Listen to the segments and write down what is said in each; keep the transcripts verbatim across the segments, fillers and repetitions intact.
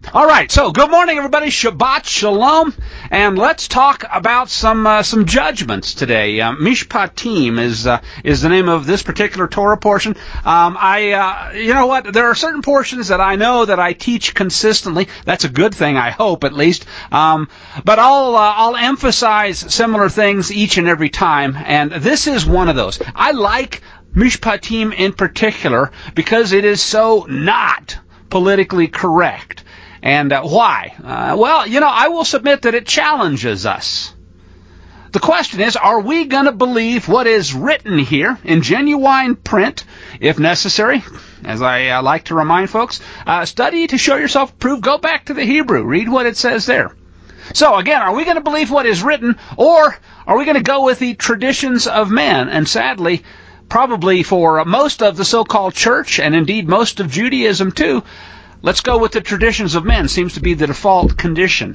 All right, so good morning, everybody. Shabbat Shalom, and let's talk about some uh, some judgments today. Uh, Mishpatim is uh, is the name of this particular Torah portion. Um, I, uh, you know what? There are certain portions that I know that I teach consistently. That's a good thing, I hope, at least. Um, but I'll uh, I'll emphasize similar things each and every time, and this is one of those. I like Mishpatim in particular because it is so not politically correct. And uh, why? Uh, well, you know, I will submit that it challenges us. The question is, are we going to believe what is written here in genuine print, if necessary? As I uh, like to remind folks, uh, study to show yourself approved. Go back to the Hebrew. Read what it says there. So, again, are we going to believe what is written, or are we going to go with the traditions of men? And sadly, probably for most of the so-called church, and indeed most of Judaism too, let's go with the traditions of men. Seems to be the default condition.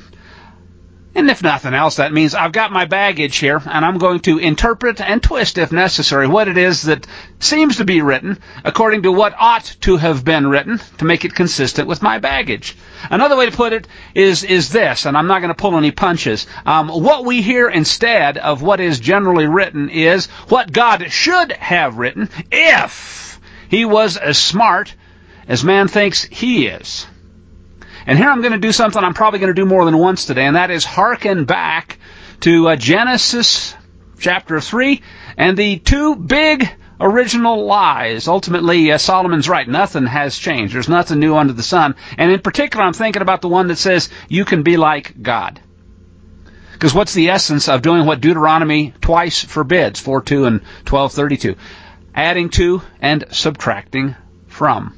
And if nothing else, that means I've got my baggage here, and I'm going to interpret and twist, if necessary, what it is that seems to be written according to what ought to have been written to make it consistent with my baggage. Another way to put it is is this, and I'm not going to pull any punches. Um, what we hear instead of what is generally written is what God should have written if he was as smart as man thinks he is. And here I'm going to do something I'm probably going to do more than once today, and that is hearken back to uh, Genesis chapter three and the two big original lies. Ultimately, uh, Solomon's right. Nothing has changed. There's nothing new under the sun. And in particular, I'm thinking about the one that says you can be like God. Because what's the essence of doing what Deuteronomy twice forbids, four two and twelve thirty-two? Adding to and subtracting from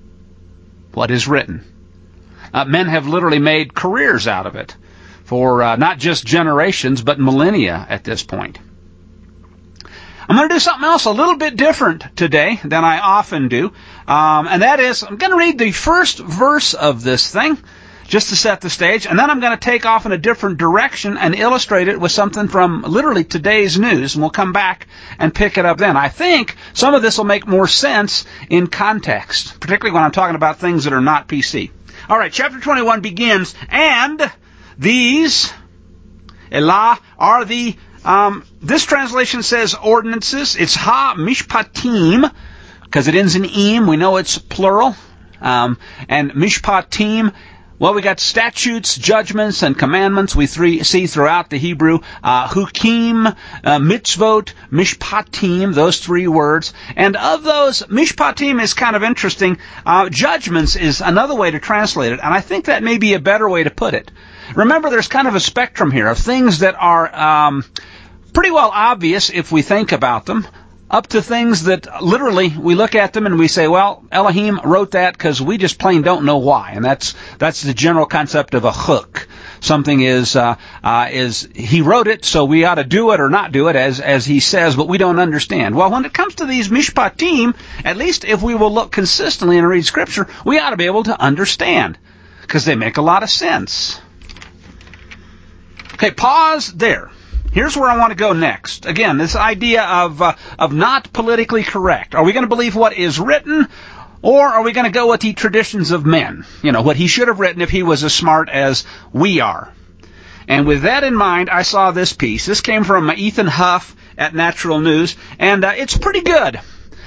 what is written. Uh, men have literally made careers out of it for uh, not just generations, but millennia at this point. I'm going to do something else a little bit different today than I often do, um, and that is I'm going to read the first verse of this thing just to set the stage, and then I'm going to take off in a different direction and illustrate it with something from literally today's news, and we'll come back and pick it up then. I think some of this will make more sense in context, particularly when I'm talking about things that are not P C. All right, chapter twenty-one begins, and these, Elah, are the, um, this translation says ordinances. It's ha mishpatim, because it ends in im. We know it's plural. Um, and mishpatim, well, we got statutes, judgments, and commandments we three see throughout the Hebrew. Uh, hukim, uh, mitzvot, mishpatim, those three words. And of those, mishpatim is kind of interesting. Uh, judgments is another way to translate it, and I think that may be a better way to put it. Remember, there's kind of a spectrum here of things that are um, pretty well obvious if we think about them, up to things that literally we look at them and we say, well, Elohim wrote that because we just plain don't know why. And that's that's the general concept of a hook. Something is uh, uh, is he wrote it, so we ought to do it or not do it as as he says, but we don't understand. Well, when it comes to these mishpatim, at least if we will look consistently and read Scripture, we ought to be able to understand because they make a lot of sense. Okay, pause there. Here's where I want to go next. Again, this idea of uh, of not politically correct. Are we going to believe what is written, or are we going to go with the traditions of men? You know, what he should have written if he was as smart as we are. And with that in mind, I saw this piece. This came from Ethan Huff at Natural News, and uh, it's pretty good.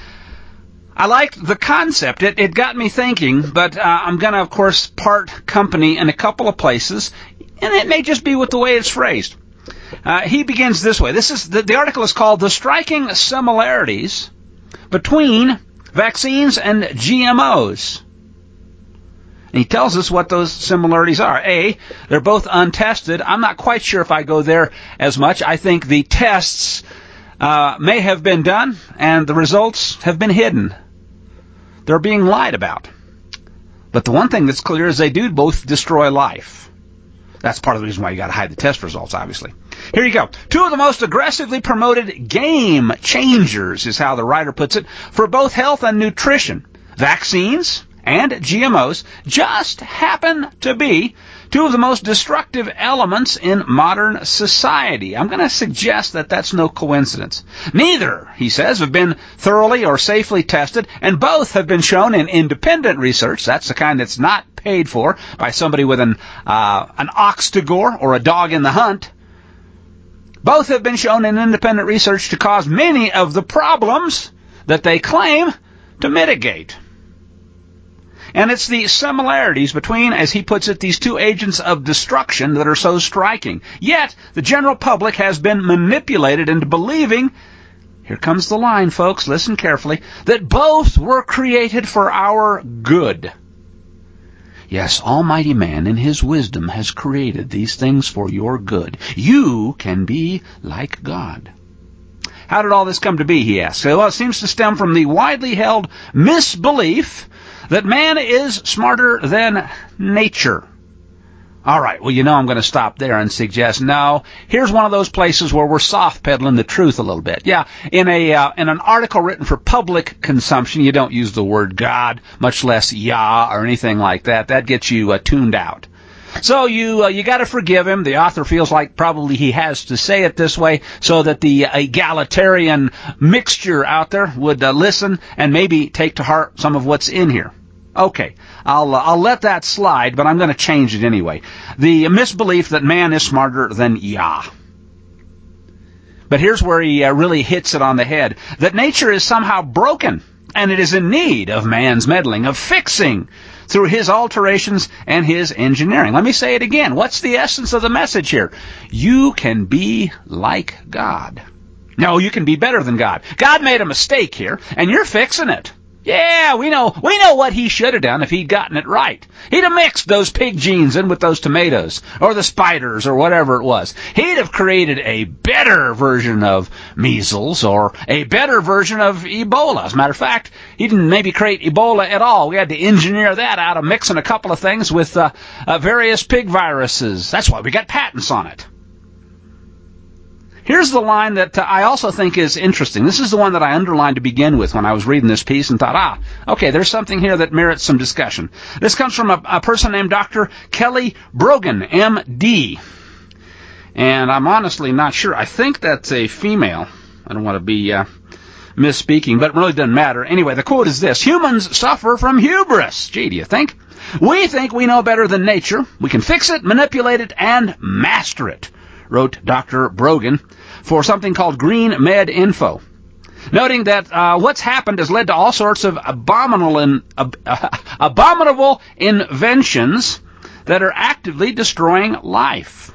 I liked the concept. It, it got me thinking, but uh, I'm going to, of course, part company in a couple of places, and it may just be with the way it's phrased. Uh, he begins this way. This is the, the article is called "The Striking Similarities Between Vaccines and G M Os." And he tells us what those similarities are. A, they're both untested. I'm not quite sure if I go there as much. I think the tests uh, may have been done, and the results have been hidden. They're being lied about. But the one thing that's clear is they do both destroy life. That's part of the reason why you got to hide the test results, obviously. Here you go. Two of the most aggressively promoted game changers is how the writer puts it for both health and nutrition. Vaccines and G M Os just happen to be two of the most destructive elements in modern society. I'm going to suggest that that's no coincidence. Neither, he says, have been thoroughly or safely tested, and both have been shown in independent research. That's the kind that's not paid for by somebody with an uh, an ox to gore or a dog in the hunt. Both have been shown in independent research to cause many of the problems that they claim to mitigate. And it's the similarities between, as he puts it, these two agents of destruction that are so striking. Yet, the general public has been manipulated into believing, here comes the line, folks, listen carefully, that both were created for our good. Yes, Almighty Man in His wisdom has created these things for your good. You can be like God. How did all this come to be, he asks? Well, it seems to stem from the widely held misbelief that man is smarter than nature. All right, well, you know I'm going to stop there and suggest, no, here's one of those places where we're soft-pedaling the truth a little bit. Yeah, in a uh, in an article written for public consumption, you don't use the word God, much less Yah or anything like that. That gets you uh, tuned out. So you uh, you got to forgive him. The author feels like probably he has to say it this way so that the egalitarian mixture out there would uh, listen and maybe take to heart some of what's in here. Okay, I'll uh, I'll let that slide, but I'm going to change it anyway. The misbelief that man is smarter than Yah. But here's where he uh, really hits it on the head, that nature is somehow broken, and it is in need of man's meddling, of fixing, through his alterations and his engineering. Let me say it again. What's the essence of the message here? You can be like God. No, you can be better than God. God made a mistake here, and you're fixing it. Yeah, we know we know what he should have done if he'd gotten it right. He'd have mixed those pig genes in with those tomatoes, or the spiders, or whatever it was. He'd have created a better version of measles, or a better version of Ebola. As a matter of fact, he didn't maybe create Ebola at all. We had to engineer that out of mixing a couple of things with uh, uh, various pig viruses. That's why we got patents on it. Here's the line that uh, I also think is interesting. This is the one that I underlined to begin with when I was reading this piece and thought, ah, okay, there's something here that merits some discussion. This comes from a, a person named Doctor Kelly Brogan, M D. And I'm honestly not sure. I think that's a female. I don't want to be uh, misspeaking, but it really doesn't matter. Anyway, the quote is this: humans suffer from hubris. Gee, do you think? We think we know better than nature. We can fix it, manipulate it, and master it, wrote Doctor Brogan for something called Green Med Info, noting that uh, what's happened has led to all sorts of abominable, in, ab- uh, abominable inventions that are actively destroying life.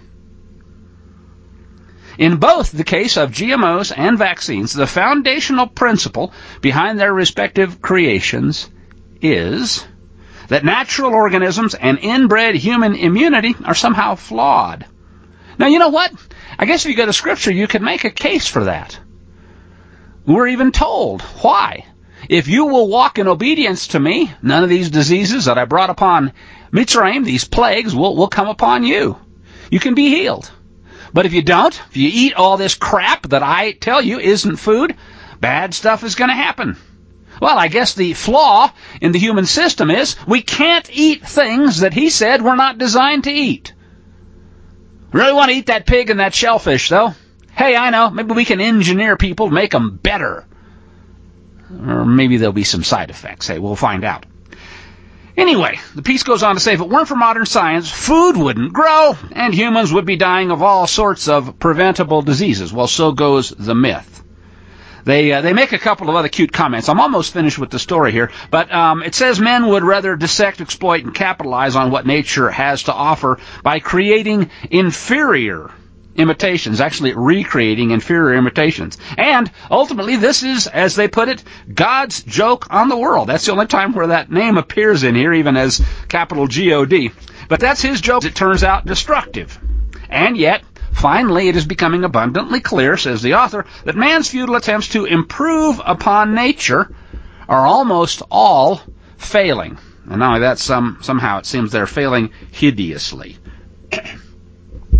In both the case of G M Os and vaccines, the foundational principle behind their respective creations is that natural organisms and inbred human immunity are somehow flawed. Now, you know what? I guess if you go to Scripture, you could make a case for that. We're even told why. If you will walk in obedience to me, none of these diseases that I brought upon Mitzrayim, these plagues, will, will come upon you. You can be healed. But if you don't, if you eat all this crap that I tell you isn't food, bad stuff is going to happen. Well, I guess the flaw in the human system is we can't eat things that he said we're not designed to eat. Really want to eat that pig and that shellfish, though? Hey, I know, maybe we can engineer people to make them better. Or maybe there'll be some side effects. Hey, we'll find out. Anyway, the piece goes on to say, if it weren't for modern science, food wouldn't grow, and humans would be dying of all sorts of preventable diseases. Well, so goes the myth. They uh, they make a couple of other cute comments. I'm almost finished with the story here, but um, it says men would rather dissect, exploit, and capitalize on what nature has to offer by creating inferior imitations, actually recreating inferior imitations. And ultimately, this is, as they put it, God's joke on the world. That's the only time where that name appears in here, even as capital G O D. But that's his joke. It turns out destructive. And yet, finally, it is becoming abundantly clear, says the author, that man's futile attempts to improve upon nature are almost all failing. And not only that, some, somehow it seems they're failing hideously.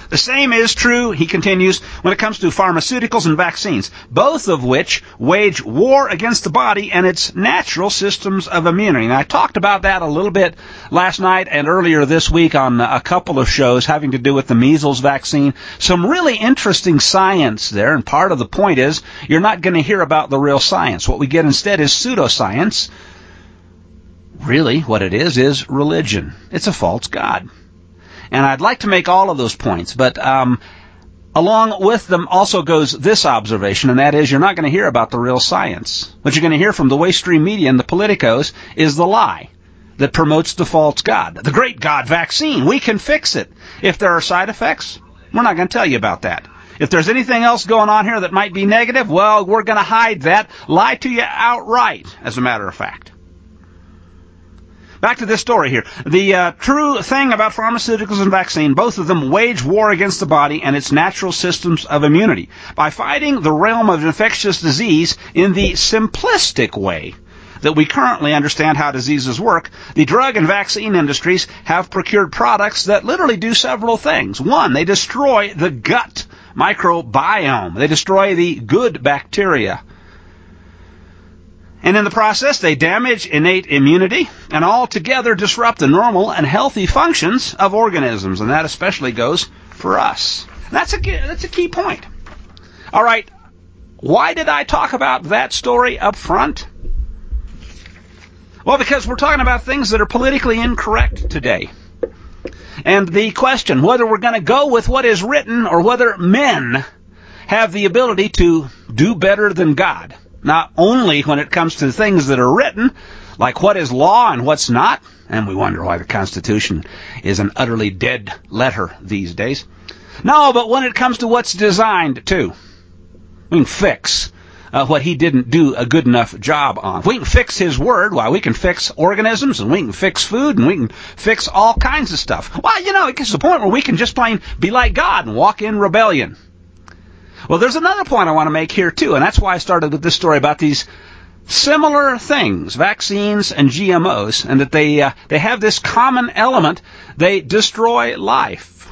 The same is true, he continues, when it comes to pharmaceuticals and vaccines, both of which wage war against the body and its natural systems of immunity. And I talked about that a little bit last night and earlier this week on a couple of shows having to do with the measles vaccine. Some really interesting science there, and part of the point is you're not going to hear about the real science. What we get instead is pseudoscience. Really, what it is is religion. It's a false god. And I'd like to make all of those points, but um, along with them also goes this observation, and that is you're not going to hear about the real science. What you're going to hear from the mainstream media and the politicos is the lie that promotes the false god. The great god vaccine, we can fix it. If there are side effects, we're not going to tell you about that. If there's anything else going on here that might be negative, well, we're going to hide that, lie to you outright, as a matter of fact. Back to this story here. The uh, true thing about pharmaceuticals and vaccine, both of them wage war against the body and its natural systems of immunity by fighting the realm of infectious disease in the simplistic way that we currently understand how diseases work. The drug and vaccine industries have procured products that literally do several things. One, they destroy the gut microbiome. They destroy the good bacteria. And in the process, they damage innate immunity and altogether disrupt the normal and healthy functions of organisms. And that especially goes for us. That's a, that's a key point. All right, why did I talk about that story up front? Well, because we're talking about things that are politically incorrect today. And the question, whether we're going to go with what is written or whether men have the ability to do better than God. Not only when it comes to things that are written, like what is law and what's not, and we wonder why the Constitution is an utterly dead letter these days. No, but when it comes to what's designed, too. We can fix uh, what he didn't do a good enough job on. If we can fix his word, why, we can fix organisms, and we can fix food, and we can fix all kinds of stuff. Well, you know, it gets to the point where we can just plain be like God and walk in rebellion. Well, there's another point I want to make here, too, and that's why I started with this story about these similar things, vaccines and G M Os, and that they uh, they have this common element. They destroy life.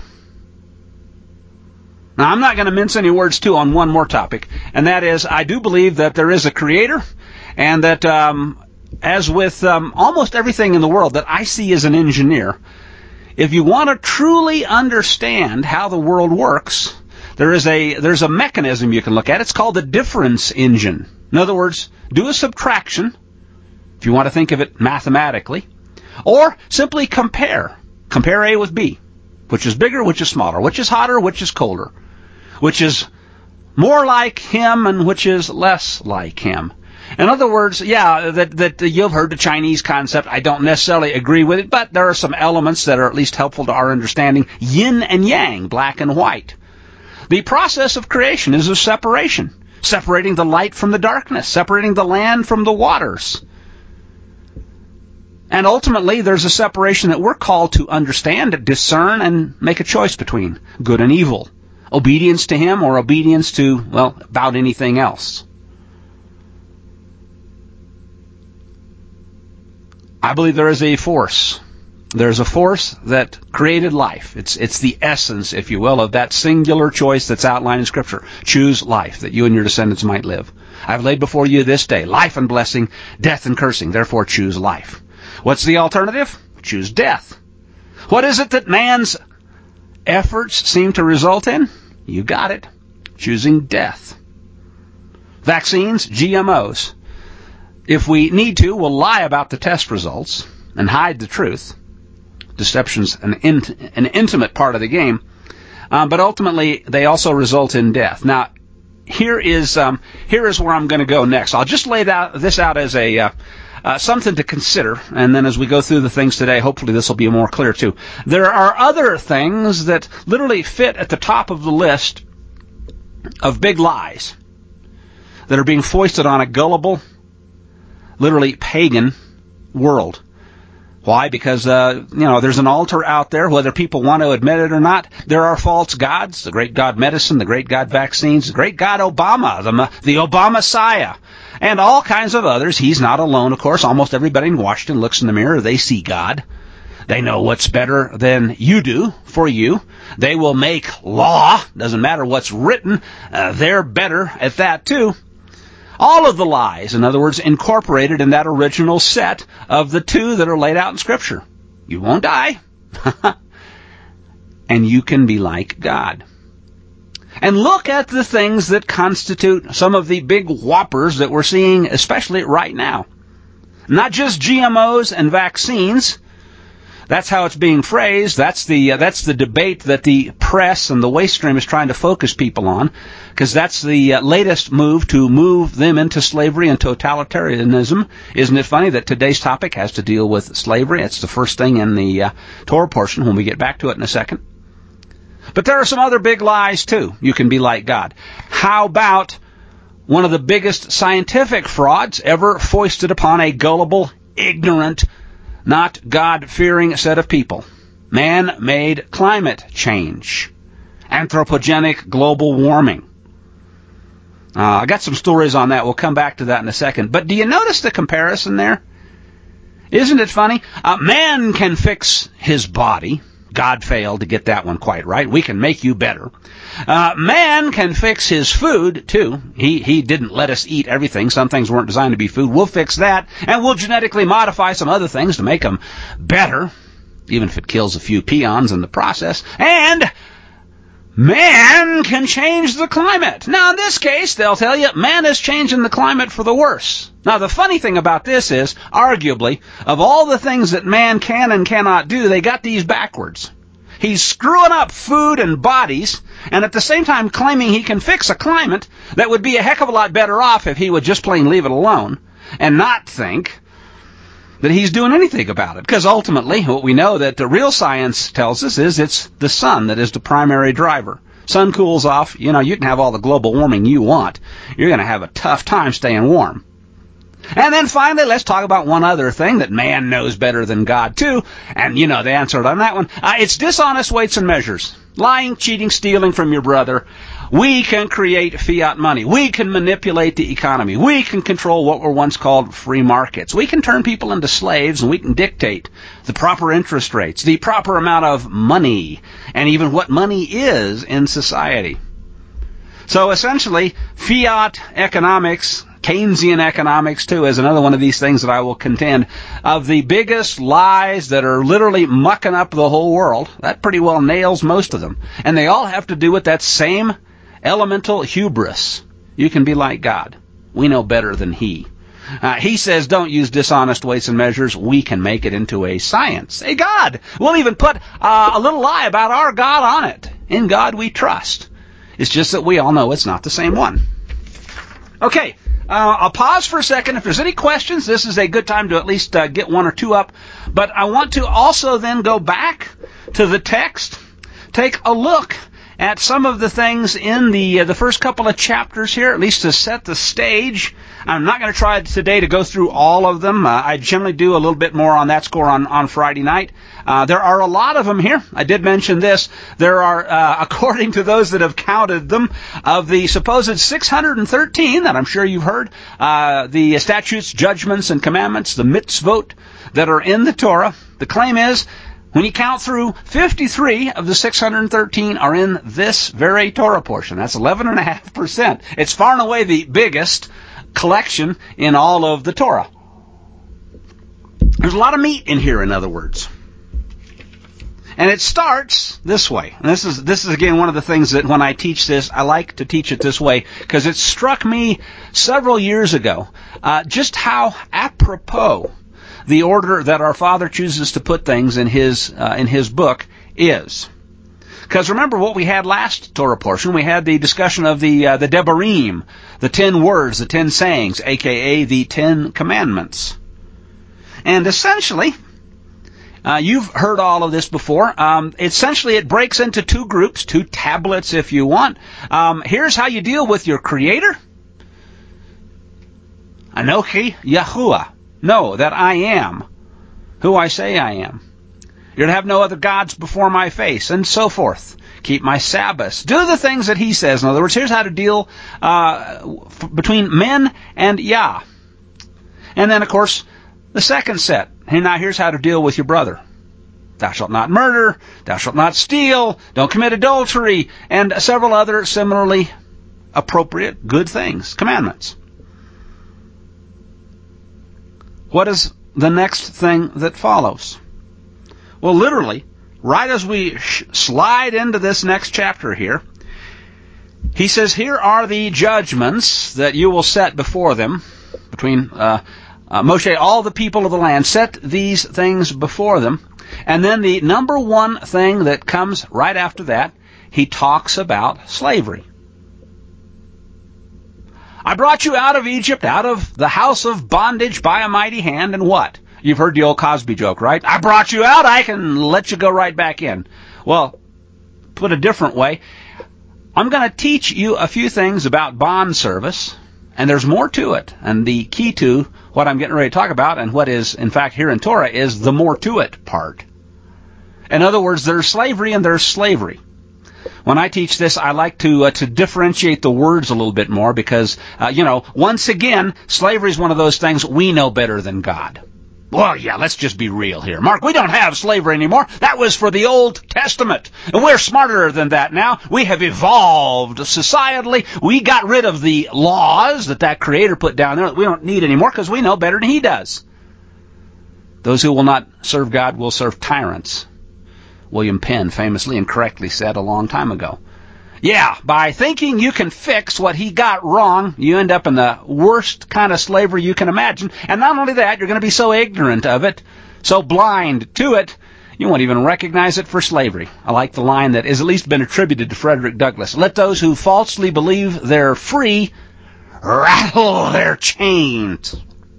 Now, I'm not going to mince any words, too, on one more topic, and that is I do believe that there is a creator, and that um, as with um, almost everything in the world that I see as an engineer, if you want to truly understand how the world works, There is a there's a mechanism you can look at. It's called the difference engine. In other words, do a subtraction, if you want to think of it mathematically, or simply compare. Compare A with B. Which is bigger, which is smaller, which is hotter, which is colder, which is more like him and which is less like him. In other words, yeah, that, that you've heard the Chinese concept. I don't necessarily agree with it, but there are some elements that are at least helpful to our understanding. Yin and yang, black and white. The process of creation is a separation, separating the light from the darkness, separating the land from the waters. And ultimately, there's a separation that we're called to understand, discern, and make a choice between good and evil, obedience to him or obedience to, well, about anything else. I believe there is a force. There's a force that created life. It's it's the essence, if you will, of that singular choice that's outlined in Scripture. Choose life, that you and your descendants might live. I've laid before you this day life and blessing, death and cursing. Therefore, choose life. What's the alternative? Choose death. What is it that man's efforts seem to result in? You got it. Choosing death. Vaccines, G M Os. If we need to, we'll lie about the test results and hide the truth. Deception's an, in, an intimate part of the game, um, but ultimately they also result in death. Now, here is um, here is where I'm going to go next. I'll just lay that, this out as a uh, uh, something to consider, and then as we go through the things today, hopefully this will be more clear too. There are other things that literally fit at the top of the list of big lies that are being foisted on a gullible, literally pagan world. Why? Because, uh, you know, there's an altar out there, whether people want to admit it or not. There are false gods, the great god medicine, the great god vaccines, the great god Obama, the, the Obama-Messiah, and all kinds of others. He's not alone, of course. Almost everybody in Washington looks in the mirror. They see God. They know what's better than you do for you. They will make law. Doesn't matter what's written. Uh, they're better at that too. All of the lies, in other words, incorporated in that original set of the two that are laid out in Scripture. You won't die. And you can be like God. And look at the things that constitute some of the big whoppers that we're seeing, especially right now. Not just G M Os and vaccines. That's how it's being phrased. That's the uh, that's the debate that the press and the waste stream is trying to focus people on, because that's the uh, latest move to move them into slavery and totalitarianism. Isn't it funny that today's topic has to deal with slavery? It's the first thing in the uh, Torah portion when we get back to it in a second. But there are some other big lies, too. You can be like God. How about one of the biggest scientific frauds ever foisted upon a gullible, ignorant, not God-fearing set of people? Man-made climate change. Anthropogenic global warming. Uh, I got some stories on that. We'll come back to that in a second. But do you notice the comparison there? Isn't it funny? Uh, man can fix his body. God failed to get that one quite right. We can make you better. Uh, man can fix his food, too. He he didn't let us eat everything. Some things weren't designed to be food. We'll fix that, and we'll genetically modify some other things to make them better, even if it kills a few peons in the process. And man can change the climate. Now, in this case, they'll tell you, man is changing the climate for the worse. Now, the funny thing about this is, arguably, of all the things that man can and cannot do, they got these backwards. He's screwing up food and bodies, and at the same time claiming he can fix a climate that would be a heck of a lot better off if he would just plain leave it alone and not think that he's doing anything about it. Because ultimately, what we know that the real science tells us is it's the sun that is the primary driver. Sun cools off, you know, you can have all the global warming you want. You're going to have a tough time staying warm. And then finally, let's talk about one other thing that man knows better than God, too. And, you know, the answer on that one. Uh, it's dishonest weights and measures. Lying, cheating, stealing from your brother. We can create fiat money. We can manipulate the economy. We can control what were once called free markets. We can turn people into slaves, and we can dictate the proper interest rates, the proper amount of money, and even what money is in society. So essentially, fiat economics, Keynesian economics, too, is another one of these things that I will contend of the biggest lies that are literally mucking up the whole world. That pretty well nails most of them. And they all have to do with that same elemental hubris. You can be like God. We know better than He. Uh, he says don't use dishonest weights and measures. We can make it into a science. A God. We'll even put uh, a little lie about our God on it. In God we trust. It's just that we all know it's not the same one. Okay. Uh, I'll pause for a second. If there's any questions, this is a good time to at least uh, get one or two up. But I want to also then go back to the text, take a look at some of the things in the uh, the first couple of chapters here, at least to set the stage. I'm not going to try today to go through all of them. Uh, I generally do a little bit more on that score on, on Friday night. Uh, there are a lot of them here. I did mention this. There are, uh, according to those that have counted them, of the supposed six hundred thirteen that I'm sure you've heard, uh, the statutes, judgments, and commandments, the mitzvot that are in the Torah, the claim is, when you count through, fifty-three of the six hundred thirteen are in this very Torah portion. That's eleven point five percent. It's far and away the biggest collection in all of the Torah. There's a lot of meat in here, in other words. And it starts this way. And this is, this is again, one of the things that when I teach this, I like to teach it this way, because it struck me several years ago, uh, just how apropos the order that our Father chooses to put things in His, uh, in His book is. Because remember what we had last Torah portion, we had the discussion of the, uh, the Devarim, the ten words, the ten sayings, aka the Ten Commandments. And essentially, Uh, you've heard all of this before. Um, essentially, it breaks into two groups, two tablets if you want. Um, here's how you deal with your Creator. Anochi Yahuwah. Know that I am who I say I am. You're to have no other gods before my face, and so forth. Keep my Sabbaths. Do the things that He says. In other words, here's how to deal uh, f- between men and Yah. And then, of course, the second set. And now here's how to deal with your brother. thou shalt not murder, thou shalt not steal, don't commit adultery, and several other similarly appropriate good things, commandments. What is the next thing that follows? Well, literally, right as we sh- slide into this next chapter here, he says, here are the judgments that you will set before them, between uh, uh, Moshe, all the people of the land, set these things before them. And then the number one thing that comes right after that, he talks about slavery. I brought you out of Egypt, out of the house of bondage by a mighty hand, and what? You've heard the old Cosby joke, right? I brought you out, I can let you go right back in. Well, put a different way, I'm going to teach you a few things about bond service, and there's more to it. And the key to what I'm getting ready to talk about, and what is, in fact, here in Torah, is the more to it part. In other words, there's slavery and there's slavery. When I teach this, I like to uh, to differentiate the words a little bit more because, uh, you know, once again, slavery is one of those things we know better than God. Well, yeah, let's just be real here. Mark, we don't have slavery anymore. That was for the Old Testament. And we're smarter than that now. We have evolved societally. We got rid of the laws that that Creator put down there that we don't need anymore because we know better than He does. Those who will not serve God will serve tyrants. William Penn famously and correctly said a long time ago. Yeah, by thinking you can fix what he got wrong, you end up in the worst kind of slavery you can imagine. And not only that, you're going to be so ignorant of it, so blind to it, you won't even recognize it for slavery. I like the line that has at least been attributed to Frederick Douglass. Let those who falsely believe they're free rattle their chains.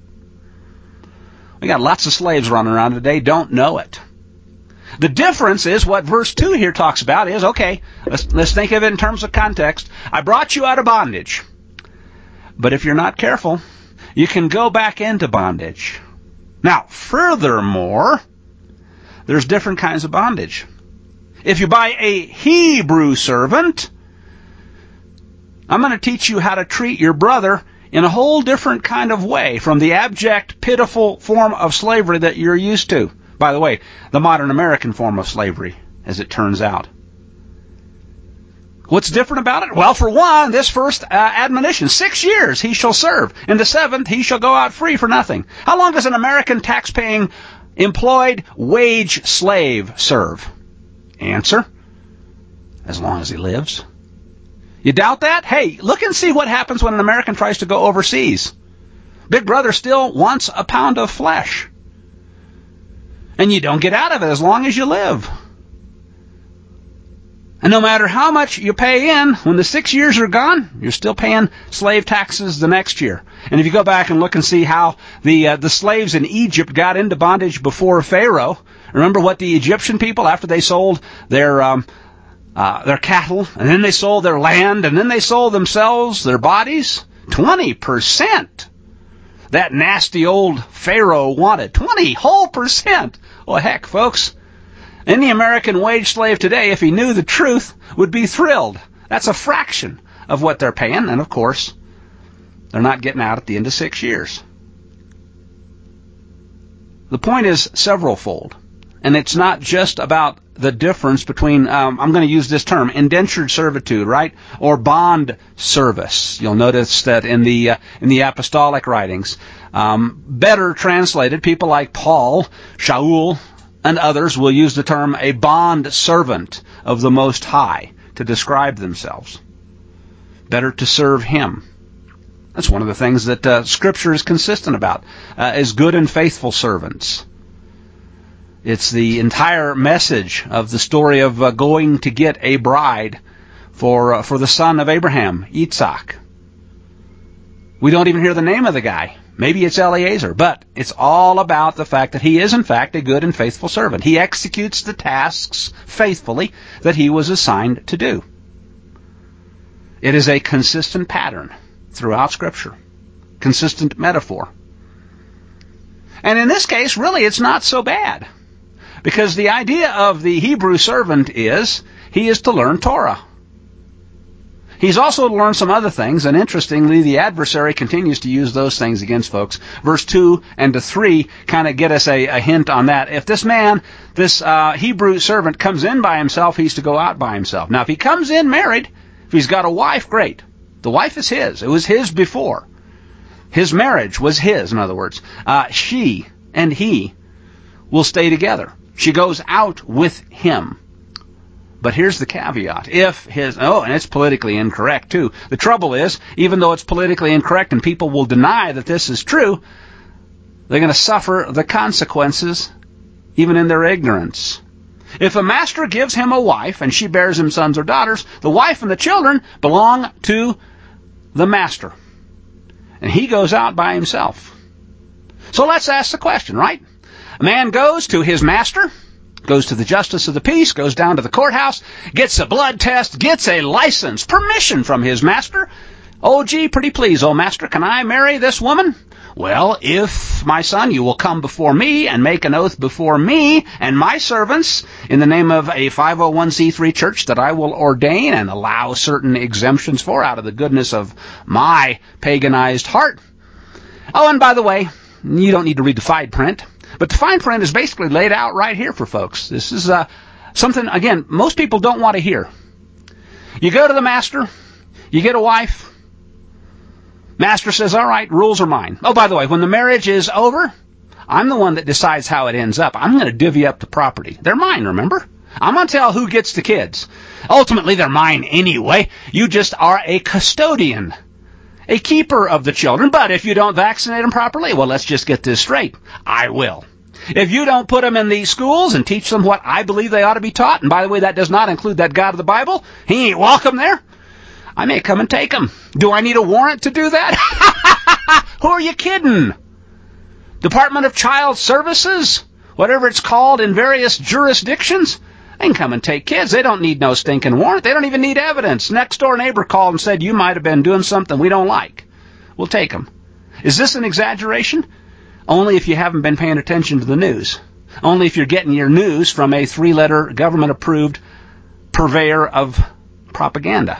We got lots of slaves running around today, don't know it. The difference is what verse two here talks about is, okay, let's, let's think of it in terms of context. I brought you out of bondage. But if you're not careful, you can go back into bondage. Now, furthermore, there's different kinds of bondage. If you buy a Hebrew servant, I'm going to teach you how to treat your brother in a whole different kind of way from the abject, pitiful form of slavery that you're used to. By the way, the modern American form of slavery, as it turns out. What's different about it? Well, for one, this first uh, admonition, six years he shall serve. In the seventh, he shall go out free for nothing. How long does an American tax-paying, employed, wage slave serve? Answer, as long as he lives. You doubt that? Hey, look and see what happens when an American tries to go overseas. Big Brother still wants a pound of flesh. And you don't get out of it as long as you live. And no matter how much you pay in, when the six years are gone, you're still paying slave taxes the next year. And if you go back and look and see how the uh, the slaves in Egypt got into bondage before Pharaoh, remember what the Egyptian people, after they sold their um, uh, their cattle, and then they sold their land, and then they sold themselves, their bodies, twenty percent. That nasty old Pharaoh wanted twenty whole percent. Well, heck, folks, any American wage slave today, if he knew the truth, would be thrilled. That's a fraction of what they're paying, and of course, they're not getting out at the end of six years. The point is several-fold, and it's not just about the difference between, um, I'm going to use this term, indentured servitude, right, or bond service. You'll notice that in the uh, in the apostolic writings, um, better translated, people like Paul, Shaul, and others will use the term a bond servant of the Most High to describe themselves. Better to serve Him. That's one of the things that uh, Scripture is consistent about, uh, is good and faithful servants. It's the entire message of the story of uh, going to get a bride for uh, for the son of Abraham, Yitzhak. We don't even hear the name of the guy. Maybe it's Eliezer, but it's all about the fact that he is, in fact, a good and faithful servant. He executes the tasks faithfully that he was assigned to do. It is a consistent pattern throughout Scripture, consistent metaphor. And in this case, really, it's not so bad. Because the idea of the Hebrew servant is, he is to learn Torah. he's also to learn some other things, and interestingly, the adversary continues to use those things against folks. Verse two and to three kind of get us a, a hint on that. If this man, this uh, Hebrew servant, comes in by himself, he's to go out by himself. Now, if he comes in married, if he's got a wife, great. The wife is his. It was his before. His marriage was his, in other words. Uh, she and he will stay together. She goes out with him. But here's the caveat. If his, oh, and it's politically incorrect too. The trouble is, even though it's politically incorrect and people will deny that this is true, they're going to suffer the consequences even in their ignorance. If a master gives him a wife and she bears him sons or daughters, the wife and the children belong to the master. And he goes out by himself. So let's ask the question, right? A man goes to his master, goes to the justice of the peace, goes down to the courthouse, gets a blood test, gets a license, permission from his master. Oh, gee, pretty please, oh master, can I marry this woman? Well, if, my son, you will come before me and make an oath before me and my servants in the name of a five oh one c three church that I will ordain and allow certain exemptions for out of the goodness of my paganized heart. Oh, and by the way, you don't need to read the fine print, but the fine print is basically laid out right here for folks. This is uh, something, again, most people don't want to hear. You go to the master, you get a wife. Master says, all right, rules are mine. Oh, by the way, when the marriage is over, I'm the one that decides how it ends up. I'm going to divvy up the property. They're mine, remember? I'm going to tell who gets the kids. Ultimately, they're mine anyway. You just are a custodian, a keeper of the children. But if you don't vaccinate them properly, well, let's just get this straight. I will. If you don't put them in these schools and teach them what I believe they ought to be taught, and by the way, that does not include that God of the Bible, he ain't welcome there. I may come and take them. Do I need a warrant to do that? Who are you kidding? Department of Child Services? Whatever it's called in various jurisdictions? They can come and take kids. They don't need no stinking warrant. They don't even need evidence. Next door neighbor called and said, you might have been doing something we don't like. We'll take them. Is this an exaggeration? Only if you haven't been paying attention to the news. Only if you're getting your news from a three-letter government-approved purveyor of propaganda.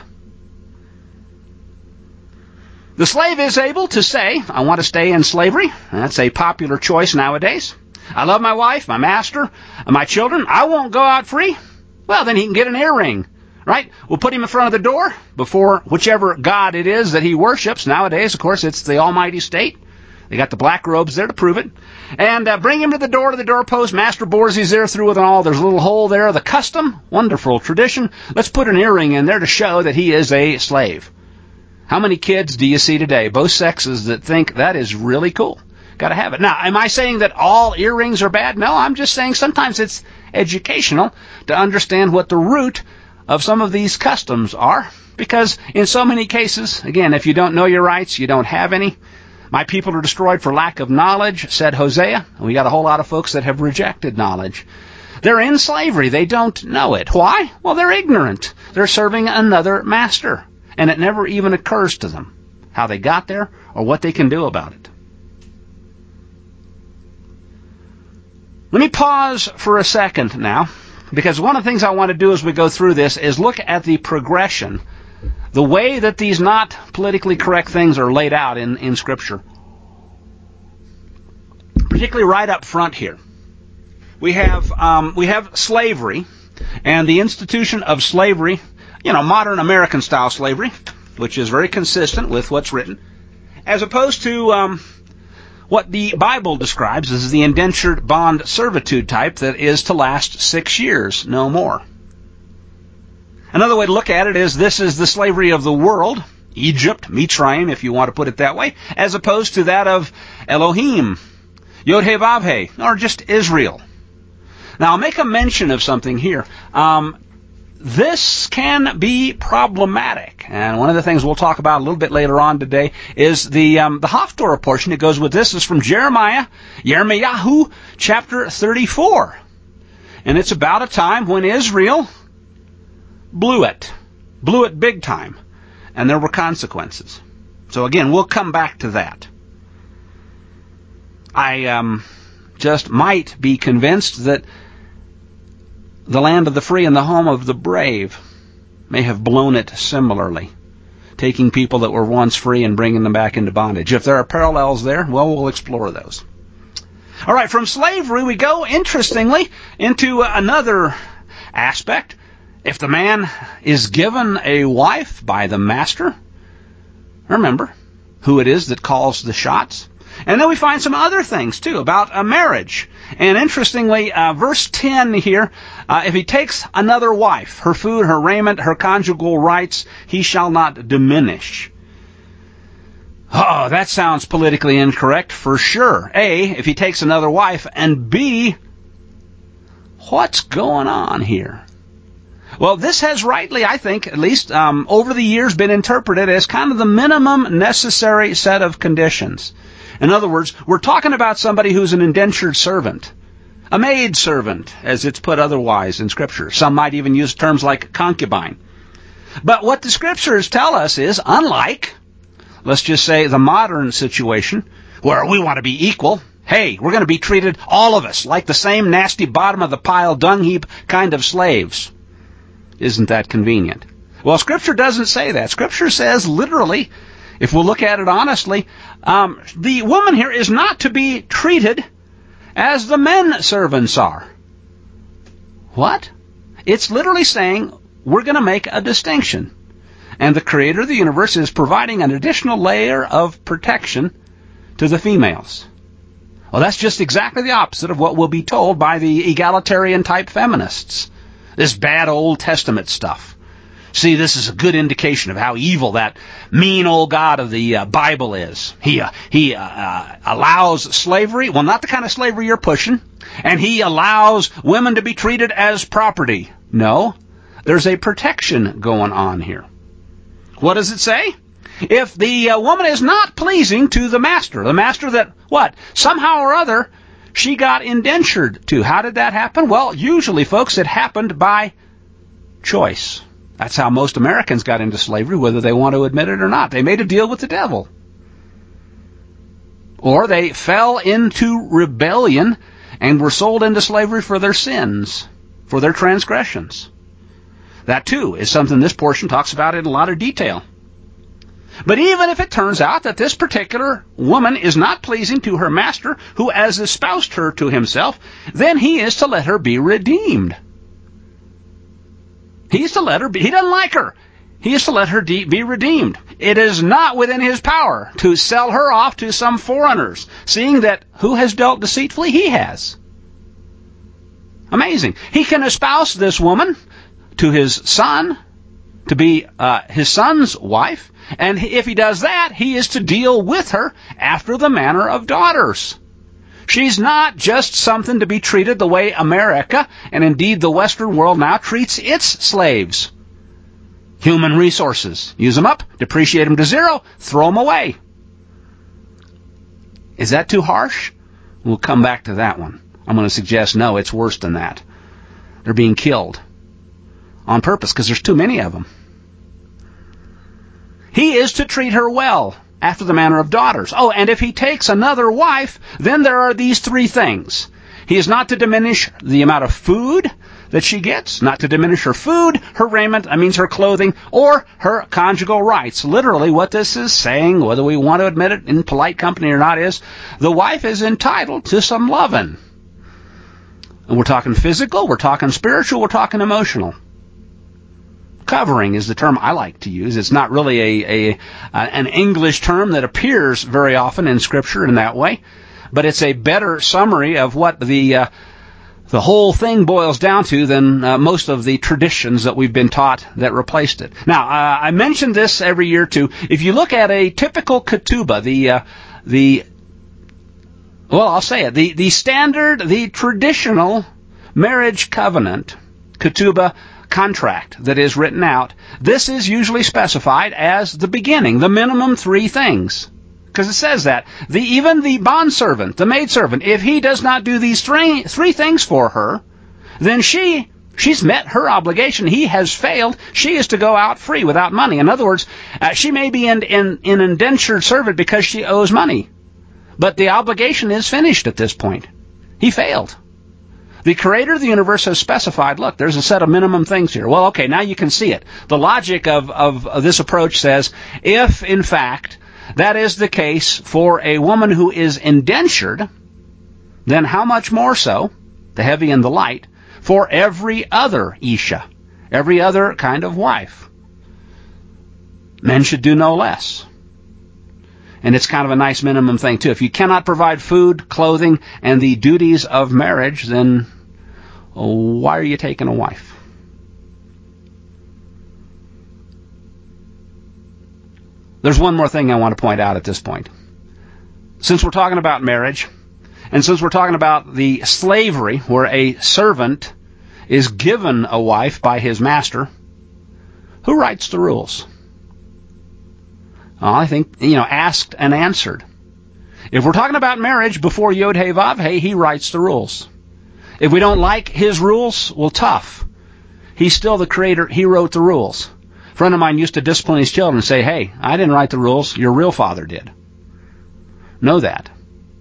The slave is able to say, I want to stay in slavery. That's a popular choice nowadays. I love my wife, my master, and my children. I won't go out free. Well, then he can get an earring, right? We'll put him in front of the door before whichever God it is that he worships. Nowadays, of course, it's the almighty state. They got the black robes there to prove it. And uh, bring him to the door, to the doorpost. Master bores his ear through with an awl. There's a little hole there. The custom, wonderful tradition. Let's put an earring in there to show that he is a slave. How many kids do you see today, both sexes, that think that is really cool? Got to have it. Now, am I saying that all earrings are bad? No, I'm just saying sometimes it's educational to understand what the root of some of these customs are. Because in so many cases, again, if you don't know your rights, you don't have any. My people are destroyed for lack of knowledge, said Hosea. And we got a whole lot of folks that have rejected knowledge. They're in slavery. They don't know it. Why? Well, they're ignorant. They're serving another master. And it never even occurs to them how they got there or what they can do about it. Let me pause for a second now, because one of the things I want to do as we go through this is look at the progression, the way that these not politically correct things are laid out in, in Scripture. Particularly right up front here. We have um, we have slavery, and the institution of slavery, you know, modern American-style slavery, which is very consistent with what's written, as opposed to um, what the Bible describes as the indentured bond servitude type that is to last six years, no more. Another way to look at it is this is the slavery of the world, Egypt, Mitzrayim, if you want to put it that way, as opposed to that of Elohim, Yod-Heh-Vav-Heh, or just Israel. Now, I'll make a mention of something here. Um, This can be problematic, and one of the things we'll talk about a little bit later on today is the um, the Haftorah portion that goes with this is from Jeremiah, Yirmiyahu, chapter thirty-four, and it's about a time when Israel blew it, blew it big time, and there were consequences. So again, we'll come back to that. I um, just might be convinced that the land of the free and the home of the brave may have blown it similarly. taking people that were once free and bringing them back into bondage. If there are parallels there, well, we'll explore those. All right, from slavery, we go, interestingly, into another aspect. If the man is given a wife by the master, remember who it is that calls the shots. And then we find some other things, too, about a marriage. And interestingly, uh, verse ten here, uh, if he takes another wife, her food, her raiment, her conjugal rights, he shall not diminish. Oh, that sounds politically incorrect for sure. A, if he takes another wife, and B, what's going on here? Well, this has rightly, I think, at least um, over the years, been interpreted as kind of the minimum necessary set of conditions. In other words, we're talking about somebody who's an indentured servant, a maid servant, as it's put otherwise in Scripture. Some might even use terms like concubine. But what the Scriptures tell us is, unlike, let's just say, the modern situation, where we want to be equal, hey, we're going to be treated, all of us, like the same nasty bottom-of-the-pile dung heap kind of slaves. Isn't that convenient? Well, Scripture doesn't say that. Scripture says, literally, if we'll look at it honestly, um, the woman here is not to be treated as the men servants are. What? It's literally saying we're going to make a distinction. And the Creator of the universe is providing an additional layer of protection to the females. Well, that's just exactly the opposite of what we'll be told by the egalitarian-type feminists. This bad Old Testament stuff. See, this is a good indication of how evil that mean old God of the uh, Bible is. He uh, he uh, uh, allows slavery, well, not the kind of slavery you're pushing, and he allows women to be treated as property. No, there's a protection going on here. What does it say? If the uh, woman is not pleasing to the master, the master that, what, somehow or other, she got indentured to. How did that happen? Well, usually, folks, it happened by choice. That's how most Americans got into slavery, whether they want to admit it or not. They made a deal with the devil. Or they fell into rebellion and were sold into slavery for their sins, for their transgressions. That, too, is something this portion talks about in a lot of detail. But even if it turns out that this particular woman is not pleasing to her master, who has espoused her to himself, then he is to let her be redeemed. He's to let her be. He doesn't like her. He is to let her de- be redeemed. It is not within his power to sell her off to some foreigners, seeing that who has dealt deceitfully? He has. Amazing. He can espouse this woman to his son, to be uh, his son's wife, and if he does that, he is to deal with her after the manner of daughters. She's not just something to be treated the way America, and indeed the Western world now, treats its slaves. Human resources. Use them up, depreciate them to zero, throw them away. Is that too harsh? We'll come back to that one. I'm going to suggest, no, it's worse than that. They're being killed on purpose because there's too many of them. He is to treat her well, after the manner of daughters. Oh, and if he takes another wife, then there are these three things. He is not to diminish the amount of food that she gets, not to diminish her food, her raiment, that means her clothing, or her conjugal rights. Literally, what this is saying, whether we want to admit it in polite company or not, is the wife is entitled to some loving. And we're talking physical, we're talking spiritual, we're talking emotional. Covering is the term I like to use. It's not really a, a uh, an English term that appears very often in Scripture in that way, but it's a better summary of what the uh, the whole thing boils down to than uh, most of the traditions that we've been taught that replaced it. Now, uh, I mention this every year too. If you look at a typical ketubah, the uh, the well, I'll say it, the the standard, the traditional marriage covenant, ketubah contract that is written out, this is usually specified as the beginning, the minimum three things. Because it says that. The, even the bondservant, the maidservant, if he does not do these three, three things for her, then she, she's met her obligation. He has failed. She is to go out free without money. In other words, uh, she may be in, in, in indentured servant because she owes money. But the obligation is finished at this point. He failed. The creator of the universe has specified, look, there's a set of minimum things here. Well, okay, now you can see it. The logic of, of, of this approach says, if, in fact, that is the case for a woman who is indentured, then how much more so, the heavy and the light, for every other Isha, every other kind of wife. Men should do no less. And it's kind of a nice minimum thing, too. If you cannot provide food, clothing, and the duties of marriage, then why are you taking a wife? There's one more thing I want to point out at this point. Since we're talking about marriage, and since we're talking about the slavery where a servant is given a wife by his master, who writes the rules? Well, I think, you know, asked and answered. If we're talking about marriage before Yod He Vav He, he writes the rules. If we don't like his rules, well, tough. He's still the creator. He wrote the rules. A friend of mine used to discipline his children and say, hey, I didn't write the rules. Your real father did. Know that.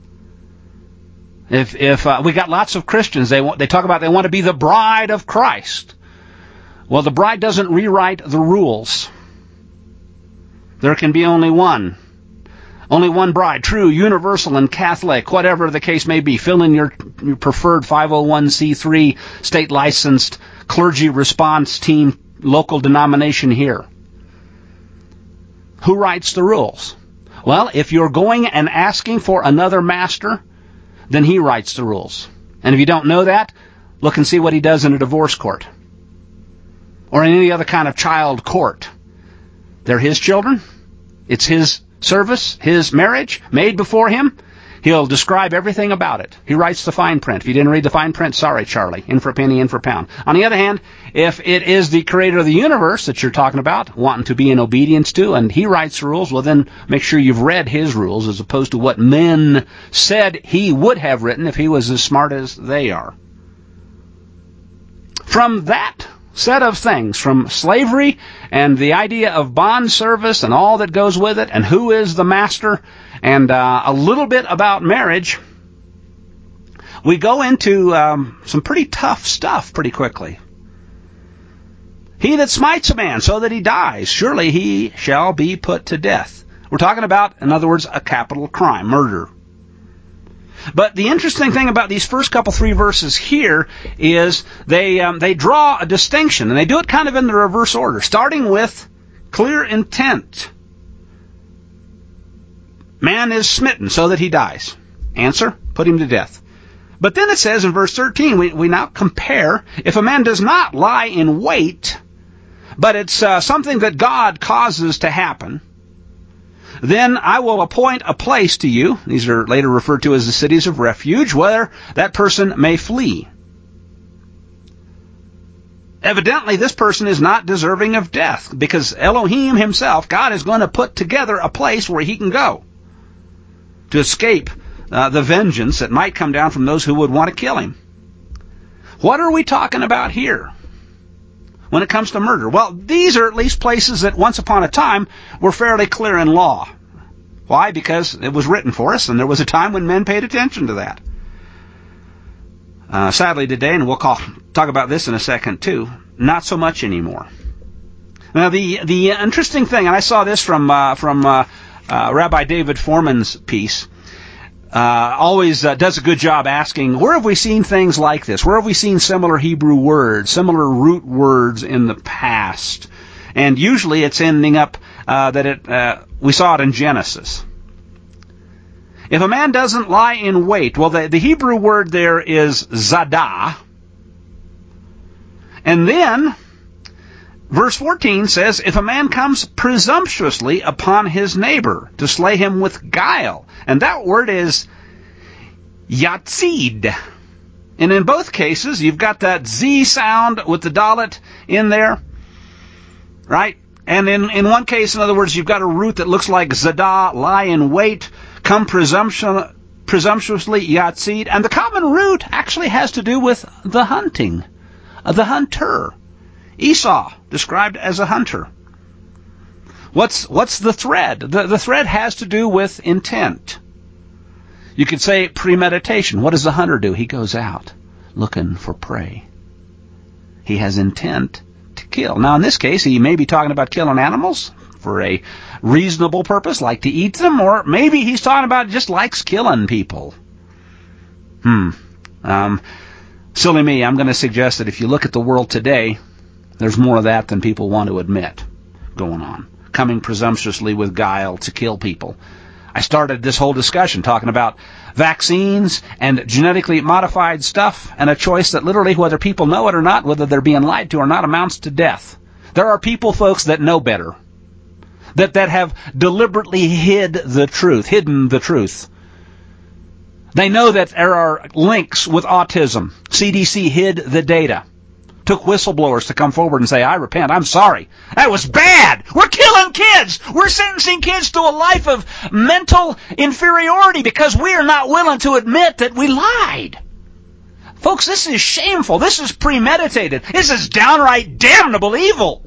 If if uh, we got lots of Christians, they want, they talk about they want to be the bride of Christ. Well, the bride doesn't rewrite the rules. There can be only one. Only one bride, true, universal, and Catholic, whatever the case may be. Fill in your, your preferred five oh one c three state-licensed clergy response team local denomination here. Who writes the rules? Well, if you're going and asking for another master, then he writes the rules. And if you don't know that, look and see what he does in a divorce court or in any other kind of child court. They're his children. It's his service, his marriage, made before him. He'll describe everything about it. He writes the fine print. If you didn't read the fine print, sorry, Charlie. In for a penny, in for a pound. On the other hand, if it is the creator of the universe that you're talking about, wanting to be in obedience to, and he writes the rules, well, then make sure you've read his rules as opposed to what men said he would have written if he was as smart as they are. From that set of things, from slavery and the idea of bond service and all that goes with it, and who is the master, and uh, a little bit about marriage, we go into um, some pretty tough stuff pretty quickly. He that smites a man so that he dies, surely he shall be put to death. We're talking about, in other words, a capital crime, murder. But the interesting thing about these first couple three verses here is they um, they draw a distinction, and they do it kind of in the reverse order, starting with clear intent. Man is smitten so that he dies. Answer, put him to death. But then it says in verse thirteen, we, we now compare, if a man does not lie in wait, but it's uh, something that God causes to happen, then I will appoint a place to you, these are later referred to as the cities of refuge, where that person may flee. Evidently, this person is not deserving of death, because Elohim himself, God, is going to put together a place where he can go to escape uh, the vengeance that might come down from those who would want to kill him. What are we talking about here when it comes to murder? Well, these are at least places that once upon a time were fairly clear in law. Why? Because it was written for us, and there was a time when men paid attention to that. Uh, sadly today, and we'll call, talk about this in a second too, not so much anymore. Now, the the interesting thing, and I saw this from uh, from uh, uh, Rabbi David Foreman's piece, Uh, always uh, does a good job asking, where have we seen things like this? Where have we seen similar Hebrew words, similar root words in the past? And usually it's ending up uh, that it uh, we saw it in Genesis. If a man doesn't lie in wait, well, the, the Hebrew word there is zadah. And then verse fourteen says, if a man comes presumptuously upon his neighbor to slay him with guile. And that word is yatzid. And in both cases, you've got that Z sound with the dalet in there, right? And in, in one case, in other words, you've got a root that looks like zadah, lie in wait, come presumption, presumptuously, yatzid. And the common root actually has to do with the hunting, uh, the hunter. Esau, described as a hunter. What's what's the thread? The, the thread has to do with intent. You could say premeditation. What does the hunter do? He goes out, looking for prey. He has intent to kill. Now, in this case, he may be talking about killing animals for a reasonable purpose, like to eat them, or maybe he's talking about just likes killing people. Hmm. Um, silly me, I'm going to suggest that if you look at the world today, there's more of that than people want to admit going on. Coming presumptuously with guile to kill people. I started this whole discussion talking about vaccines and genetically modified stuff and a choice that literally, whether people know it or not, whether they're being lied to or not, amounts to death. There are people, folks, that know better. That, that have deliberately hid the truth, hidden the truth. They know that there are links with autism. C D C hid the data. Took whistleblowers to come forward and say, I repent, I'm sorry. That was bad. We're killing kids. We're sentencing kids to a life of mental inferiority because we are not willing to admit that we lied. Folks, this is shameful. This is premeditated. This is downright damnable evil.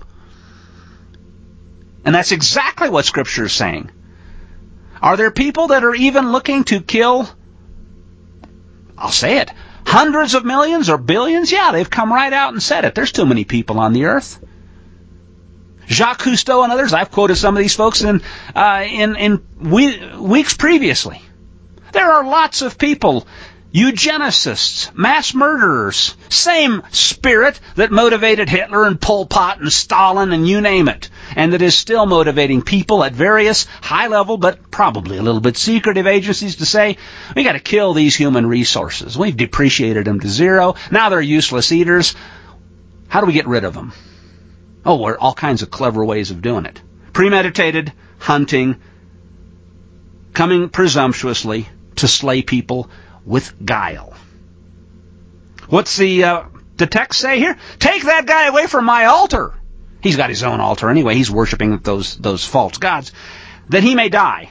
And that's exactly what Scripture is saying. Are there people that are even looking to kill, I'll say it, hundreds of millions or billions? Yeah, they've come right out and said it. There's too many people on the earth. Jacques Cousteau and others, I've quoted some of these folks in uh, in, in we, weeks previously. There are lots of people, eugenicists, mass murderers, same spirit that motivated Hitler and Pol Pot and Stalin and you name it, and that is still motivating people at various high-level but probably a little bit secretive agencies to say, we got to kill these human resources. We've depreciated them to zero. Now they're useless eaters. How do we get rid of them? Oh, there are all kinds of clever ways of doing it. Premeditated hunting, coming presumptuously to slay people with guile. What's the uh, the text say here? Take that guy away from my altar. He's got his own altar anyway. He's worshiping those those false gods, that he may die.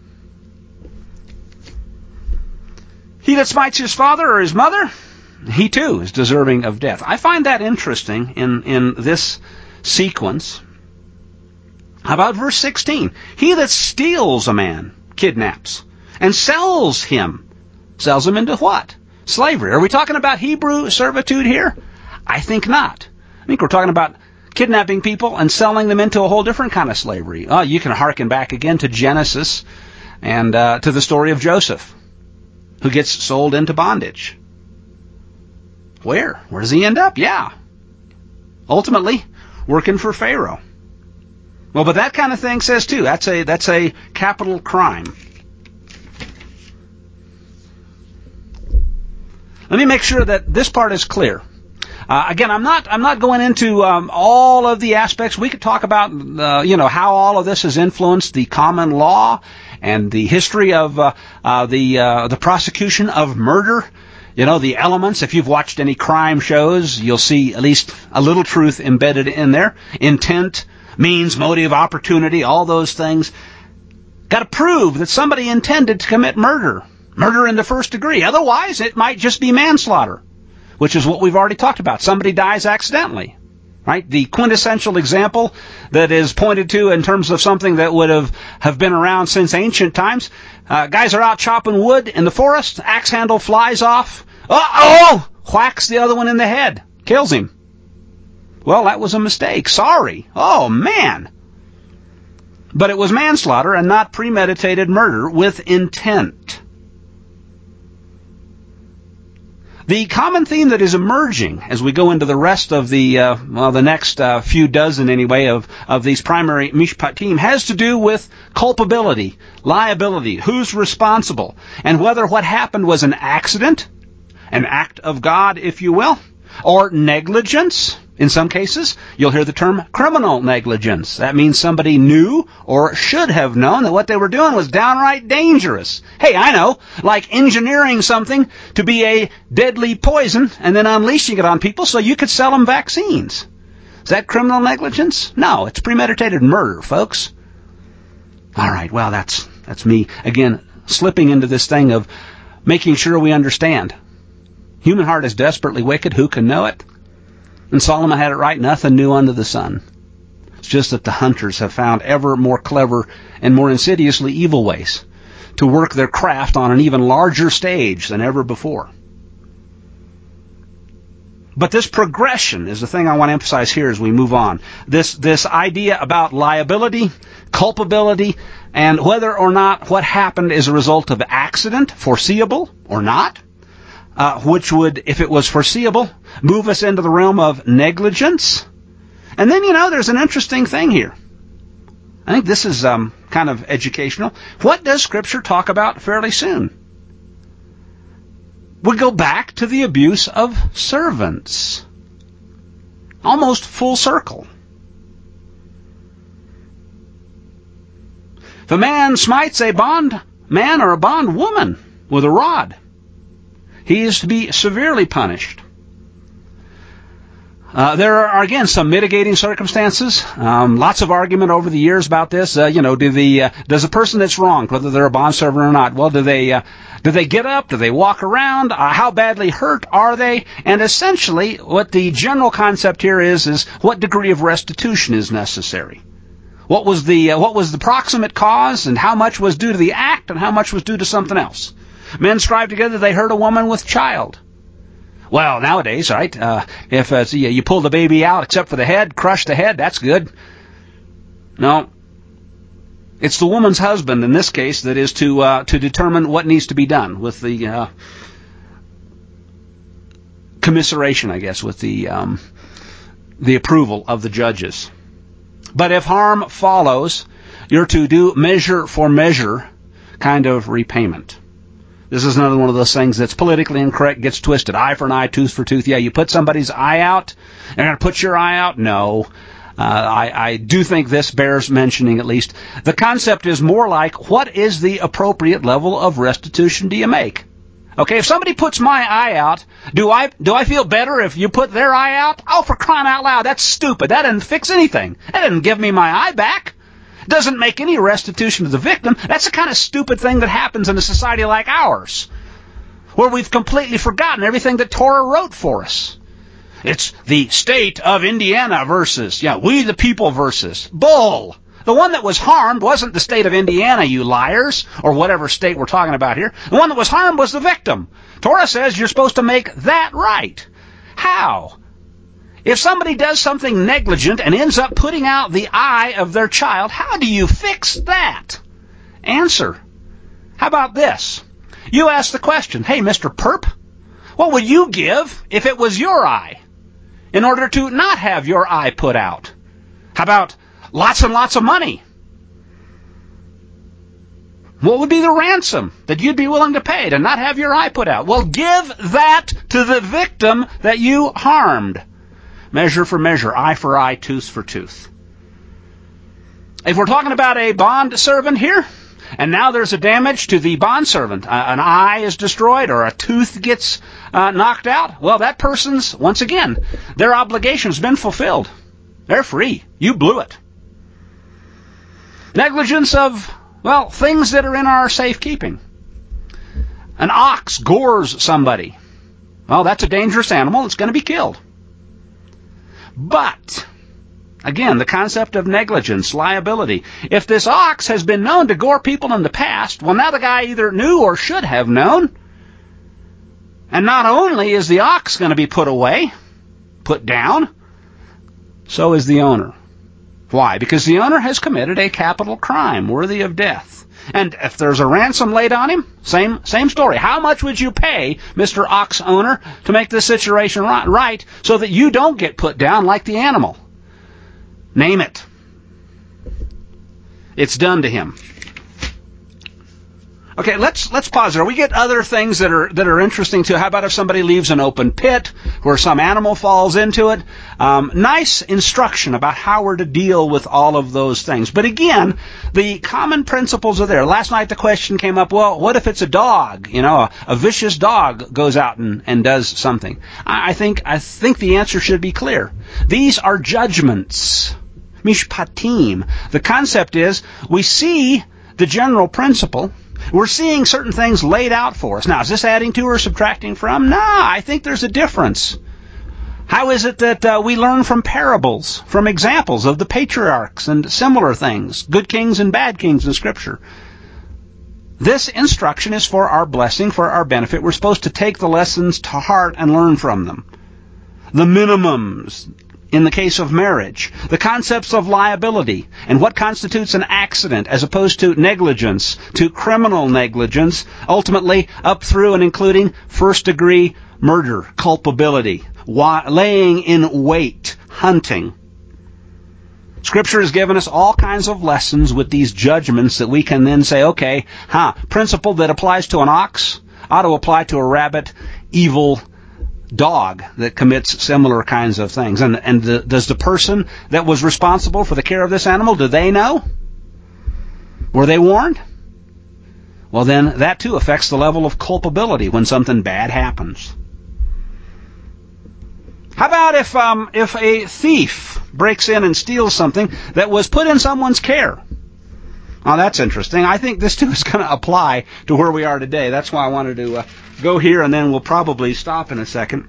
He that smites his father or his mother, he too is deserving of death. I find that interesting in, in this sequence. How about verse sixteen? He that steals a man kidnaps and sells him. Sells him into what? Slavery. Are we talking about Hebrew servitude here? I think not. I think we're talking about kidnapping people and selling them into a whole different kind of slavery. Oh, you can hearken back again to Genesis and uh, to the story of Joseph, who gets sold into bondage. Where? Where does he end up? Yeah. Ultimately, working for Pharaoh. Well, but that kind of thing says too, that's a that's a capital crime. Let me make sure that this part is clear. Uh, again, I'm not I'm not going into um, all of the aspects. We could talk about uh, you know how all of this has influenced the common law and the history of uh, uh, the uh, the prosecution of murder. You know, the elements. If you've watched any crime shows, you'll see at least a little truth embedded in there. Intent, means, motive, opportunity, all those things. Got to prove that somebody intended to commit murder. Murder in the first degree. Otherwise, it might just be manslaughter, which is what we've already talked about. Somebody dies accidentally, right? The quintessential example that is pointed to in terms of something that would have, have been around since ancient times. Uh, guys are out chopping wood in the forest. Axe handle flies off. Uh-oh! Whacks the other one in the head. Kills him. Well, that was a mistake. Sorry. Oh, man. But it was manslaughter and not premeditated murder with intent. The common theme that is emerging as we go into the rest of the, uh, well, the next uh, few dozen anyway of, of these primary mishpatim has to do with culpability, liability, who's responsible, and whether what happened was an accident, an act of God, if you will, or negligence. In some cases, you'll hear the term criminal negligence. That means somebody knew or should have known that what they were doing was downright dangerous. Hey, I know, like engineering something to be a deadly poison and then unleashing it on people so you could sell them vaccines. Is that criminal negligence? No, it's premeditated murder, folks. All right, well, that's that's me, again, slipping into this thing of making sure we understand. Human heart is desperately wicked. Who can know it? And Solomon had it right, nothing new under the sun. It's just that the hunters have found ever more clever and more insidiously evil ways to work their craft on an even larger stage than ever before. But this progression is the thing I want to emphasize here as we move on. This this idea about liability, culpability, and whether or not what happened is a result of accident, foreseeable or not, uh, which would, if it was foreseeable, move us into the realm of negligence. And then, you know, there's an interesting thing here. I think this is um, kind of educational. What does Scripture talk about fairly soon? We go back to the abuse of servants. Almost full circle. If a man smites a bond man or a bond woman with a rod, he is to be severely punished. Uh, there are, again, some mitigating circumstances. Um, lots of argument over the years about this. Uh, you know, do the uh, does the person that's wronged, whether they're a bondservant or not, well, do they uh, do they get up? Do they walk around? Uh, how badly hurt are they? And essentially, what the general concept here is is what degree of restitution is necessary. What was the uh, what was the proximate cause, and how much was due to the act, and how much was due to something else? Men strive together; they hurt a woman with child. Well, nowadays, right, uh, if uh, so you, you pull the baby out except for the head, crush the head, that's good. No. It's the woman's husband, in this case, that is to uh, to determine what needs to be done with the uh, commiseration, I guess, with the um, the approval of the judges. But if harm follows, you're to do measure for measure kind of repayment. This is another one of those things that's politically incorrect, gets twisted. Eye for an eye, tooth for tooth. Yeah, you put somebody's eye out, they're going to put your eye out? No. Uh, I, I do think this bears mentioning at least. The concept is more like, what is the appropriate level of restitution do you make? Okay, if somebody puts my eye out, do I do I feel better if you put their eye out? Oh, for crying out loud, that's stupid. That doesn't fix anything. That doesn't give me my eye back. Doesn't make any restitution to the victim. That's the kind of stupid thing that happens in a society like ours, where we've completely forgotten everything that Torah wrote for us. It's the state of Indiana versus, yeah, we the people versus. Bull! The one that was harmed wasn't the state of Indiana, you liars, or whatever state we're talking about here. The one that was harmed was the victim. Torah says you're supposed to make that right. How? If somebody does something negligent and ends up putting out the eye of their child, how do you fix that? Answer. How about this? You ask the question, hey, Mister Perp, what would you give if it was your eye in order to not have your eye put out? How about lots and lots of money? What would be the ransom that you'd be willing to pay to not have your eye put out? Well, give that to the victim that you harmed. Measure for measure, eye for eye, tooth for tooth. If we're talking about a bond servant here, and now there's a damage to the bond servant, uh, an eye is destroyed or a tooth gets uh, knocked out, well, that person's, once again, their obligation's been fulfilled. They're free. You blew it. Negligence of, well, things that are in our safekeeping. An ox gores somebody. Well, that's a dangerous animal. It's going to be killed. But, again, the concept of negligence, liability. If this ox has been known to gore people in the past, well, now the guy either knew or should have known. And not only is the ox going to be put away, put down, so is the owner. Why? Because the owner has committed a capital crime worthy of death. And if there's a ransom laid on him, same same story. How much would you pay, Mister Ox owner, to make this situation right so that you don't get put down like the animal? Name it. It's done to him. Okay, let's let's pause there. We get other things that are that are interesting too. How about if somebody leaves an open pit where some animal falls into it? Um, nice instruction about how we're to deal with all of those things. But again, the common principles are there. Last night the question came up, well, what if it's a dog? You know, a, a vicious dog goes out and, and does something. I, I think I think the answer should be clear. These are judgments. Mishpatim. The concept is we see the general principle. We're seeing certain things laid out for us. Now, is this adding to or subtracting from? No, I think there's a difference. How is it that uh, we learn from parables, from examples of the patriarchs and similar things, good kings and bad kings in Scripture? This instruction is for our blessing, for our benefit. We're supposed to take the lessons to heart and learn from them. the minimums in the case of marriage, the concepts of liability, and what constitutes an accident as opposed to negligence, to criminal negligence, ultimately up through and including first-degree murder, culpability, wa- laying in wait, hunting. Scripture has given us all kinds of lessons with these judgments that we can then say, okay, huh, principle that applies to an ox ought to apply to a rabid, evil dog that commits similar kinds of things. And and the, does the person that was responsible for the care of this animal, do they know? Were they warned? Well, then that too affects the level of culpability when something bad happens. How about if um, if a thief breaks in and steals something that was put in someone's care? Oh, that's interesting. I think this too is going to apply to where we are today. That's why I wanted to uh, go here, and then we'll probably stop in a second.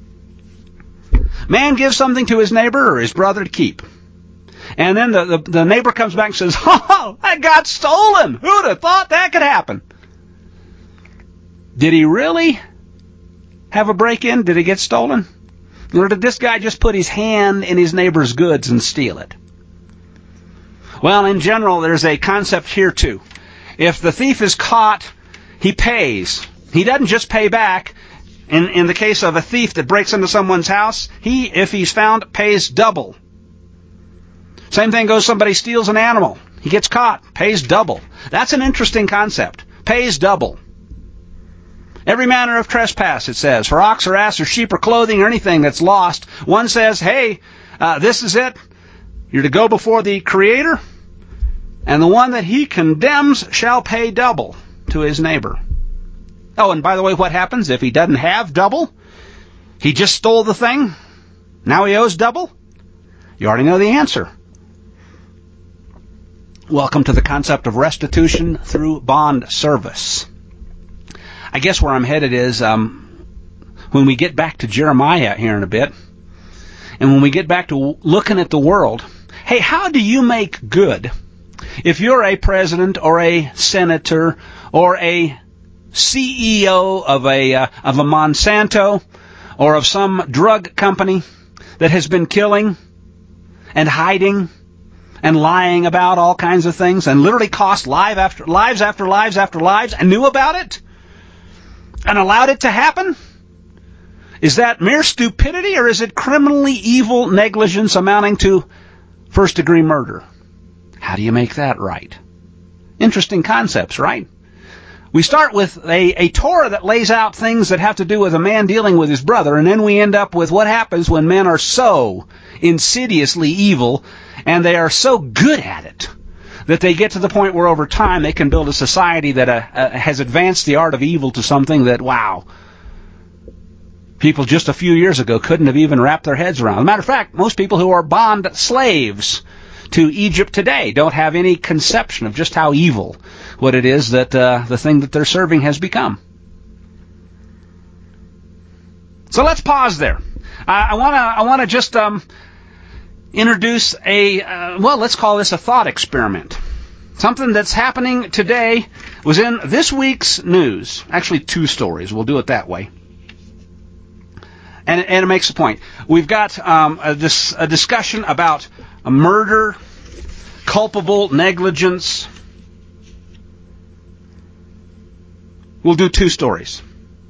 Man gives something to his neighbor or his brother to keep. And then the, the, the neighbor comes back and says, oh, that got stolen. Who'd have thought that could happen? Did he really have a break-in? Did it get stolen? Or did this guy just put his hand in his neighbor's goods and steal it? Well, in general, there's a concept here, too. If the thief is caught, he pays. He doesn't just pay back. In, in the case of a thief that breaks into someone's house, he, if he's found, pays double. Same thing goes, somebody steals an animal. He gets caught, pays double. That's an interesting concept. Pays double. Every manner of trespass, it says, for ox or ass or sheep or clothing or anything that's lost. One says, hey, uh, this is it. You're to go before the Creator, and the one that he condemns shall pay double to his neighbor. Oh, and by the way, what happens if he doesn't have double? He just stole the thing. Now he owes double? You already know the answer. Welcome to the concept of restitution through bond service. I guess where I'm headed is um, when we get back to Jeremiah here in a bit, and when we get back to looking at the world, hey, how do you make good if you're a president or a senator or a C E O of a uh, of a Monsanto or of some drug company that has been killing and hiding and lying about all kinds of things and literally cost lives after lives after lives after lives and knew about it and allowed it to happen? Is that mere stupidity, or is it criminally evil negligence amounting to first-degree murder? How do you make that right? Interesting concepts, right? We start with a, a Torah that lays out things that have to do with a man dealing with his brother, and then we end up with what happens when men are so insidiously evil, and they are so good at it, that they get to the point where over time they can build a society that uh, uh, has advanced the art of evil to something that, wow, people just a few years ago couldn't have even wrapped their heads around. As a matter of fact, most people who are bond slaves to Egypt today don't have any conception of just how evil what it is that uh, the thing that they're serving has become. So let's pause there. I want to I want to just um, introduce a, uh, well, let's call this a thought experiment. Something that's happening today was in this week's news. Actually, two stories. We'll do it that way. And, and it makes a point. We've got um, a, dis, a discussion about a murder, culpable negligence. We'll do two stories.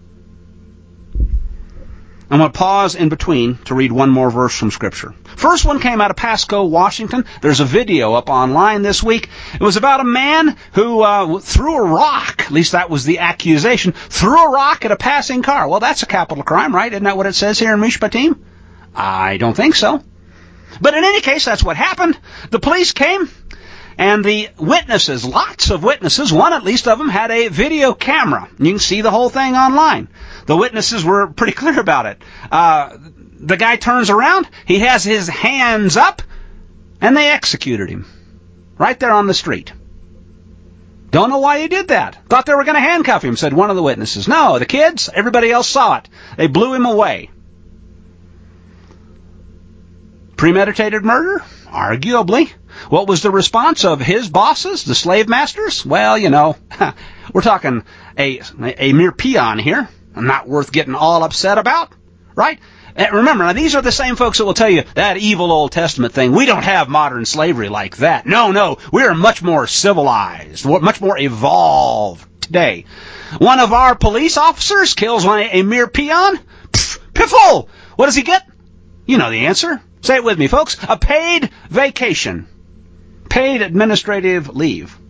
I'm going to pause in between to read one more verse from Scripture. First one came out of Pasco, Washington. There's a video up online this week. It was about a man who uh, threw a rock, at least that was the accusation, threw a rock at a passing car. Well, that's a capital crime, right? Isn't that what it says here in Mishpatim? I don't think so. But in any case, that's what happened. The police came, and the witnesses, lots of witnesses, one at least of them had a video camera. You can see the whole thing online. The witnesses were pretty clear about it. Uh, the guy turns around, he has his hands up, and they executed him. Right there on the street. Don't know why he did that. Thought they were going to handcuff him, said one of the witnesses. No, the kids, everybody else saw it. They blew him away. Premeditated murder? Arguably. What was the response of his bosses, the slave masters? Well, you know, we're talking a, a mere peon here. Not worth getting all upset about, right? And remember, now these are the same folks that will tell you that evil Old Testament thing. We don't have modern slavery like that. No, no, we are much more civilized, much more evolved today. One of our police officers kills one, a mere peon. Pff, piffle! What does he get? You know the answer. Say it with me, folks. A paid vacation. Paid administrative leave.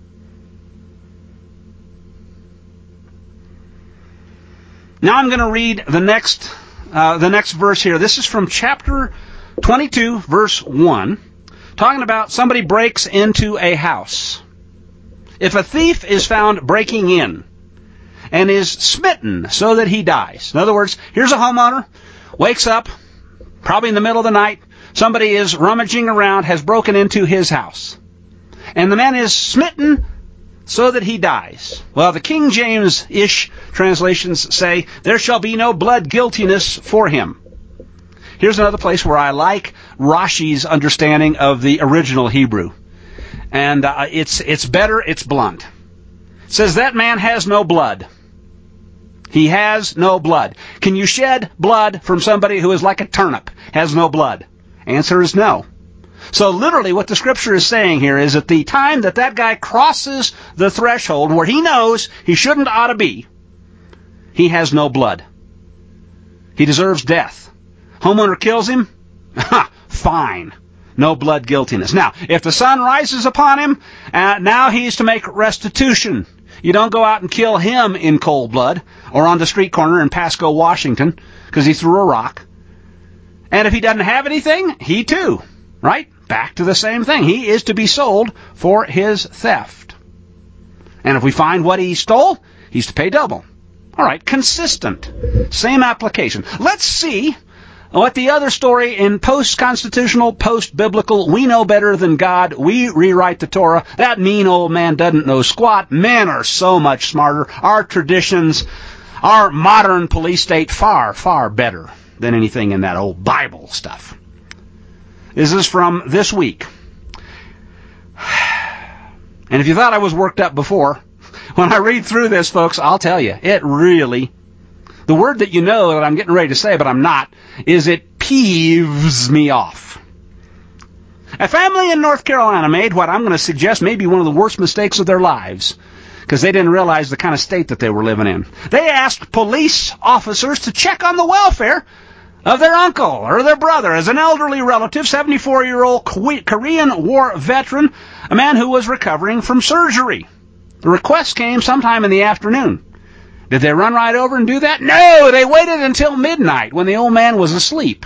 Now I'm going to read the next uh, the next verse here. This is from chapter twenty-two, verse one, talking about somebody breaks into a house. If a thief is found breaking in and is smitten so that he dies. In other words, here's a homeowner, wakes up, probably in the middle of the night, somebody is rummaging around, has broken into his house. And the man is smitten so that he dies. Well, the King James-ish translations say, there shall be no blood guiltiness for him. Here's another place where I like Rashi's understanding of the original Hebrew. And uh, it's it's better, it's blunt. It says, that man has no blood. He has no blood. Can you shed blood from somebody who is like a turnip, has no blood? Answer is no. So literally what the scripture is saying here is at the time that that guy crosses the threshold where he knows he shouldn't ought to be, he has no blood. He deserves death. Homeowner kills him? Ha! Fine. No blood guiltiness. Now, if the sun rises upon him, uh, now he's to make restitution. You don't go out and kill him in cold blood or on the street corner in Pasco, Washington, because he threw a rock. And if he doesn't have anything, he too, right? Back to the same thing. He is to be sold for his theft. And if we find what he stole, he's to pay double. All right, consistent. Same application. Let's see what the other story in post-constitutional, post-biblical, we know better than God, we rewrite the Torah. That mean old man doesn't know squat. Men are so much smarter. Our traditions, our modern police state, far, far better than anything in that old Bible stuff. This is from this week. And if you thought I was worked up before, when I read through this, folks, I'll tell you, it really, the word that you know that I'm getting ready to say, but I'm not, is it peeves me off. A family in North Carolina made what I'm going to suggest may be one of the worst mistakes of their lives, because they didn't realize the kind of state that they were living in. They asked police officers to check on the welfare of their uncle or their brother as an elderly relative, seventy-four-year-old Korean War veteran, a man who was recovering from surgery. The request came sometime in the afternoon. Did they run right over and do that? No, they waited until midnight when the old man was asleep.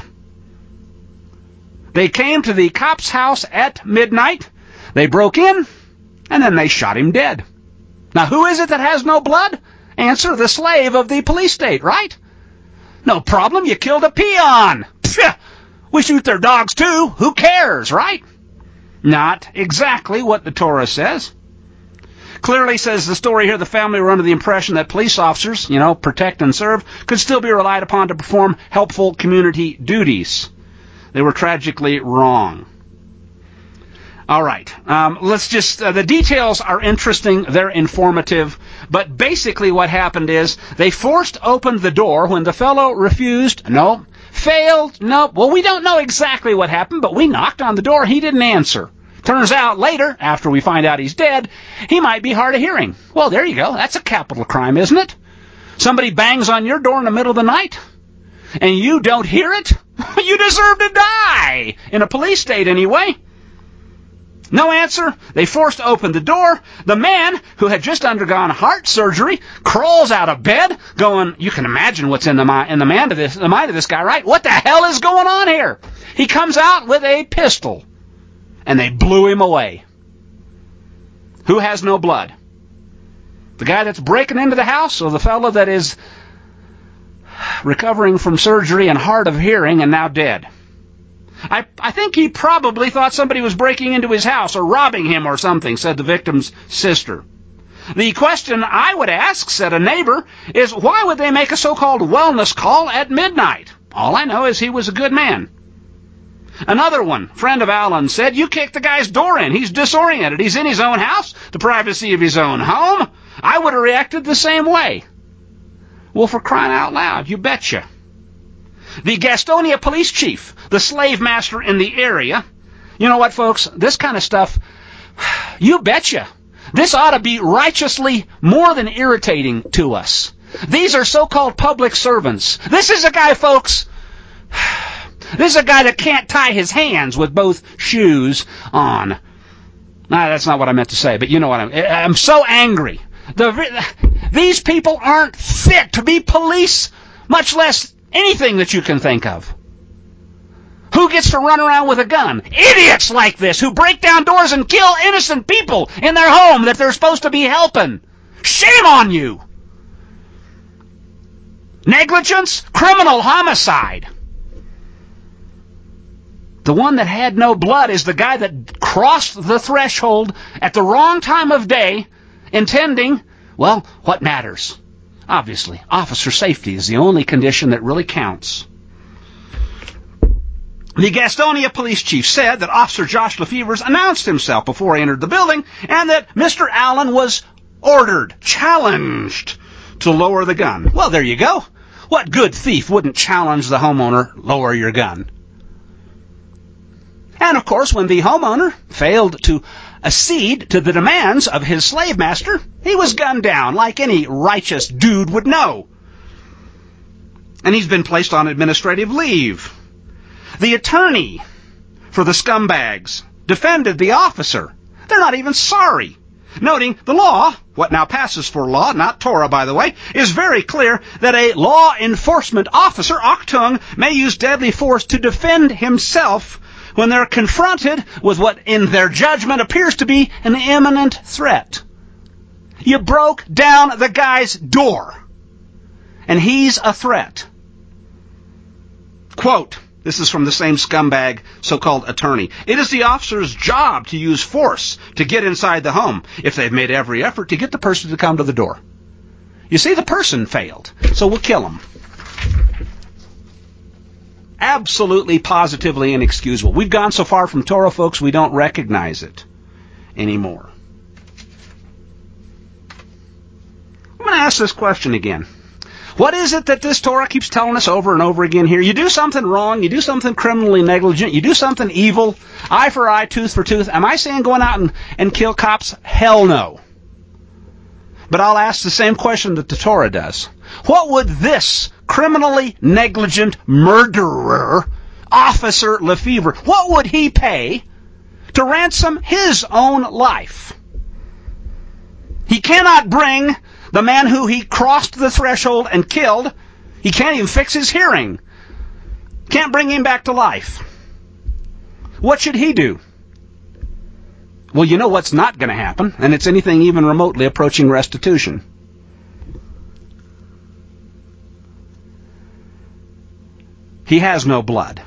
They came to the cop's house at midnight, they broke in, and then they shot him dead. Now, who is it that has no blood? Answer, the slave of the police state, right? No problem, you killed a peon. Pfft, we shoot their dogs too. Who cares, right? Not exactly what the Torah says. Clearly says the story here, the family were under the impression that police officers, you know, protect and serve, could still be relied upon to perform helpful community duties. They were tragically wrong. All right, um, let's just, uh, the details are interesting, they're informative, but basically what happened is they forced open the door when the fellow refused, no, failed, no, well, we don't know exactly what happened, but we knocked on the door, he didn't answer. Turns out later, after we find out he's dead, he might be hard of hearing. Well, there you go, that's a capital crime, isn't it? Somebody bangs on your door in the middle of the night, and you don't hear it? You deserve to die, in a police state anyway. No answer. They forced open the door. The man, who had just undergone heart surgery, crawls out of bed, going, you can imagine what's in the mind, in the mind of this, the mind of this guy, right? What the hell is going on here? He comes out with a pistol, and they blew him away. Who has no blood? The guy that's breaking into the house, or the fellow that is recovering from surgery and hard of hearing and now dead? I, I think he probably thought somebody was breaking into his house or robbing him or something, said the victim's sister. The question I would ask, said a neighbor, is why would they make a so-called wellness call at midnight? All I know is he was a good man. Another one, friend of Alan, said, you kicked the guy's door in. He's disoriented. He's in his own house, the privacy of his own home. I would have reacted the same way. Well, for crying out loud, you betcha. The Gastonia police chief, the slave master in the area. You know what, folks? This kind of stuff, you betcha. This ought to be righteously more than irritating to us. These are so-called public servants. This is a guy, folks, this is a guy that can't tie his hands with both shoes on. Nah, that's not what I meant to say, but you know what I'm... I'm so angry. The, these people aren't fit to be police, much less anything that you can think of. Who gets to run around with a gun? Idiots like this who break down doors and kill innocent people in their home that they're supposed to be helping. Shame on you! Negligence? Criminal homicide. The one that had no blood is the guy that crossed the threshold at the wrong time of day, intending, well, what matters? Obviously, officer safety is the only condition that really counts. The Gastonia police chief said that Officer Josh Lefevers announced himself before he entered the building and that Mister Allen was ordered, challenged to lower the gun. Well, there you go. What good thief wouldn't challenge the homeowner, lower your gun? And, of course, when the homeowner failed to accede to the demands of his slave master, he was gunned down like any righteous dude would know. And he's been placed on administrative leave. The attorney for the scumbags defended the officer. They're not even sorry. Noting the law, what now passes for law, not Torah, by the way, is very clear that a law enforcement officer, Octung, may use deadly force to defend himself when they're confronted with what, in their judgment, appears to be an imminent threat. You broke down the guy's door, and he's a threat. Quote, this is from the same scumbag, so-called attorney. It is the officer's job to use force to get inside the home if they've made every effort to get the person to come to the door. You see, the person failed, so we'll kill him. Absolutely, positively inexcusable. We've gone so far from Torah, folks, we don't recognize it anymore. I'm going to ask this question again. What is it that this Torah keeps telling us over and over again here? You do something wrong, you do something criminally negligent, you do something evil, eye for eye, tooth for tooth. Am I saying going out and, and kill cops? Hell no. But I'll ask the same question that the Torah does. What would this criminally negligent murderer, Officer Lefevre, what would he pay to ransom his own life? He cannot bring the man who he crossed the threshold and killed. He can't even fix his hearing. Can't bring him back to life. What should he do? Well, you know what's not going to happen, and it's anything even remotely approaching restitution. He has no blood.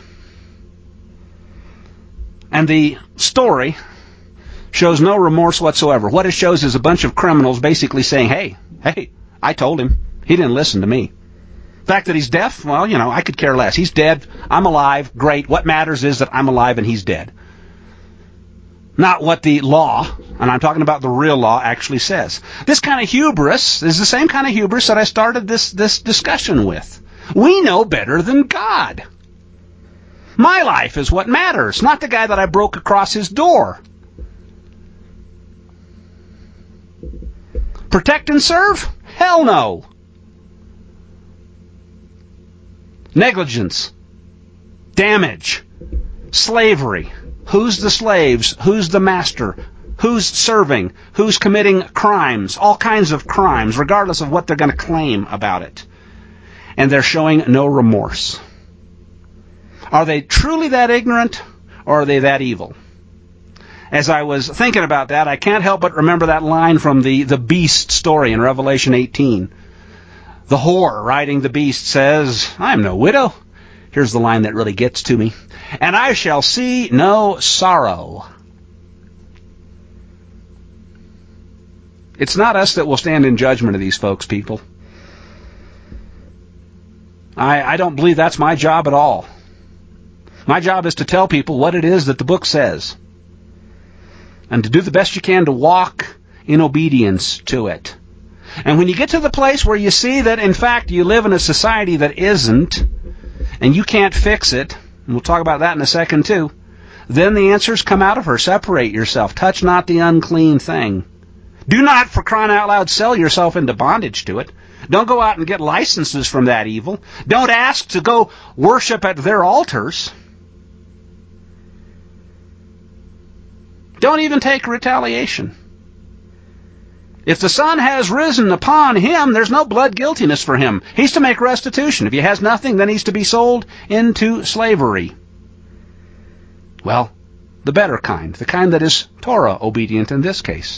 And the story shows no remorse whatsoever. What it shows is a bunch of criminals basically saying, hey, hey, I told him. He didn't listen to me. The fact that he's deaf, well, you know, I could care less. He's dead. I'm alive. Great. What matters is that I'm alive and he's dead. Not what the law, and I'm talking about the real law, actually says. This kind of hubris is the same kind of hubris that I started this, this discussion with. We know better than God. My life is what matters, not the guy that I broke across his door. Protect and serve? Hell no. Negligence. Damage. Slavery. Who's the slaves? Who's the master? Who's serving? Who's committing crimes? All kinds of crimes, regardless of what they're going to claim about it. And they're showing no remorse. Are they truly that ignorant, or are they that evil? As I was thinking about that, I can't help but remember that line from the, the beast story in Revelation eighteen. The whore riding the beast says, I am no widow. Here's the line that really gets to me. And I shall see no sorrow. It's not us that will stand in judgment of these folks, people. I, I don't believe that's my job at all. My job is to tell people what it is that the book says. And to do the best you can to walk in obedience to it. And when you get to the place where you see that, in fact, you live in a society that isn't, and you can't fix it, and we'll talk about that in a second too, then the answers come out of her. Separate yourself. Touch not the unclean thing. Do not, for crying out loud, sell yourself into bondage to it. Don't go out and get licenses from that evil. Don't ask to go worship at their altars. Don't even take retaliation. If the sun has risen upon him, there's no blood guiltiness for him. He's to make restitution. If he has nothing, then he's to be sold into slavery. Well, the better kind, the kind that is Torah obedient in this case.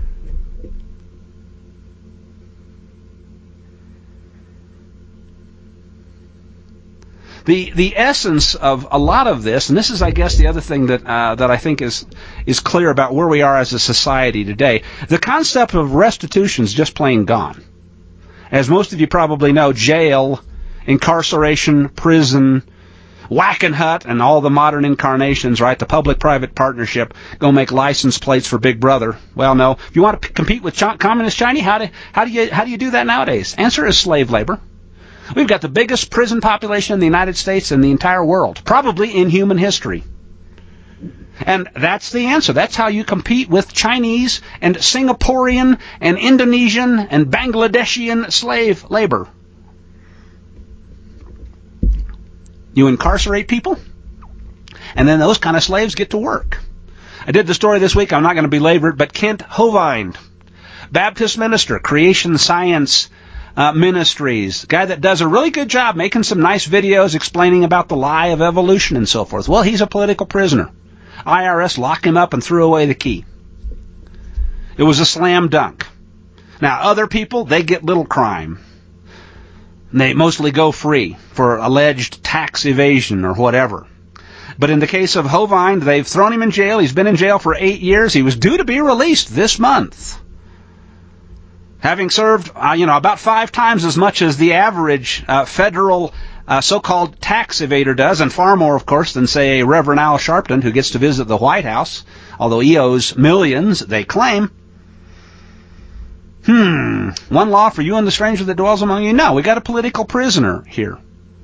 The the essence of a lot of this, and this is, I guess, the other thing that uh, that I think is is clear about where we are as a society today, the concept of restitution is just plain gone. As most of you probably know, jail, incarceration, prison, Wackenhut, and all the modern incarnations, right? The public-private partnership, go make license plates for Big Brother. Well, no. If you want to p- compete with Ch- Communist China, how do how do you how do you do that nowadays? Answer is slave labor. We've got the biggest prison population in the United States and the entire world, probably in human history. And that's the answer. That's how you compete with Chinese and Singaporean and Indonesian and Bangladeshian slave labor. You incarcerate people, and then those kind of slaves get to work. I did the story this week. I'm not going to belabor it, but Kent Hovind, Baptist minister, Creation Science Uh, Ministries, guy that does a really good job making some nice videos explaining about the lie of evolution and so forth. Well, he's a political prisoner. I R S locked him up and threw away the key. It was a slam dunk. Now, other people, they get little crime. They mostly go free for alleged tax evasion or whatever. But in the case of Hovind, they've thrown him in jail. He's been in jail for eight years. He was due to be released this month, having served, uh, you know, about five times as much as the average uh, federal uh, so-called tax evader does, and far more, of course, than, say, a Reverend Al Sharpton, who gets to visit the White House, although he owes millions, they claim. Hmm, one law for you and the stranger that dwells among you? No, we got a political prisoner here.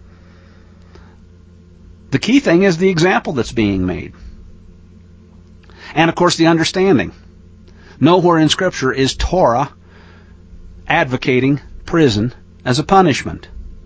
The key thing is the example that's being made. And, of course, the understanding. Nowhere in Scripture is Torah advocating prison as a punishment.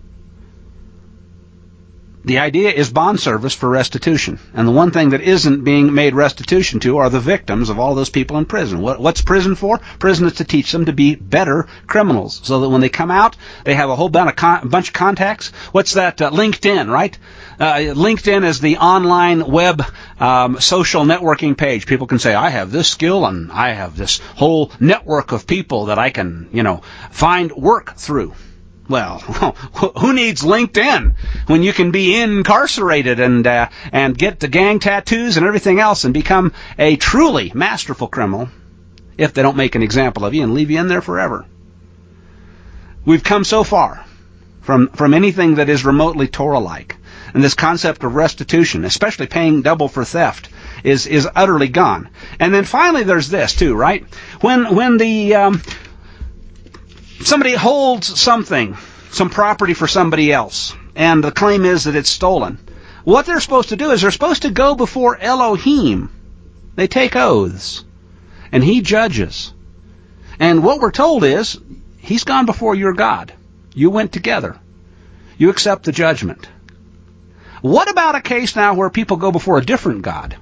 The idea is bond service for restitution. And the one thing that isn't being made restitution to are the victims of all those people in prison. What, what's prison for? Prison is to teach them to be better criminals, so that when they come out, they have a whole bunch of, con- bunch of contacts. What's that? Uh, LinkedIn, right? Uh, LinkedIn is the online web um, social networking page. People can say, I have this skill and I have this whole network of people that I can, you know, find work through. Well, who needs LinkedIn when you can be incarcerated and uh, and get the gang tattoos and everything else and become a truly masterful criminal if they don't make an example of you and leave you in there forever? We've come so far from from anything that is remotely Torah-like. And this concept of restitution, especially paying double for theft, is is utterly gone. And then finally there's this too, right? When when the um, somebody holds something, some property for somebody else, and the claim is that it's stolen, what they're supposed to do is they're supposed to go before Elohim. They take oaths, and he judges. And what we're told is, he's gone before your God. You went together. You accept the judgment. What about a case now where people go before a different God?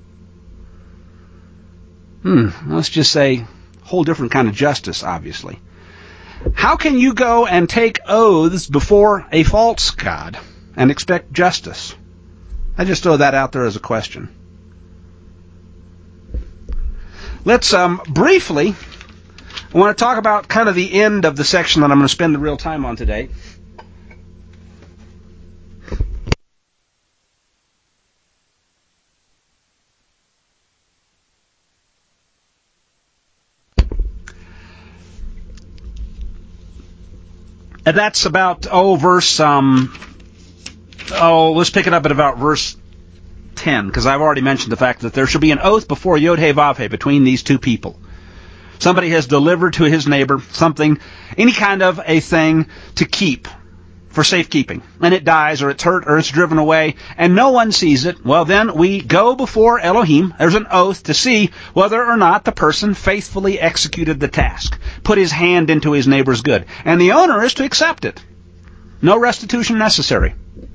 Hmm, let's just say, whole different kind of justice, obviously. How can you go and take oaths before a false God and expect justice? I just throw that out there as a question. Let's um, briefly, I want to talk about kind of the end of the section that I'm going to spend the real time on today. And that's about, oh, verse, um, oh, let's pick it up at about verse ten, because I've already mentioned the fact that there shall be an oath before Yod-Heh-Vav-Heh between these two people. Somebody has delivered to his neighbor something, any kind of a thing to keep for safekeeping, and it dies, or it's hurt, or it's driven away, and no one sees it, well, then we go before Elohim. There's an oath to see whether or not the person faithfully executed the task, put his hand into his neighbor's good, and the owner is to accept it. No restitution necessary.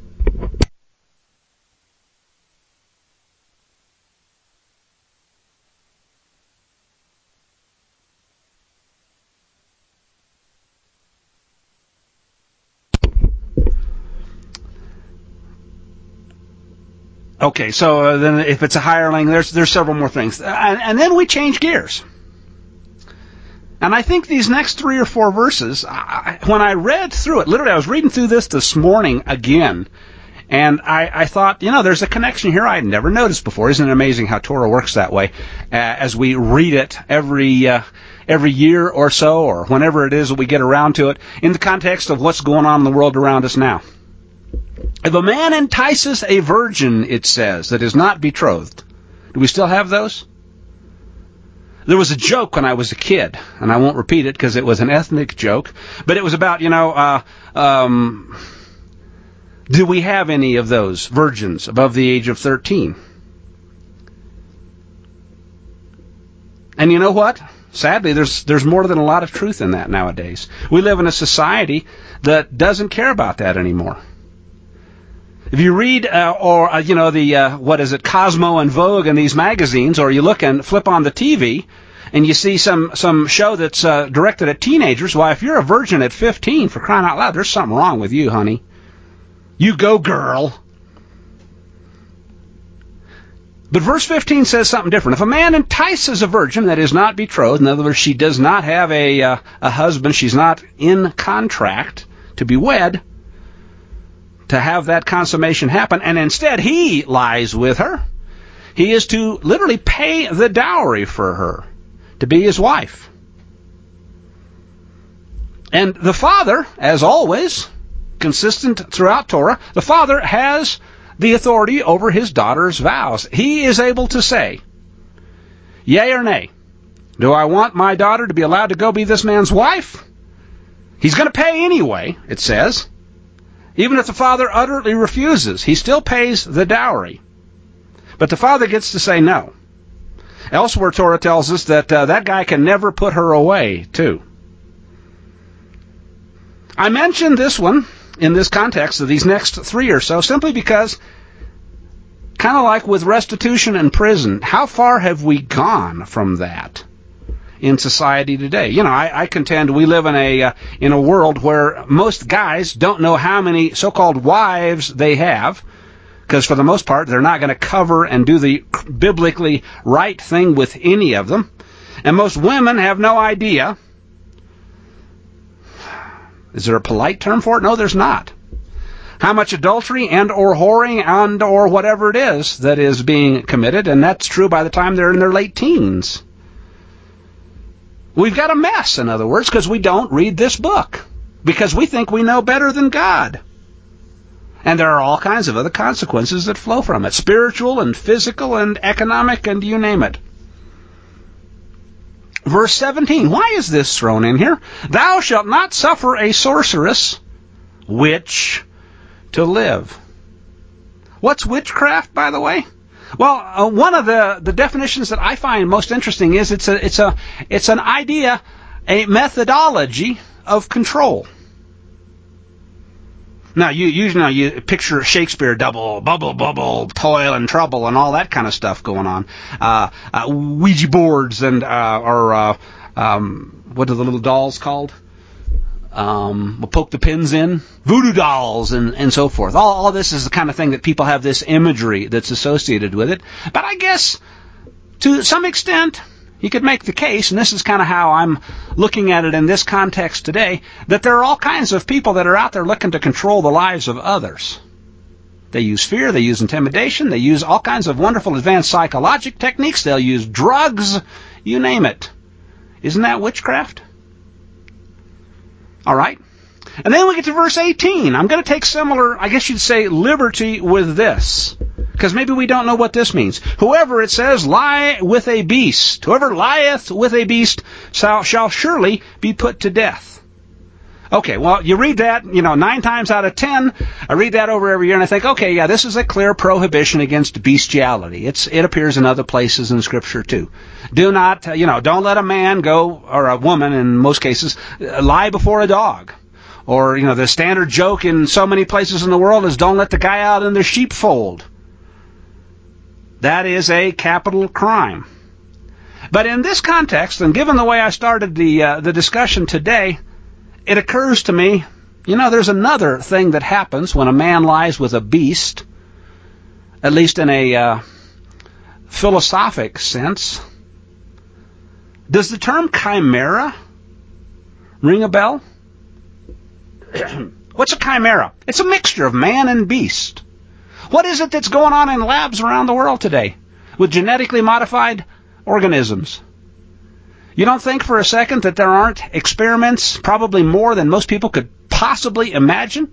Okay, so uh, then if it's a hireling, there's there's several more things. And, and then we change gears. And I think these next three or four verses, I, when I read through it, literally I was reading through this this morning again, and I, I thought, you know, there's a connection here I had never noticed before. Isn't it amazing how Torah works that way? Uh, as we read it every uh, every year or so, or whenever it is that we get around to it, in the context of what's going on in the world around us now. If a man entices a virgin, it says, that is not betrothed. Do we still have those? There was a joke when I was a kid, and I won't repeat it because it was an ethnic joke, but it was about, you know, uh, um, do we have any of those virgins above the age of thirteen? And you know what? Sadly, there's there's more than a lot of truth in that nowadays. We live in a society that doesn't care about that anymore. If you read, uh, or, uh, you know, the, uh, what is it, Cosmo and Vogue and these magazines, or you look and flip on the T V, and you see some, some show that's uh, directed at teenagers, why, if you're a virgin at fifteen, for crying out loud, there's something wrong with you, honey. You go, girl. But verse fifteen says something different. If a man entices a virgin that is not betrothed, in other words, she does not have a, uh, a husband, she's not in contract to be wed, to have that consummation happen, and instead he lies with her, he is to literally pay the dowry for her, to be his wife. And the father, as always, consistent throughout Torah, the father has the authority over his daughter's vows. He is able to say, yea or nay, do I want my daughter to be allowed to go be this man's wife? He's going to pay anyway, it says. Even if the father utterly refuses, he still pays the dowry. But the father gets to say no. Elsewhere, Torah tells us that uh, that guy can never put her away, too. I mentioned this one in this context of these next three or so simply because, kind of like with restitution and prison, how far have we gone from that in society today? You know, I, I contend we live in a uh, in a world where most guys don't know how many so-called wives they have, because for the most part they're not going to cover and do the biblically right thing with any of them, and most women have no idea. Is there a polite term for it? No, there's not. How much adultery and or whoring and or whatever it is that is being committed, and that's true by the time they're in their late teens. We've got a mess, in other words, because we don't read this book, because we think we know better than God. And there are all kinds of other consequences that flow from it, spiritual and physical and economic and you name it. Verse seventeen, why is this thrown in here? Thou shalt not suffer a sorceress witch to live. What's witchcraft, by the way? Well, uh, one of the, the definitions that I find most interesting is it's a it's a it's an idea, a methodology of control. Now, you you know you picture Shakespeare, double, bubble, bubble, toil and trouble, and all that kind of stuff going on. Uh, uh, Ouija boards and uh, or uh, um, what are the little dolls called? Um, we'll poke the pins in, voodoo dolls, and, and so forth. All, all this is the kind of thing that people have this imagery that's associated with it. But I guess, to some extent, you could make the case, and this is kind of how I'm looking at it in this context today, that there are all kinds of people that are out there looking to control the lives of others. They use fear, they use intimidation, they use all kinds of wonderful advanced psychologic techniques, they'll use drugs, you name it. Isn't that witchcraft? All right. And then we get to verse eighteen. I'm going to take similar, I guess you'd say, liberty with this, because maybe we don't know what this means. Whoever, it says, lie with a beast, whoever lieth with a beast shall, shall surely be put to death. Okay, well, you read that, you know, nine times out of ten, I read that over every year, and I think, okay, yeah, this is a clear prohibition against bestiality. It's It appears in other places in Scripture, too. Do not, uh, you know, don't let a man go, or a woman in most cases, uh, lie before a dog. Or, you know, the standard joke in so many places in the world is don't let the guy out in the sheepfold. That is a capital crime. But in this context, and given the way I started the uh, the discussion today, it occurs to me, you know, there's another thing that happens when a man lies with a beast, at least in a uh, philosophic sense. Does the term chimera ring a bell? What's a chimera? It's a mixture of man and beast. What is it that's going on in labs around the world today with genetically modified organisms? You don't think for a second that there aren't experiments, probably more than most people could possibly imagine,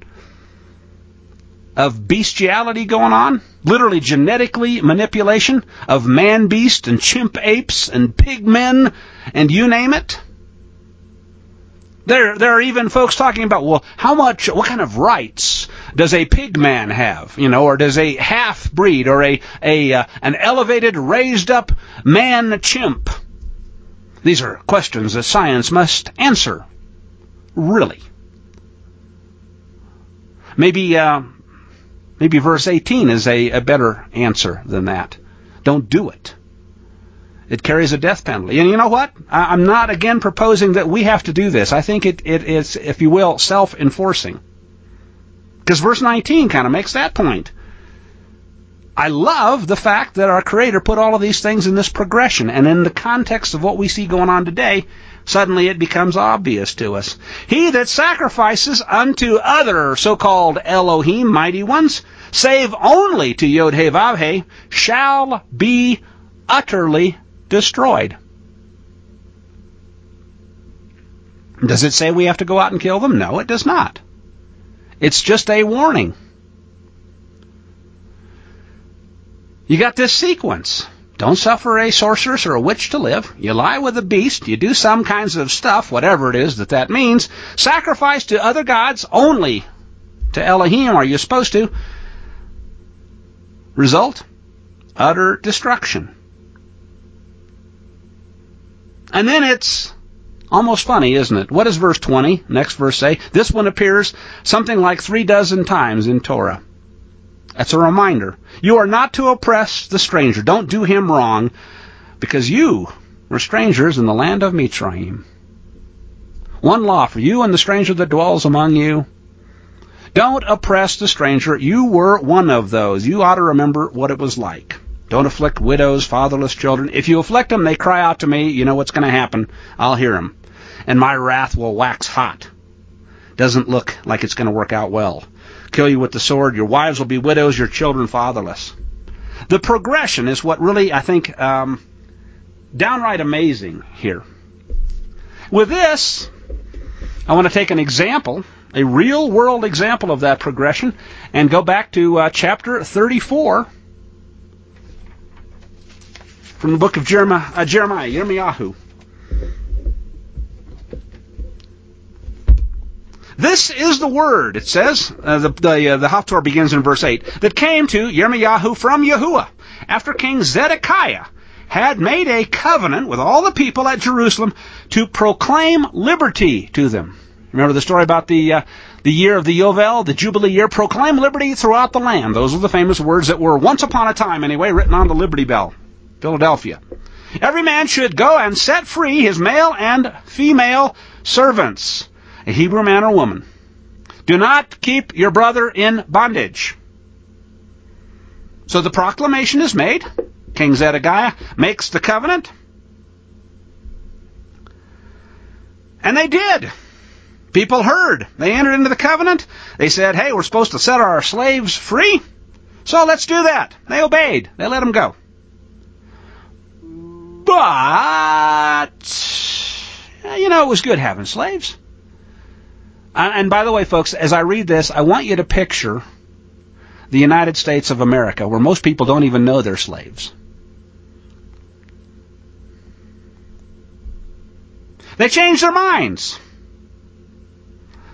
of bestiality going on? Literally genetically manipulation of man-beast and chimp-apes and pig-men and you name it? There, there are even folks talking about, well, how much, what kind of rights does a pig man have, you know, or does a half-breed or a, a uh, an elevated, raised-up man-chimp? These are questions that science must answer. Really. Maybe, uh, maybe verse eighteen is a, a better answer than that. Don't do it. It carries a death penalty. And you know what? I, I'm not, again, proposing that we have to do this. I think it, it is, if you will, self-enforcing. Because verse nineteen kind of makes that point. I love the fact that our Creator put all of these things in this progression, and in the context of what we see going on today, suddenly it becomes obvious to us. He that sacrifices unto other so-called Elohim, mighty ones, save only to Yod-Heh-Vav-Heh, shall be utterly destroyed. Does it say we have to go out and kill them? No, it does not. It's just a warning. You got this sequence. Don't suffer a sorceress or a witch to live. You lie with a beast. You do some kinds of stuff, whatever it is that that means. Sacrifice to other gods, only to Elohim are you supposed to. Result? Utter destruction. And then it's almost funny, isn't it? What does verse twenty, next verse say? This one appears something like three dozen times in Torah. That's a reminder. You are not to oppress the stranger. Don't do him wrong, because you were strangers in the land of Mitzrayim. One law for you and the stranger that dwells among you. Don't oppress the stranger. You were one of those. You ought to remember what it was like. Don't afflict widows, fatherless children. If you afflict them, they cry out to me. You know what's going to happen. I'll hear them. And my wrath will wax hot. Doesn't look like it's going to work out well. Kill you with the sword. Your wives will be widows, your children fatherless. The progression is what really, I think, um, downright amazing here. With this, I want to take an example, a real-world example of that progression, and go back to uh, chapter thirty-four from the book of Jeremiah, uh, Jeremiah, Yirmiyahu. This is the word, it says, uh, the the, uh, the Haftorah begins in verse eight, that came to Yirmiyahu from Yahuwah, after King Zedekiah had made a covenant with all the people at Jerusalem to proclaim liberty to them. Remember the story about the uh, the year of the Yovel, the Jubilee year? Proclaim liberty throughout the land. Those are the famous words that were once upon a time, anyway, written on the Liberty Bell, Philadelphia. Every man should go and set free his male and female servants, a Hebrew man or woman. Do not keep your brother in bondage. So the proclamation is made. King Zedekiah makes the covenant. And they did. People heard. They entered into the covenant. They said, hey, we're supposed to set our slaves free, so let's do that. They obeyed. They let them go. But, you know, it was good having slaves. And by the way, folks, as I read this, I want you to picture the United States of America, where most people don't even know they're slaves. They changed their minds.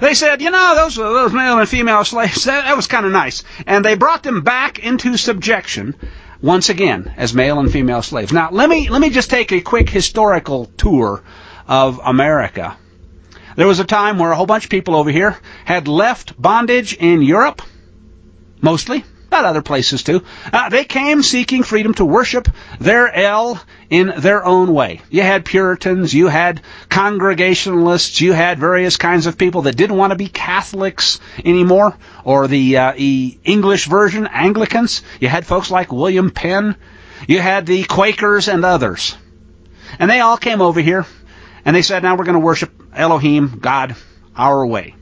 They said, you know, those, those male and female slaves, that, that was kind of nice. And they brought them back into subjection once again as male and female slaves. Now, let me, let me just take a quick historical tour of America. There was a time where a whole bunch of people over here had left bondage in Europe, mostly, not other places too. Uh, they came seeking freedom to worship their El in their own way. You had Puritans, you had Congregationalists, you had various kinds of people that didn't want to be Catholics anymore, or the uh, e- English version, Anglicans. You had folks like William Penn. You had the Quakers and others. And they all came over here, and they said, now we're going to worship Elohim, God, our way.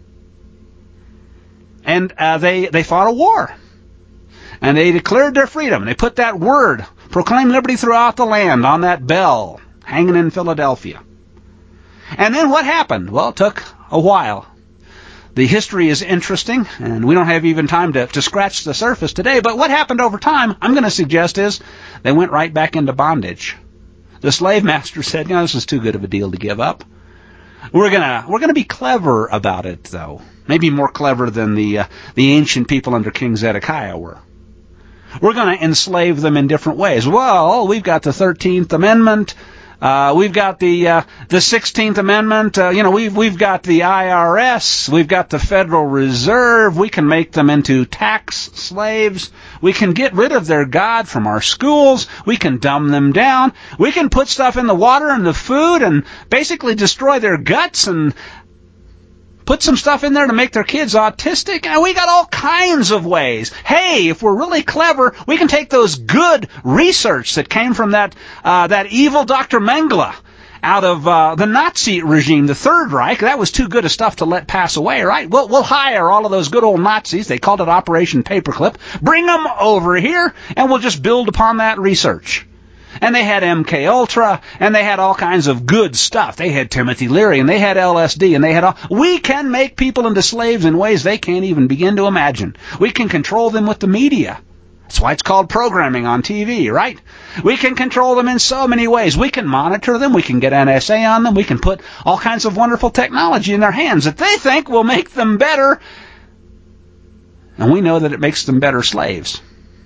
And uh, they, they fought a war. And they declared their freedom. They put that word, proclaim liberty throughout the land, on that bell hanging in Philadelphia. And then what happened? Well, it took a while. The history is interesting, and we don't have even time to, to scratch the surface today. But what happened over time, I'm going to suggest, is they went right back into bondage. The slave master said, you know, this is too good of a deal to give up. We're gonna we're gonna be clever about it, though. Maybe more clever than the uh, the ancient people under King Zedekiah were. We're going to enslave them in different ways. Well, we've got the thirteenth Amendment. Uh, we've got the uh, the sixteenth Amendment. Uh, you know, we've we've got the I R S. We've got the Federal Reserve. We can make them into tax slaves. We can get rid of their God from our schools. We can dumb them down. We can put stuff in the water and the food and basically destroy their guts and put some stuff in there to make their kids autistic. And we got all kinds of ways. Hey, if we're really clever, we can take those good research that came from that uh, that evil Doctor Mengele out of uh, the Nazi regime, the Third Reich. That was too good of stuff to let pass away, right? We'll, we'll hire all of those good old Nazis. They called it Operation Paperclip. Bring them over here, and we'll just build upon that research. And they had M K Ultra, and they had all kinds of good stuff. They had Timothy Leary, and they had L S D, and they had all... We can make people into slaves in ways they can't even begin to imagine. We can control them with the media. That's why it's called programming on T V, right? We can control them in so many ways. We can monitor them. We can get N S A on them. We can put all kinds of wonderful technology in their hands that they think will make them better. And we know that it makes them better slaves.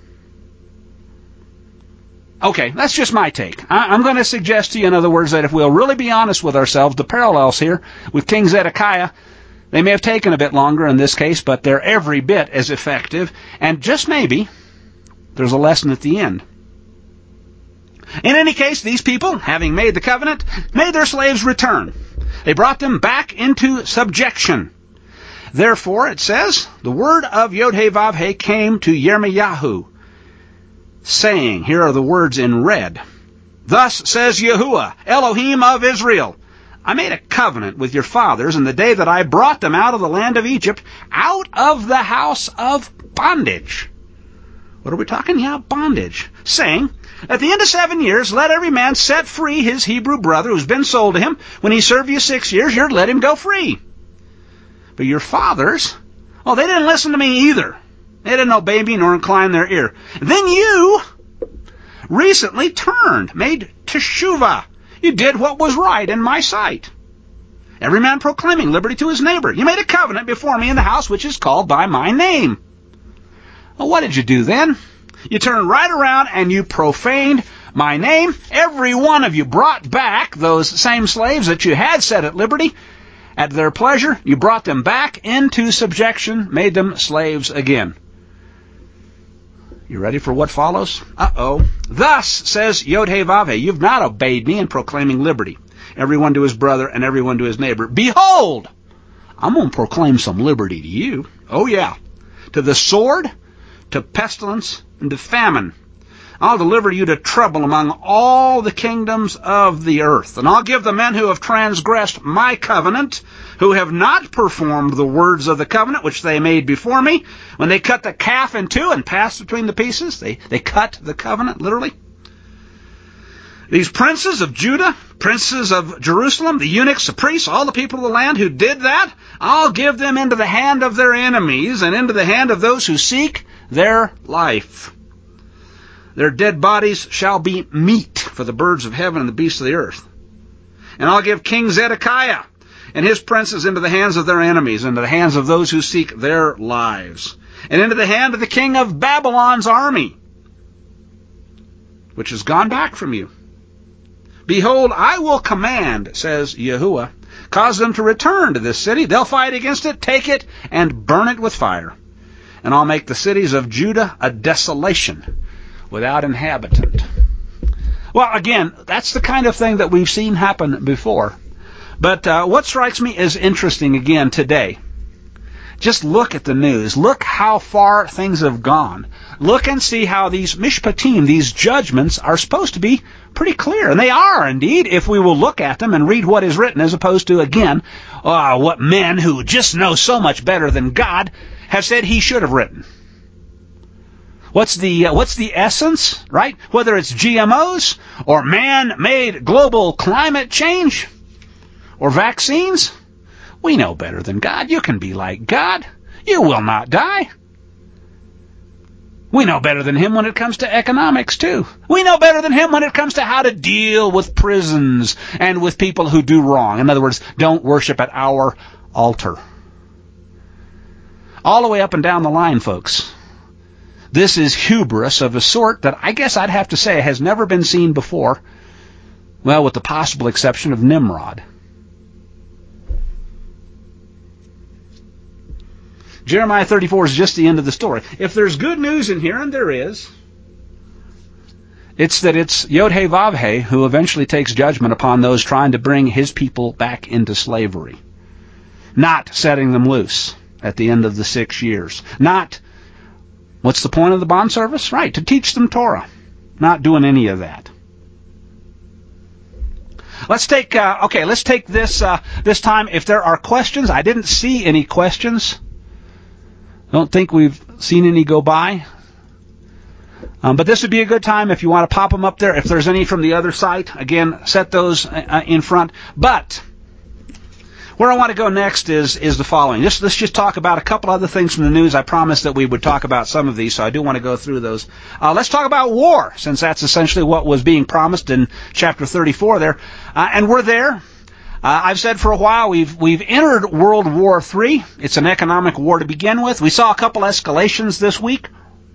Okay, that's just my take. I, I'm going to suggest to you, in other words, that if we'll really be honest with ourselves, the parallels here with King Zedekiah, they may have taken a bit longer in this case, but they're every bit as effective. And just maybe, there's a lesson at the end. In any case, these people, having made the covenant, made their slaves return. They brought them back into subjection. Therefore, it says, the word of Yod-Heh-Vav-Heh came to Yirmiyahu, saying, here are the words in red, thus says Yahuwah, Elohim of Israel, I made a covenant with your fathers in the day that I brought them out of the land of Egypt, out of the house of bondage. What are we talking? Yeah, bondage. Saying, at the end of seven years, let every man set free his Hebrew brother who's been sold to him. When he served you six years, you're to let him go free. But your fathers, well, they didn't listen to me either. They didn't obey me nor incline their ear. Then you recently turned, made teshuvah. You did what was right in my sight. Every man proclaiming liberty to his neighbor. You made a covenant before me in the house which is called by my name. Well, what did you do then? You turned right around and you profaned my name. Every one of you brought back those same slaves that you had set at liberty. At their pleasure, you brought them back into subjection, made them slaves again. You ready for what follows? Uh-oh. Thus, says Yod-Heh-Vav-Heh, you've not obeyed me in proclaiming liberty, everyone to his brother and everyone to his neighbor. Behold, I'm going to proclaim some liberty to you. Oh, yeah. To the sword, to pestilence, and to famine. I'll deliver you to trouble among all the kingdoms of the earth. And I'll give the men who have transgressed my covenant, who have not performed the words of the covenant which they made before me, when they cut the calf in two and passed between the pieces, they, they cut the covenant, literally. These princes of Judah, princes of Jerusalem, the eunuchs, the priests, all the people of the land who did that, I'll give them into the hand of their enemies and into the hand of those who seek their life. Their dead bodies shall be meat for the birds of heaven and the beasts of the earth. And I'll give King Zedekiah and his princes into the hands of their enemies, into the hands of those who seek their lives, and into the hand of the king of Babylon's army, which has gone back from you. Behold, I will command, says Yahuwah, cause them to return to this city. They'll fight against it, take it, and burn it with fire. And I'll make the cities of Judah a desolation without inhabitant. Well, again, that's the kind of thing that we've seen happen before. But uh, what strikes me as interesting again today, just look at the news. Look how far things have gone. Look and see how these mishpatim, these judgments, are supposed to be pretty clear. And they are, indeed, if we will look at them and read what is written, as opposed to, again, uh, what men who just know so much better than God have said he should have written. What's the uh, what's the essence, right? Whether it's G M Os or man-made global climate change or vaccines, we know better than God. You can be like God. You will not die. We know better than him when it comes to economics, too. We know better than him when it comes to how to deal with prisons and with people who do wrong. In other words, don't worship at our altar. All the way up and down the line, folks. This is hubris of a sort that I guess I'd have to say has never been seen before, well, with the possible exception of Nimrod. Jeremiah thirty-four is just the end of the story. If there's good news in here, and there is, it's that it's Yod-Heh-Vav-Heh who eventually takes judgment upon those trying to bring his people back into slavery, not setting them loose at the end of the six years. Not, what's the point of the bond service? Right, to teach them Torah. Not doing any of that. Let's take, uh, okay, let's take this, uh, this time. If there are questions, I didn't see any questions. Don't think we've seen any go by. Um, but this would be a good time if you want to pop them up there. If there's any from the other site, again, set those uh, in front. But where I want to go next is is the following. Just, let's just talk about a couple other things from the news. I promised that we would talk about some of these, so I do want to go through those. Uh, let's talk about war, since that's essentially what was being promised in chapter thirty-four there. Uh, and we're there. Uh, I've said for a while we've we've entered World War Three. It's an economic war to begin with. We saw a couple escalations this week.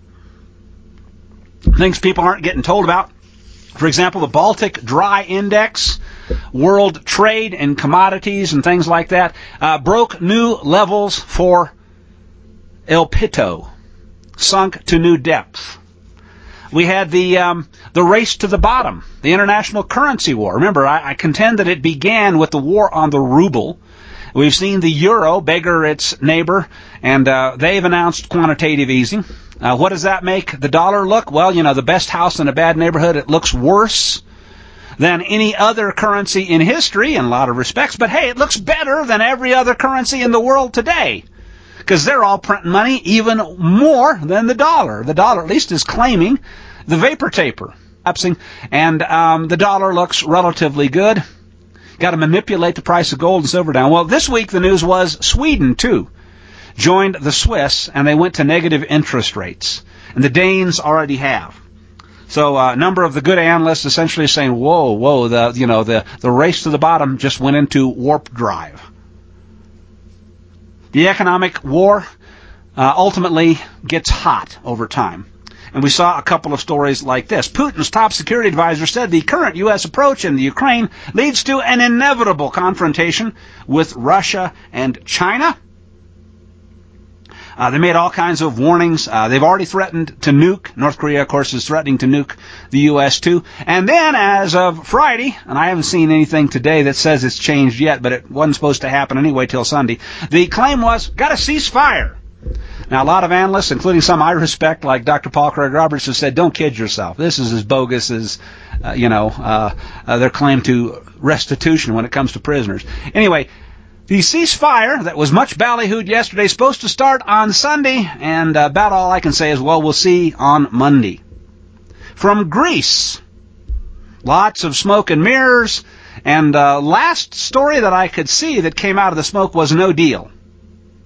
Things people aren't getting told about. For example, the Baltic Dry Index, world trade in commodities and things like that, uh, broke new levels for El Pito, sunk to new depths. We had the um, the race to the bottom, the international currency war. Remember, I, I contend that it began with the war on the ruble. We've seen the euro beggar its neighbor, and uh, they've announced quantitative easing. Uh, what does that make the dollar look? Well, you know, the best house in a bad neighborhood, it looks worse than any other currency in history in a lot of respects. But hey, it looks better than every other currency in the world today, because they're all printing money even more than the dollar. The dollar at least is claiming the vapor taper, and um, the dollar looks relatively good. Got to manipulate the price of gold and silver down. Well, this week the news was Sweden, too, joined the Swiss, and they went to negative interest rates. And the Danes already have. So uh, a number of the good analysts essentially saying, whoa, whoa, the you know the, the race to the bottom just went into warp drive. The economic war uh, ultimately gets hot over time. And we saw a couple of stories like this. Putin's top security advisor said the current U S approach in the Ukraine leads to an inevitable confrontation with Russia and China. Uh, they made all kinds of warnings. Uh, they've already threatened to nuke. North Korea, of course, is threatening to nuke the U S too. And then as of Friday, and I haven't seen anything today that says it's changed yet, but it wasn't supposed to happen anyway till Sunday, the claim was, got to cease fire. Now, a lot of analysts, including some I respect, like Doctor Paul Craig Roberts, have said, don't kid yourself. This is as bogus as, uh, you know, uh, uh, their claim to restitution when it comes to prisoners. Anyway, the ceasefire that was much ballyhooed yesterday is supposed to start on Sunday, and uh, about all I can say is, well, we'll see on Monday. From Greece, lots of smoke and mirrors, and uh, last story that I could see that came out of the smoke was no deal.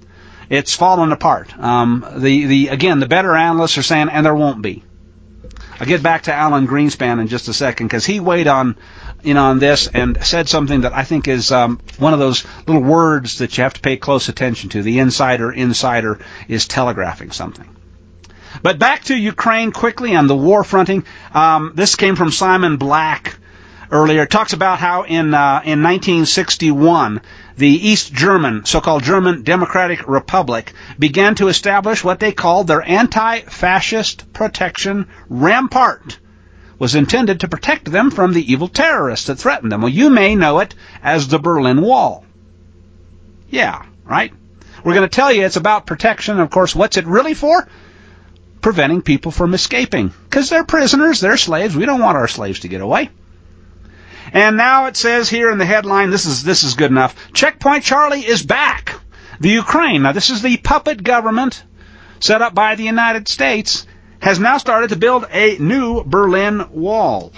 It's fallen apart. Um, the, the again, the better analysts are saying, and there won't be. I'll get back to Alan Greenspan in just a second because he weighed on in on this and said something that I think is um, one of those little words that you have to pay close attention to. The insider insider is telegraphing something. But back to Ukraine quickly on the war fronting. Um, this came from Simon Black earlier. It talks about how in uh, in nineteen sixty-one, the East German, so-called German Democratic Republic, began to establish what they called their anti-fascist protection rampart. Was intended to protect them from the evil terrorists that threatened them. Well, you may know it as the Berlin Wall. Yeah, right? We're going to tell you it's about protection. Of course, what's it really for? Preventing people from escaping. Because they're prisoners, they're slaves. We don't want our slaves to get away. And now it says here in the headline, this is this is good enough. Checkpoint Charlie is back. The Ukraine, now this is the puppet government set up by the United States, has now started to build a new Berlin Wall.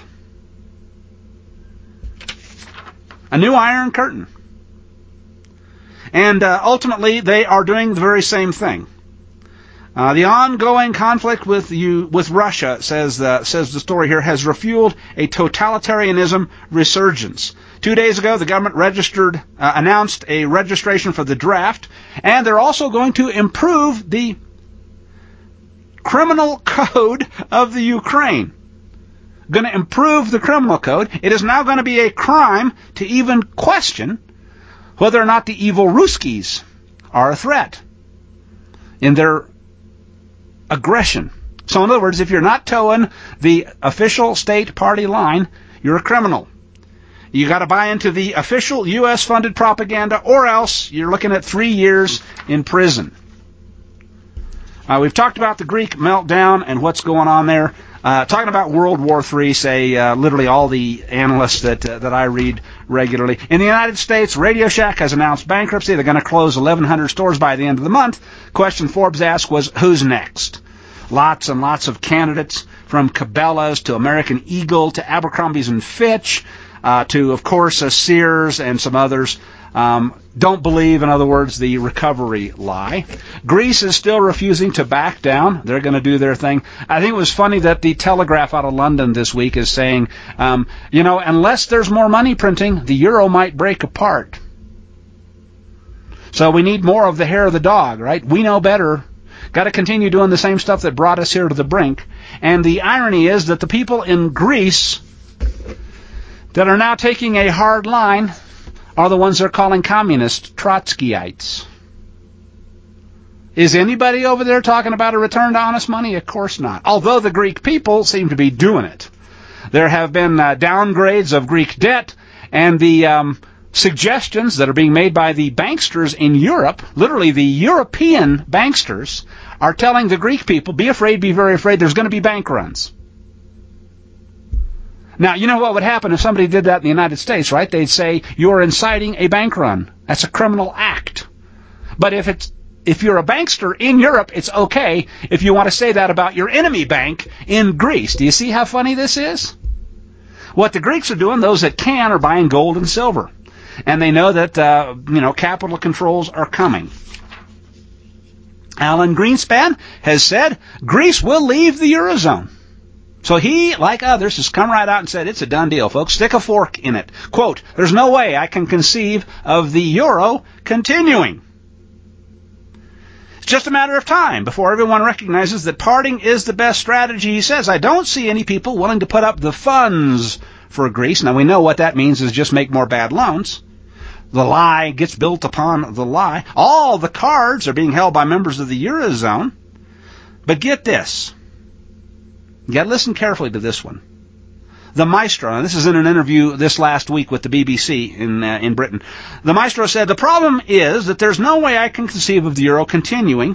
A new Iron Curtain. And uh, ultimately, they are doing the very same thing. Uh, the ongoing conflict with you, with Russia, says the, says the story here, has refueled a totalitarianism resurgence. Two days ago, the government registered, uh, announced a registration for the draft, and they're also going to improve the criminal code of the Ukraine. Going to improve the criminal code. It is now going to be a crime to even question whether or not the evil Ruskies are a threat in their aggression. So in other words, if you're not towing the official state party line, you're a criminal. You got to buy into the official U S funded propaganda, or else you're looking at three years in prison. Uh, we've talked about the Greek meltdown and what's going on there. Uh, talking about World War Three, say uh, literally all the analysts that uh, that I read regularly. In the United States, Radio Shack has announced bankruptcy. They're going to close eleven hundred stores by the end of the month. Question Forbes asked was, who's next? Lots and lots of candidates, from Cabela's to American Eagle to Abercrombie's and Fitch uh, to, of course, uh, Sears and some others. Um, don't believe, in other words, the recovery lie. Greece is still refusing to back down. They're going to do their thing. I think it was funny that the Telegraph out of London this week is saying, um, you know, unless there's more money printing, the euro might break apart. So we need more of the hair of the dog, right? We know better. Got to continue doing the same stuff that brought us here to the brink. And the irony is that the people in Greece that are now taking a hard line are the ones they're calling communist Trotskyites. Is anybody over there talking about a return to honest money? Of course not. Although the Greek people seem to be doing it. There have been uh, downgrades of Greek debt, and the um, suggestions that are being made by the banksters in Europe, literally the European banksters, are telling the Greek people, be afraid, be very afraid, there's going to be bank runs. Now, you know what would happen if somebody did that in the United States, right? They'd say, you're inciting a bank run. That's a criminal act. But if it's if you're a bankster in Europe, it's okay if you want to say that about your enemy bank in Greece. Do you see how funny this is? What the Greeks are doing, those that can, are buying gold and silver. And they know that, uh, you know, capital controls are coming. Alan Greenspan has said Greece will leave the Eurozone. So he, like others, has come right out and said, it's a done deal, folks. Stick a fork in it. Quote, there's no way I can conceive of the euro continuing. It's just a matter of time before everyone recognizes that parting is the best strategy, he says. I don't see any people willing to put up the funds for Greece. Now, we know what that means is just make more bad loans. The lie gets built upon the lie. All the cards are being held by members of the Eurozone. But get this. You got to listen carefully to this one. The maestro, and this is in an interview this last week with the B B C in uh, in Britain. The maestro said, the problem is that there's no way I can conceive of the euro continuing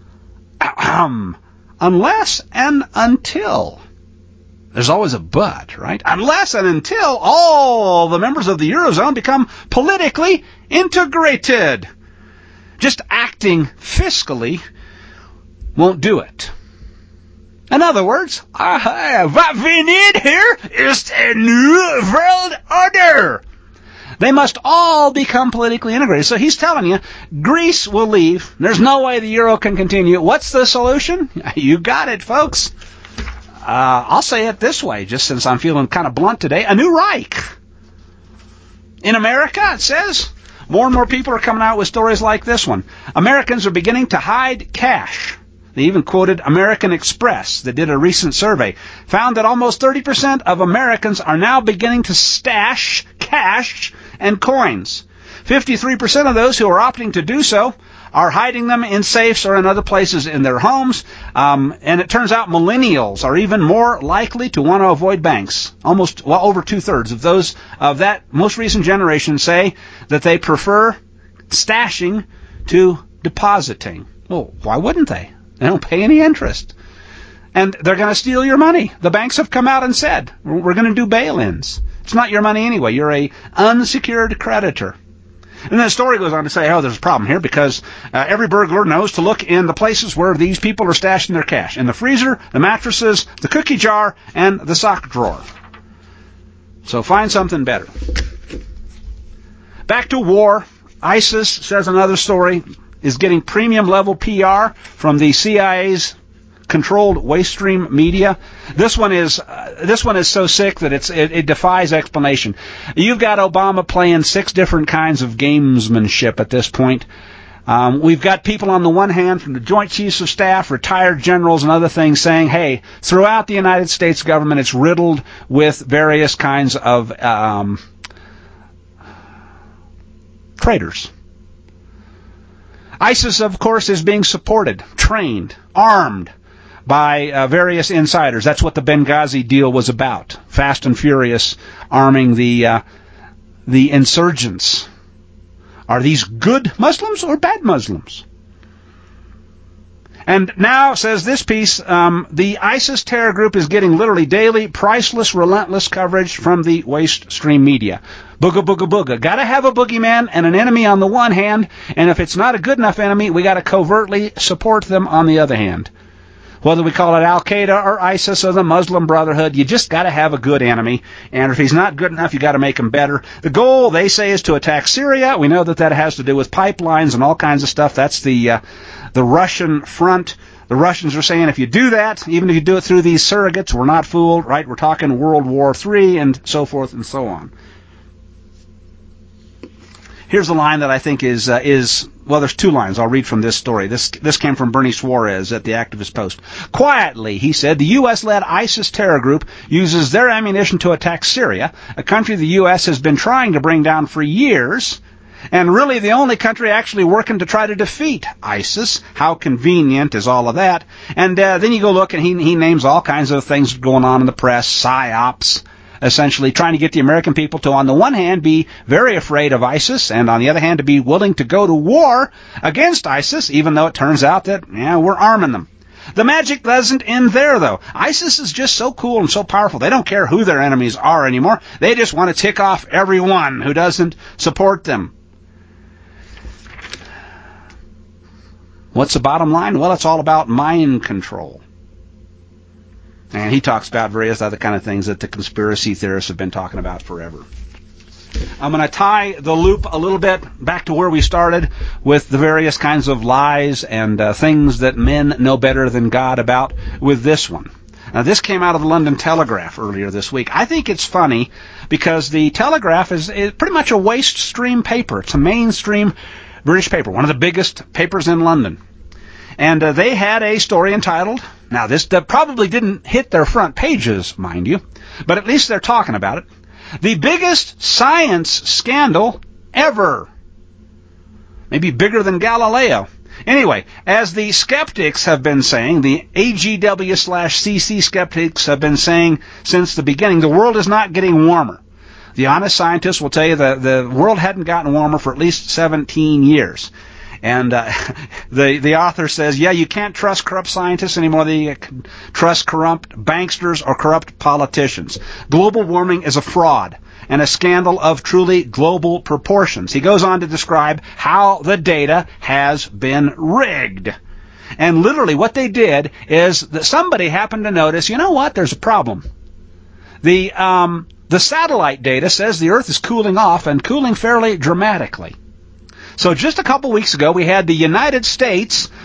unless and until. There's always a but, right? Unless and until all the members of the Eurozone become politically integrated. Just acting fiscally won't do it. In other words, uh, what we need here is a new world order. They must all become politically integrated. So he's telling you, Greece will leave. There's no way the euro can continue. What's the solution? You got it, folks. uh, I'll say it this way, just since I'm feeling kind of blunt today, a new Reich. In America, it says, more and more people are coming out with stories like this one. Americans are beginning to hide cash. They even quoted American Express that did a recent survey, found that almost thirty percent of Americans are now beginning to stash cash and coins. fifty-three percent of those who are opting to do so are hiding them in safes or in other places in their homes. Um, and it turns out millennials are even more likely to want to avoid banks. Almost, well, over two-thirds of those of that most recent generation say that they prefer stashing to depositing. Well, why wouldn't they? They don't pay any interest. And they're going to steal your money. The banks have come out and said, we're going to do bail-ins. It's not your money anyway. You're a unsecured creditor. And then the story goes on to say, oh, there's a problem here because uh, every burglar knows to look in the places where these people are stashing their cash. In the freezer, the mattresses, the cookie jar, and the sock drawer. So find something better. Back to war. ISIS, says another story, is getting premium level P R from the C I A's controlled waste stream media. This one is uh, this one is so sick that it's it, it defies explanation. You've got Obama playing six different kinds of gamesmanship at this point. Um, we've got people on the one hand from the Joint Chiefs of Staff, retired generals, and other things saying, hey, throughout the United States government, it's riddled with various kinds of um, traitors. ISIS, of course, is being supported, trained, armed by uh, various insiders. That's what the Benghazi deal was about. Fast and furious, arming the uh, the insurgents. Are these good Muslims or bad Muslims? And now, says this piece, um, the ISIS terror group is getting literally daily, priceless, relentless coverage from the waste stream media. Booga, booga, booga. Got to have a boogeyman and an enemy on the one hand, and if it's not a good enough enemy, we got to covertly support them on the other hand. Whether we call it Al-Qaeda or ISIS or the Muslim Brotherhood, you just got to have a good enemy. And if he's not good enough, you got to make him better. The goal, they say, is to attack Syria. We know that that has to do with pipelines and all kinds of stuff. That's the uh, the Russian front. The Russians are saying if you do that, even if you do it through these surrogates, we're not fooled, right? We're talking World War Three and so forth and so on. Here's a line that I think is, uh, is well, there's two lines. I'll read from this story. This this came from Bernie Suarez at the Activist Post. Quietly, he said, the U S-led ISIS terror group uses their ammunition to attack Syria, a country the U S has been trying to bring down for years, and really the only country actually working to try to defeat ISIS. How convenient is all of that? And uh, then you go look, and he, he names all kinds of things going on in the press, psyops, essentially trying to get the American people to, on the one hand, be very afraid of ISIS, and on the other hand, to be willing to go to war against ISIS, even though it turns out that, yeah, we're arming them. The magic doesn't end there, though. ISIS is just so cool and so powerful. They don't care who their enemies are anymore. They just want to tick off everyone who doesn't support them. What's the bottom line? Well, it's all about mind control. And he talks about various other kind of things that the conspiracy theorists have been talking about forever. I'm going to tie the loop a little bit back to where we started with the various kinds of lies and uh, things that men know better than God about with this one. Now, this came out of the London Telegraph earlier this week. I think it's funny because the Telegraph is, is pretty much a waste stream paper. It's a mainstream British paper, one of the biggest papers in London. And uh, they had a story entitled, now this uh, probably didn't hit their front pages, mind you, but at least they're talking about it. The biggest science scandal ever. Maybe bigger than Galileo. Anyway, as the skeptics have been saying, the A G W slash C C skeptics have been saying since the beginning, the world is not getting warmer. The honest scientists will tell you that the world hadn't gotten warmer for at least seventeen years. And uh, the the author says, yeah, you can't trust corrupt scientists anymore. You can trust corrupt banksters or corrupt politicians. Global warming is a fraud and a scandal of truly global proportions. He goes on to describe how the data has been rigged. And literally what they did is that somebody happened to notice, you know what, there's a problem. The um, the satellite data says the Earth is cooling off and cooling fairly dramatically. So just a couple weeks ago, we had the United States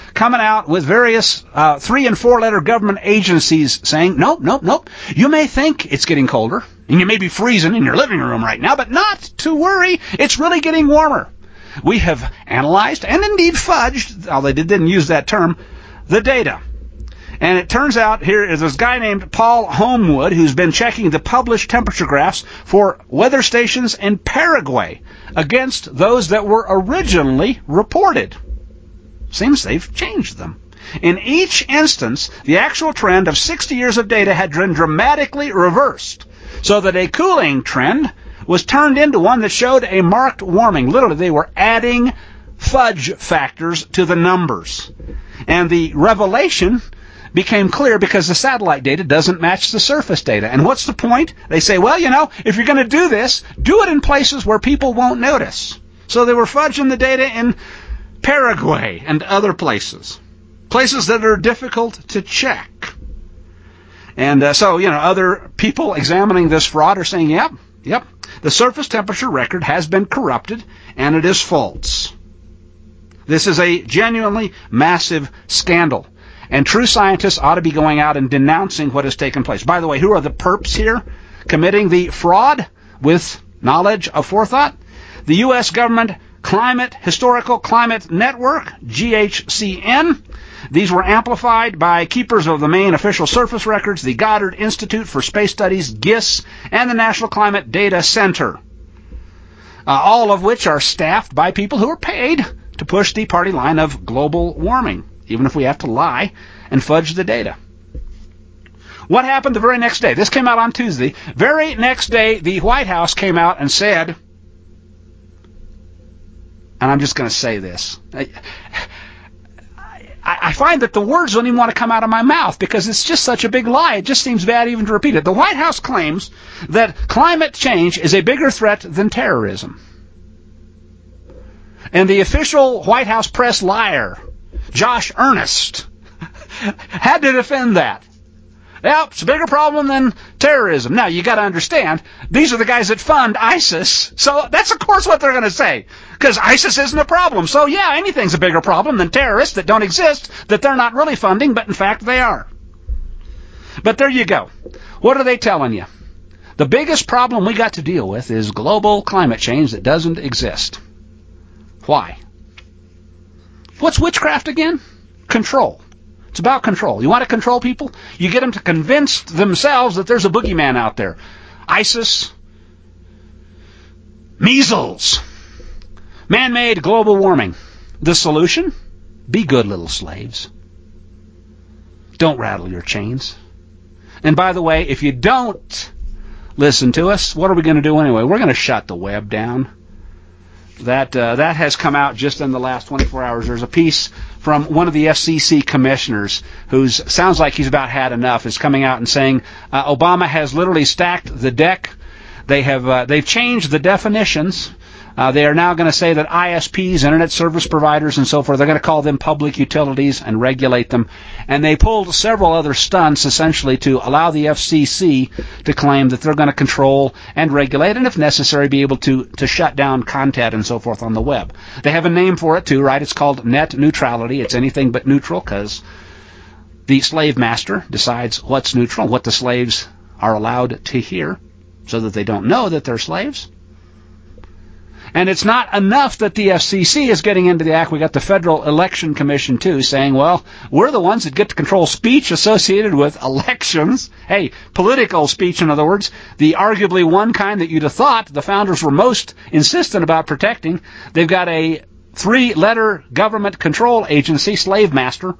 coming out with various uh, three- and four-letter government agencies saying, nope, nope, nope, you may think it's getting colder, and you may be freezing in your living room right now, but not to worry, it's really getting warmer. We have analyzed and indeed fudged, although they didn't use that term, the data. And it turns out here is this guy named Paul Homewood who's been checking the published temperature graphs for weather stations in Paraguay against those that were originally reported. Seems they've changed them. In each instance, the actual trend of sixty years of data had been dramatically reversed, so that a cooling trend was turned into one that showed a marked warming. Literally, they were adding fudge factors to the numbers. And the revelation became clear because the satellite data doesn't match the surface data. And what's the point? They say, well, you know, if you're going to do this, do it in places where people won't notice. So they were fudging the data in Paraguay and other places, places that are difficult to check. And uh, so, you know, other people examining this fraud are saying, yep, yep, the surface temperature record has been corrupted and it is false. This is a genuinely massive scandal. And true scientists ought to be going out and denouncing what has taken place. By the way, who are the perps here committing the fraud with knowledge of forethought? The U S Government Climate Historical Climate Network, G H C N. These were amplified by keepers of the main official surface records, the Goddard Institute for Space Studies, G I S, and the National Climate Data Center, uh, all of which are staffed by people who are paid to push the party line of global warming, even if we have to lie and fudge the data. What happened the very next day? This came out on Tuesday. Very next day, the White House came out and said, and I'm just going to say this, I, I find that the words don't even want to come out of my mouth because it's just such a big lie. It just seems bad even to repeat it. The White House claims that climate change is a bigger threat than terrorism. And the official White House press liar, Josh Earnest, had to defend that. Yep, it's a bigger problem than terrorism. Now, you got to understand, these are the guys that fund ISIS, so that's of course what they're going to say, because ISIS isn't a problem. So yeah, anything's a bigger problem than terrorists that don't exist, that they're not really funding, but in fact they are. But there you go. What are they telling you? The biggest problem we got to deal with is global climate change that doesn't exist. Why? What's witchcraft again? Control. It's about control. You want to control people? You get them to convince themselves that there's a boogeyman out there. ISIS, measles, man-made global warming. The solution? Be good little slaves. Don't rattle your chains. And by the way, if you don't listen to us, what are we going to do anyway? We're going to shut the web down. That uh, that has come out just in the last twenty-four hours. There's a piece from one of the F C C commissioners who sounds like he's about had enough, is coming out and saying uh, Obama has literally stacked the deck. They have uh, they've changed the definitions. Uh, they are now going to say that I S Ps, internet service providers, and so forth, they're going to call them public utilities and regulate them. And they pulled several other stunts, essentially, to allow the F C C to claim that they're going to control and regulate, and if necessary, be able to, to shut down content and so forth on the web. They have a name for it, too, right? It's called net neutrality. It's anything but neutral, because the slave master decides what's neutral, what the slaves are allowed to hear, so that they don't know that they're slaves. And it's not enough that the F C C is getting into the act. We got the Federal Election Commission, too, saying, well, we're the ones that get to control speech associated with elections. Hey, political speech, in other words, the arguably one kind that you'd have thought the founders were most insistent about protecting. They've got a three-letter government control agency, Slave Master,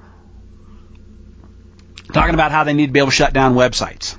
talking about how they need to be able to shut down websites.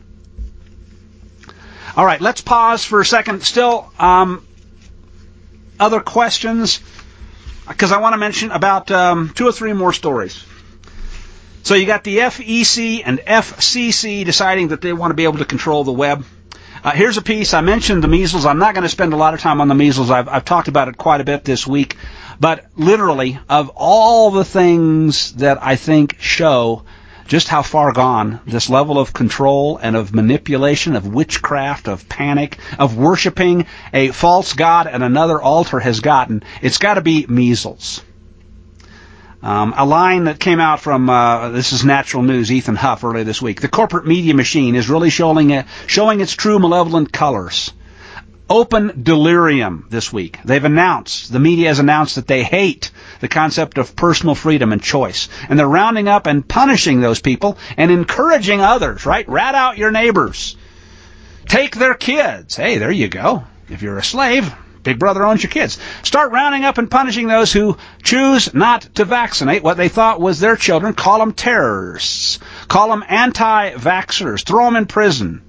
All right, let's pause for a second. Still, um... other questions, because I want to mention about um, two or three more stories. So you got the F E C and F C C deciding that they want to be able to control the web. Uh, here's a piece. I mentioned the measles. I'm not going to spend a lot of time on the measles. I've, I've talked about it quite a bit this week. But literally, of all the things that I think show just how far gone this level of control and of manipulation, of witchcraft, of panic, of worshiping a false god and another altar has gotten, it's got to be measles. Um, a line that came out from, uh, this is Natural News, Ethan Huff, earlier this week. The corporate media machine is really showing, uh, showing its true malevolent colors. Open delirium this week. They've announced, the media has announced that they hate the concept of personal freedom and choice. And they're rounding up and punishing those people and encouraging others, right? Rat out your neighbors. Take their kids. Hey, there you go. If you're a slave, Big Brother owns your kids. Start rounding up and punishing those who choose not to vaccinate what they thought was their children. Call them terrorists. Call them anti-vaxxers. Throw them in prison.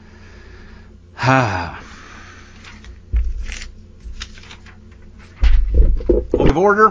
Of order.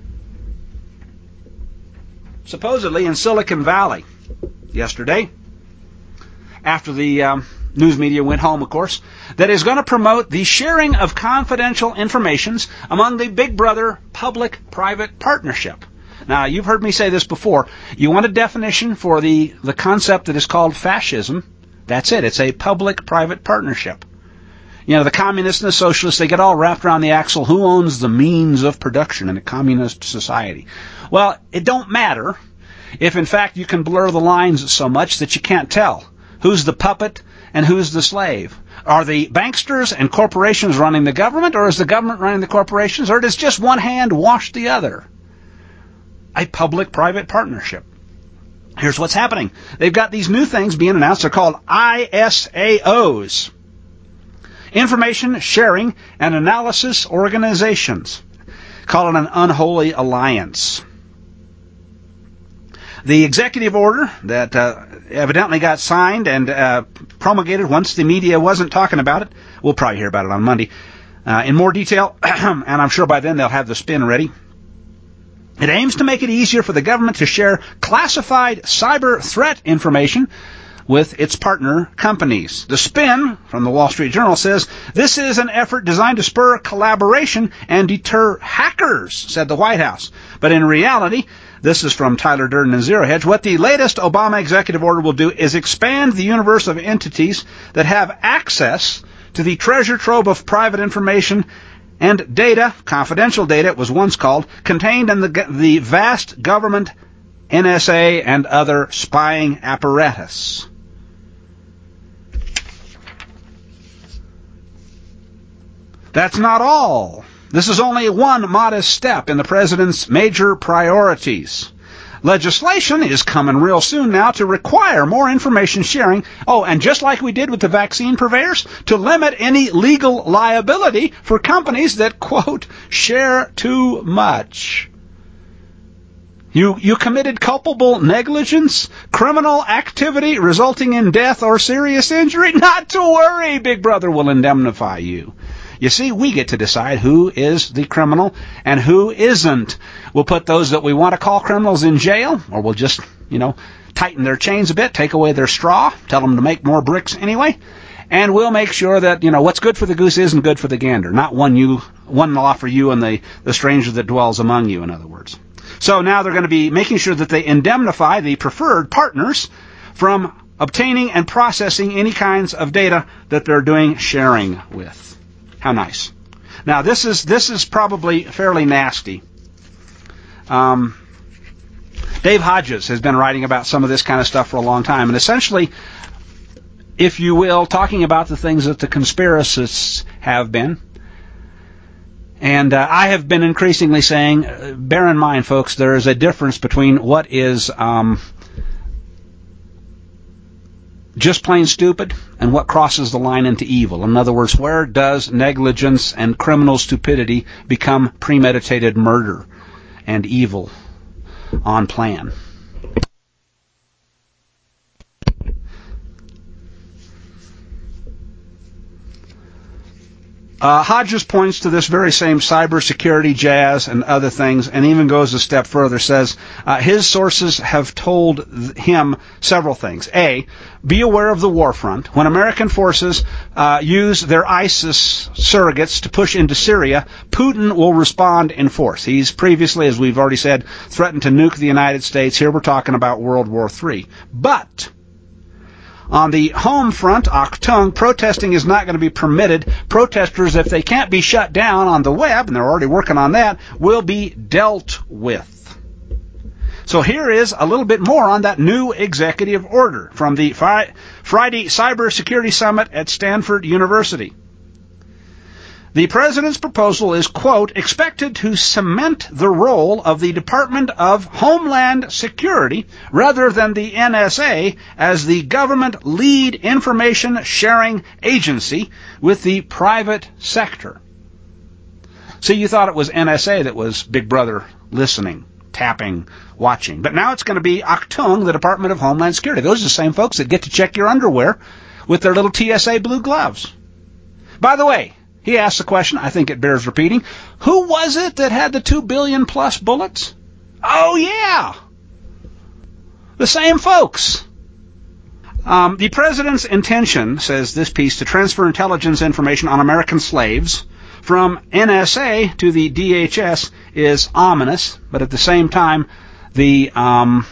Supposedly in Silicon Valley yesterday, after the um, news media went home, of course, that is going to promote the sharing of confidential information among the Big Brother public-private partnership. Now, you've heard me say this before. You want a definition for the, the concept that is called fascism. That's it. It's a public-private partnership. You know, the communists and the socialists, they get all wrapped around the axle. Who owns the means of production in a communist society? Well, it don't matter if, in fact, you can blur the lines so much that you can't tell who's the puppet and who's the slave. Are the banksters and corporations running the government, or is the government running the corporations, or does just one hand wash the other? A public-private partnership. Here's what's happening. They've got these new things being announced. They're called I S A Os. Information Sharing and Analysis Organizations. Call it an unholy alliance. The executive order that uh, evidently got signed and uh, promulgated once the media wasn't talking about it. We'll probably hear about it on Monday uh, in more detail, and I'm sure by then they'll have the spin ready. It aims to make it easier for the government to share classified cyber threat information with its partner companies. The spin from the Wall Street Journal says, this is an effort designed to spur collaboration and deter hackers, said the White House. But in reality, this is from Tyler Durden and Zero Hedge, what the latest Obama executive order will do is expand the universe of entities that have access to the treasure trove of private information and data, confidential data it was once called, contained in the, the vast government, N S A, and other spying apparatus. That's not all. This is only one modest step in the president's major priorities. Legislation is coming real soon now to require more information sharing. Oh, and just like we did with the vaccine purveyors, to limit any legal liability for companies that, quote, share too much. You, you committed culpable negligence, criminal activity resulting in death or serious injury? Not to worry, Big Brother will indemnify you. You see, we get to decide who is the criminal and who isn't. We'll put those that we want to call criminals in jail, or we'll just, you know, tighten their chains a bit, take away their straw, tell them to make more bricks anyway, and we'll make sure that, you know, what's good for the goose isn't good for the gander, not one you, one law for you and the, the stranger that dwells among you, in other words. So now they're going to be making sure that they indemnify the preferred partners from obtaining and processing any kinds of data that they're doing sharing with. How nice. Now, this is this is probably fairly nasty. Um, Dave Hodges has been writing about some of this kind of stuff for a long time, and essentially, if you will, talking about the things that the conspiracists have been. And uh, I have been increasingly saying, uh, bear in mind, folks, there is a difference between what is um, just plain stupid and what crosses the line into evil. In other words, where does negligence and criminal stupidity become premeditated murder and evil on plan? Uh, Hodges points to this very same cybersecurity jazz and other things, and even goes a step further, says uh, his sources have told th- him several things. A, be aware of the war front. When American forces uh, use their ISIS surrogates to push into Syria, Putin will respond in force. He's previously, as we've already said, threatened to nuke the United States. Here we're talking about World War Three. But on the home front, Achtung, protesting is not going to be permitted. Protesters, if they can't be shut down on the web, and they're already working on that, will be dealt with. So here is a little bit more on that new executive order from the Friday Cybersecurity Summit at Stanford University. The president's proposal is, quote, expected to cement the role of the Department of Homeland Security rather than the N S A as the government lead information sharing agency with the private sector. See, you thought it was N S A that was Big Brother listening, tapping, watching. But now it's going to be Actung, the Department of Homeland Security. Those are the same folks that get to check your underwear with their little T S A blue gloves. By the way, he asked the question, I think it bears repeating, who was it that had the two billion plus bullets? Oh, yeah. The same folks. Um, the president's intention, says this piece, to transfer intelligence information on American slaves from N S A to the D H S is ominous, but at the same time, the um,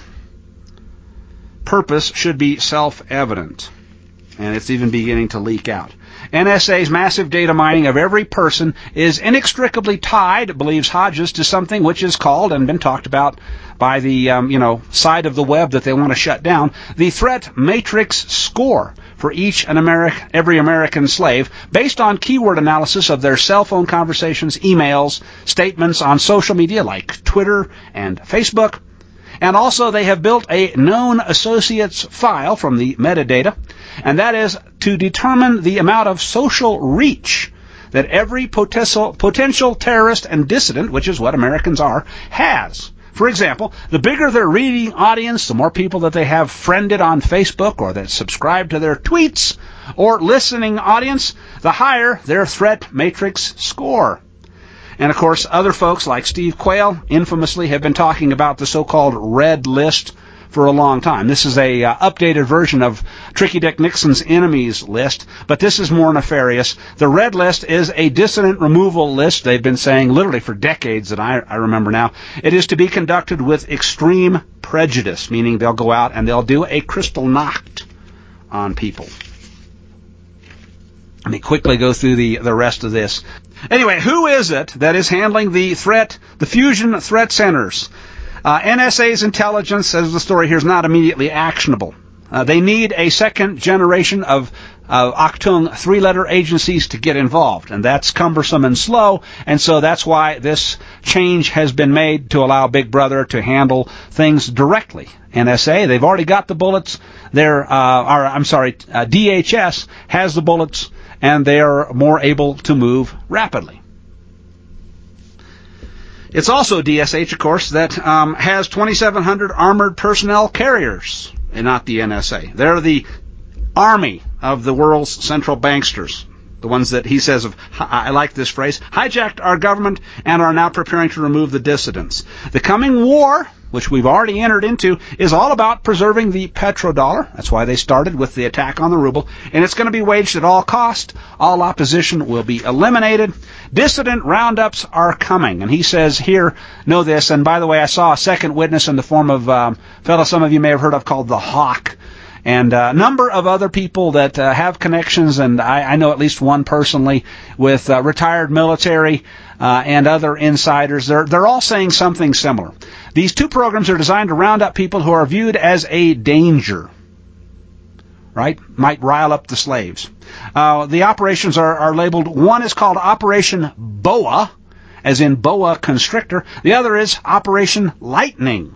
purpose should be self-evident. And it's even beginning to leak out. N S A's massive data mining of every person is inextricably tied, believes Hodges, to something which is called and been talked about by the um, you know side of the web that they want to shut down, the threat matrix score for each and Ameri- every American slave, based on keyword analysis of their cell phone conversations, emails, statements on social media like Twitter and Facebook. And also they have built a known associates file from the metadata, and that is to determine the amount of social reach that every potential, potential terrorist and dissident, which is what Americans are, has. For example, the bigger their reading audience, the more people that they have friended on Facebook or that subscribe to their tweets or listening audience, the higher their threat matrix score. And, of course, other folks like Steve Quayle infamously have been talking about the so-called red list for a long time. This is a uh, updated version of Tricky Dick Nixon's enemies list, but this is more nefarious. The red list is a dissident removal list. They've been saying literally for decades that I, I remember now. It is to be conducted with extreme prejudice, meaning they'll go out and they'll do a Kristallnacht on people. Let me quickly go through the, the rest of this. Anyway, who is it that is handling the threat, the fusion threat centers? Uh, N S A's intelligence, says the story here, is not immediately actionable. Uh, they need a second generation of uh, Actung three-letter agencies to get involved, and that's cumbersome and slow, and so that's why this change has been made to allow Big Brother to handle things directly. N S A, they've already got the bullets. They're, uh, or, I'm sorry, uh, D H S has the bullets, and they are more able to move rapidly. It's also D S H, of course, that um, has twenty-seven hundred armored personnel carriers, and not the N S A. They're the army of the world's central banksters, the ones that he says, of, I like this phrase, hijacked our government and are now preparing to remove the dissidents. The coming war, which we've already entered into, is all about preserving the petrodollar. That's why they started with the attack on the ruble. And it's going to be waged at all cost. All opposition will be eliminated. Dissident roundups are coming. And he says here, know this. And by the way, I saw a second witness in the form of um, a fellow some of you may have heard of called the Hawk. And a number of other people that uh, have connections, and I, I know at least one personally, with uh, retired military uh, and other insiders. They're, they're all saying something similar. These two programs are designed to round up people who are viewed as a danger, right? Might rile up the slaves. Uh, the operations are, are labeled, one is called Operation Boa, as in boa constrictor. The other is Operation Lightning.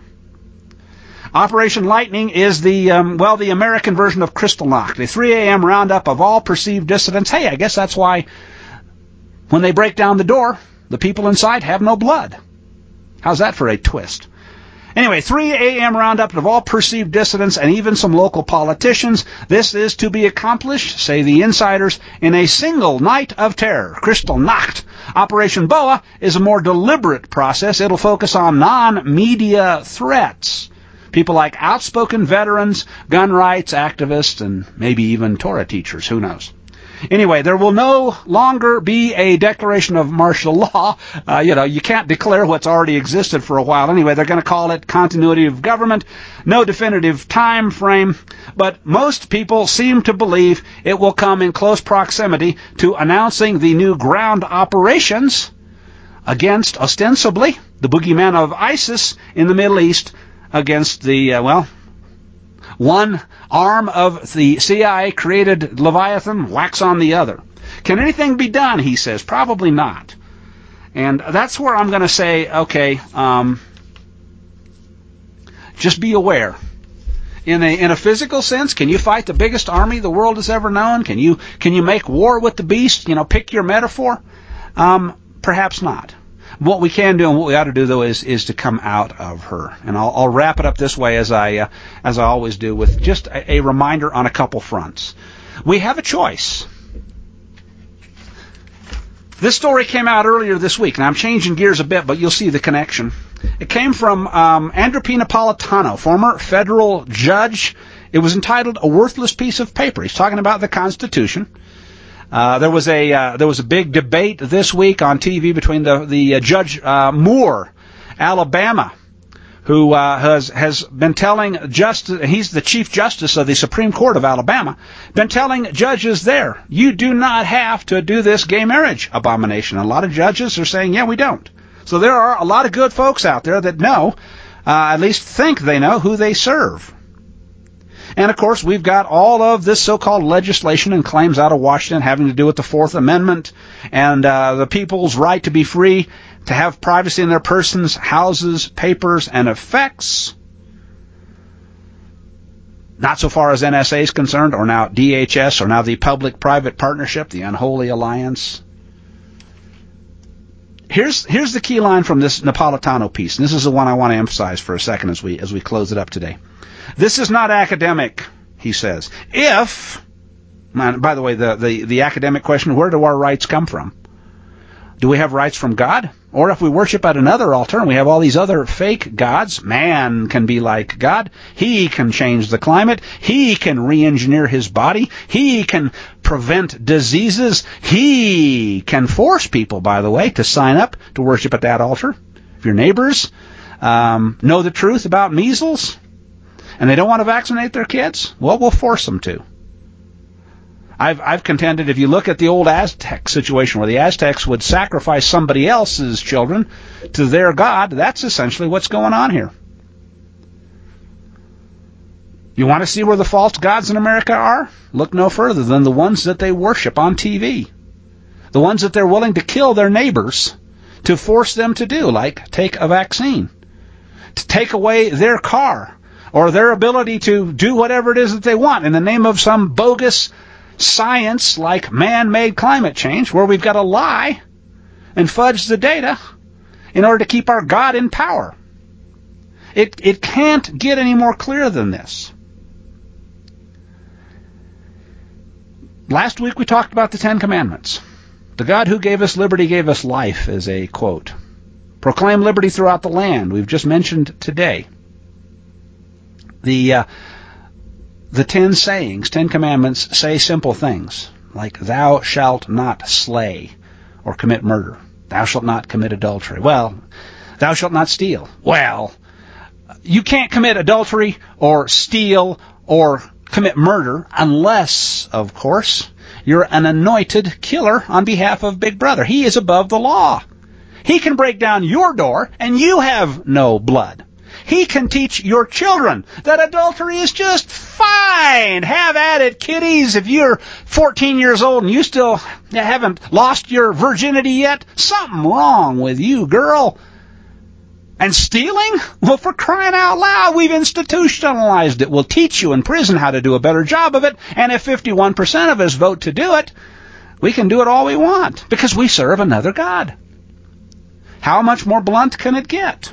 Operation Lightning is the, um, well, the American version of Kristallnacht, the three a.m. roundup of all perceived dissidents. Hey, I guess that's why when they break down the door, the people inside have no blood. How's that for a twist? Anyway, three a.m. roundup of all perceived dissidents and even some local politicians. This is to be accomplished, say the insiders, in a single night of terror, Kristallnacht. Operation Boa is a more deliberate process. It'll focus on non-media threats. People like outspoken veterans, gun rights activists, and maybe even Torah teachers. Who knows? Anyway, there will no longer be a declaration of martial law. Uh, you know, you can't declare what's already existed for a while. Anyway, they're going to call it continuity of government. No definitive time frame. But most people seem to believe it will come in close proximity to announcing the new ground operations against, ostensibly, the boogeyman of ISIS in the Middle East, against the, uh, well, one arm of the C I A-created Leviathan whacks on the other. Can anything be done, he says? Probably not. And that's where I'm going to say, okay, um, just be aware. In a in a physical sense, can you fight the biggest army the world has ever known? Can you can you make war with the beast? You know, pick your metaphor. Um, perhaps not. What we can do and what we ought to do, though, is is to come out of her. And I'll, I'll wrap it up this way, as I uh, as I always do, with just a, a reminder on a couple fronts. We have a choice. This story came out earlier this week, and I'm changing gears a bit, but you'll see the connection. It came from um, Andrew P. Napolitano, former federal judge. It was entitled "A Worthless Piece of Paper." He's talking about the Constitution. Uh, there was a uh, there was a big debate this week on T V between the the uh, Judge uh, Moore, Alabama, who uh, has has been telling just he's the Chief Justice of the Supreme Court of Alabama, been telling judges there, you do not have to do this gay marriage abomination. And a lot of judges are saying, yeah, we don't. So there are a lot of good folks out there that know, uh, at least think they know who they serve. And, of course, we've got all of this so-called legislation and claims out of Washington having to do with the Fourth Amendment and uh, the people's right to be free, to have privacy in their persons, houses, papers, and effects. Not so far as N S A is concerned, or now D H S, or now the public-private partnership, the unholy alliance. Here's here's the key line from this Napolitano piece, and this is the one I want to emphasize for a second as we as we close it up today. This is not academic, he says. If, by the way, the, the, the academic question, where do our rights come from? Do we have rights from God? Or if we worship at another altar and we have all these other fake gods, man can be like God. He can change the climate. He can re-engineer his body. He can prevent diseases. He can force people, by the way, to sign up to worship at that altar. If your neighbors um, know the truth about measles, and they don't want to vaccinate their kids, well, we'll force them to. I've, I've contended if you look at the old Aztec situation where the Aztecs would sacrifice somebody else's children to their god, that's essentially what's going on here. You want to see where the false gods in America are? Look no further than the ones that they worship on T V. The ones that they're willing to kill their neighbors to force them to do, like take a vaccine, to take away their car, or their ability to do whatever it is that they want in the name of some bogus science like man-made climate change, where we've got to lie and fudge the data in order to keep our God in power. It, it can't get any more clear than this. Last week we talked about the Ten Commandments. The God who gave us liberty gave us life, is a quote. Proclaim liberty throughout the land, we've just mentioned today. The uh, the ten sayings, ten commandments, say simple things like thou shalt not slay or commit murder. Thou shalt not commit adultery. Well, thou shalt not steal. Well, you can't commit adultery or steal or commit murder unless, of course, you're an anointed killer on behalf of Big Brother. He is above the law. He can break down your door and you have no blood. He can teach your children that adultery is just fine. Have at it, kiddies. If you're fourteen years old and you still haven't lost your virginity yet, something wrong with you, girl. And stealing? Well, for crying out loud, we've institutionalized it. We'll teach you in prison how to do a better job of it. And if fifty-one percent of us vote to do it, we can do it all we want because we serve another God. How much more blunt can it get?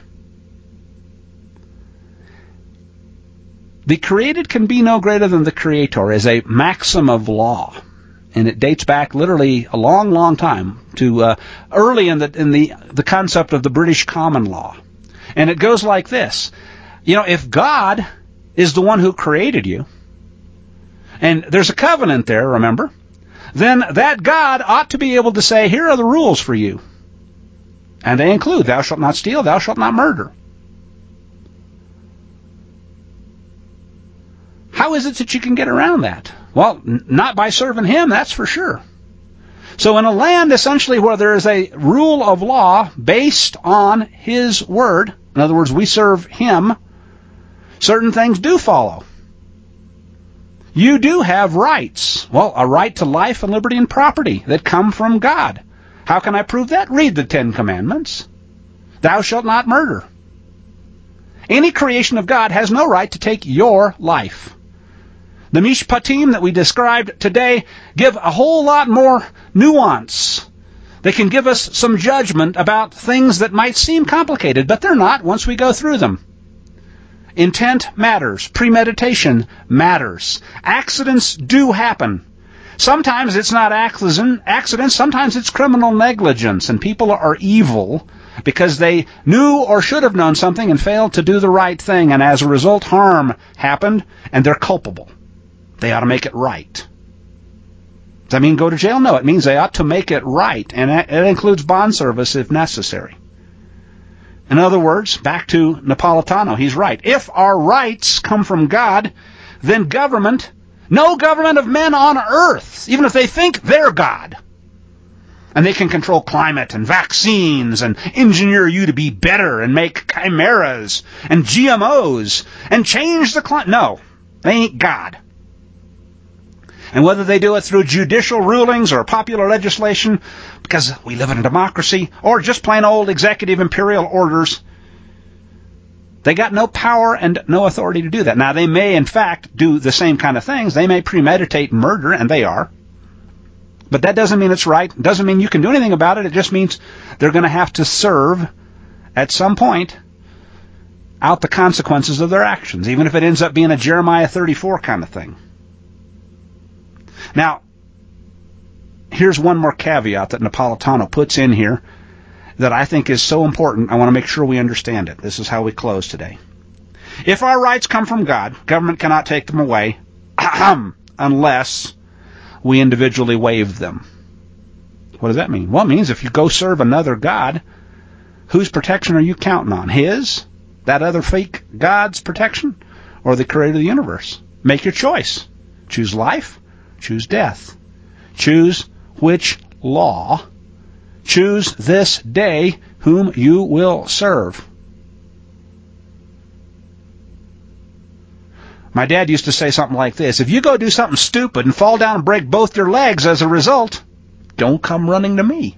The created can be no greater than the creator is a maxim of law, and it dates back literally a long, long time to uh, early in the in the the concept of the British common law, and it goes like this: you know, if God is the one who created you, and there's a covenant there, remember, then that God ought to be able to say, here are the rules for you, and they include thou shalt not steal, thou shalt not murder. How is it that you can get around that? Well, n- not by serving him, that's for sure. So in a land essentially where there is a rule of law based on his word, in other words, we serve him, certain things do follow. You do have rights. Well, a right to life and liberty and property that come from God. How can I prove that? Read the Ten Commandments. Thou shalt not murder. Any creation of God has no right to take your life. The Mishpatim that we described today give a whole lot more nuance. They can give us some judgment about things that might seem complicated, but they're not once we go through them. Intent matters. Premeditation matters. Accidents do happen. Sometimes it's not accidents, sometimes it's criminal negligence, and people are evil because they knew or should have known something and failed to do the right thing, and as a result, harm happened, and they're culpable. They ought to make it right. Does that mean go to jail? No, it means they ought to make it right, and it includes bond service if necessary. In other words, back to Napolitano, he's right. If our rights come from God, then government, no government of men on earth, even if they think they're God, and they can control climate and vaccines and engineer you to be better and make chimeras and G M Os and change the climate. No, they ain't God. And whether they do it through judicial rulings or popular legislation, because we live in a democracy, or just plain old executive imperial orders, they got no power and no authority to do that. Now, they may, in fact, do the same kind of things. They may premeditate murder, and they are. But that doesn't mean it's right. It doesn't mean you can do anything about it. It just means they're going to have to serve, at some point, out the consequences of their actions, even if it ends up being a Jeremiah thirty-four kind of thing. Now, here's one more caveat that Napolitano puts in here that I think is so important. I want to make sure we understand it. This is how we close today. If our rights come from God, government cannot take them away unless we individually waive them. What does that mean? Well, it means if you go serve another God, whose protection are you counting on? His? That other fake God's protection? Or the creator of the universe? Make your choice. Choose life. Choose death. Choose which law. Choose this day whom you will serve. My dad used to say something like this: if you go do something stupid and fall down and break both your legs as a result, don't come running to me.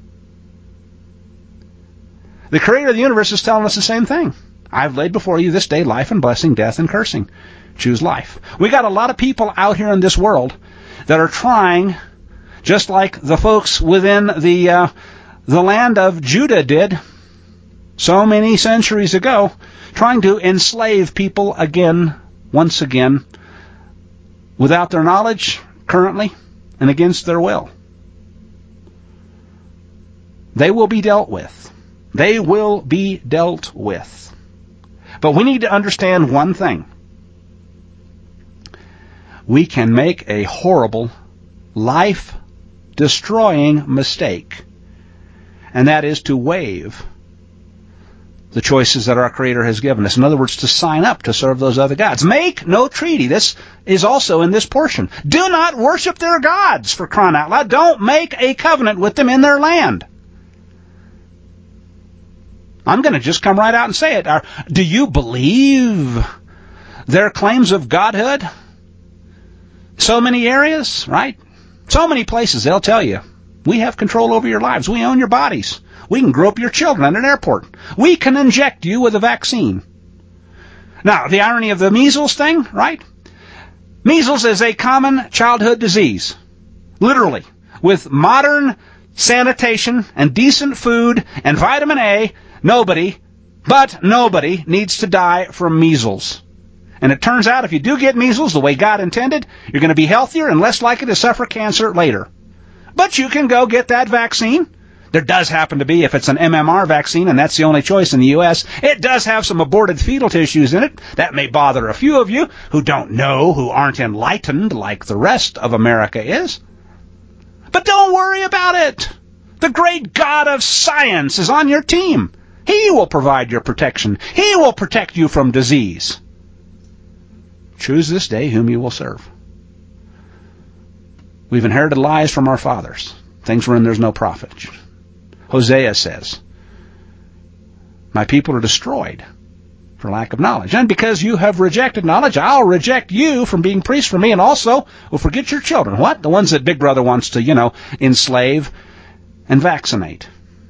The creator of the universe is telling us the same thing. I've laid before you this day life and blessing, death and cursing. Choose life. We got a lot of people out here in this world that are trying, just like the folks within the uh, the land of Judah did so many centuries ago, trying to enslave people again, once again, without their knowledge currently and against their will. They will be dealt with. They will be dealt with. But we need to understand one thing. We can make a horrible, life-destroying mistake, and that is to waive the choices that our Creator has given us. In other words, to sign up to serve those other gods. Make no treaty. This is also in this portion. Do not worship their gods, for crying out loud. Don't make a covenant with them in their land. I'm going to just come right out and say it. Do you believe their claims of godhood? So many areas, right? So many places they'll tell you, we have control over your lives. We own your bodies. We can grow up your children at an airport. We can inject you with a vaccine. Now, the irony of the measles thing, right? Measles is a common childhood disease. Literally. With modern sanitation and decent food and vitamin A, nobody, but nobody needs to die from measles. And it turns out if you do get measles the way God intended, you're going to be healthier and less likely to suffer cancer later. But you can go get that vaccine. There does happen to be, if it's an M M R vaccine, and that's the only choice in the U S, it does have some aborted fetal tissues in it. That may bother a few of you who don't know, who aren't enlightened like the rest of America is. But don't worry about it. The great God of science is on your team. He will provide your protection. He will protect you from disease. Choose this day whom you will serve. We've inherited lies from our fathers, things wherein there's no profit. Hosea says, my people are destroyed for lack of knowledge. And because you have rejected knowledge, I'll reject you from being priests for me, and also will forget your children. What? The ones that Big Brother wants to, you know, enslave and vaccinate.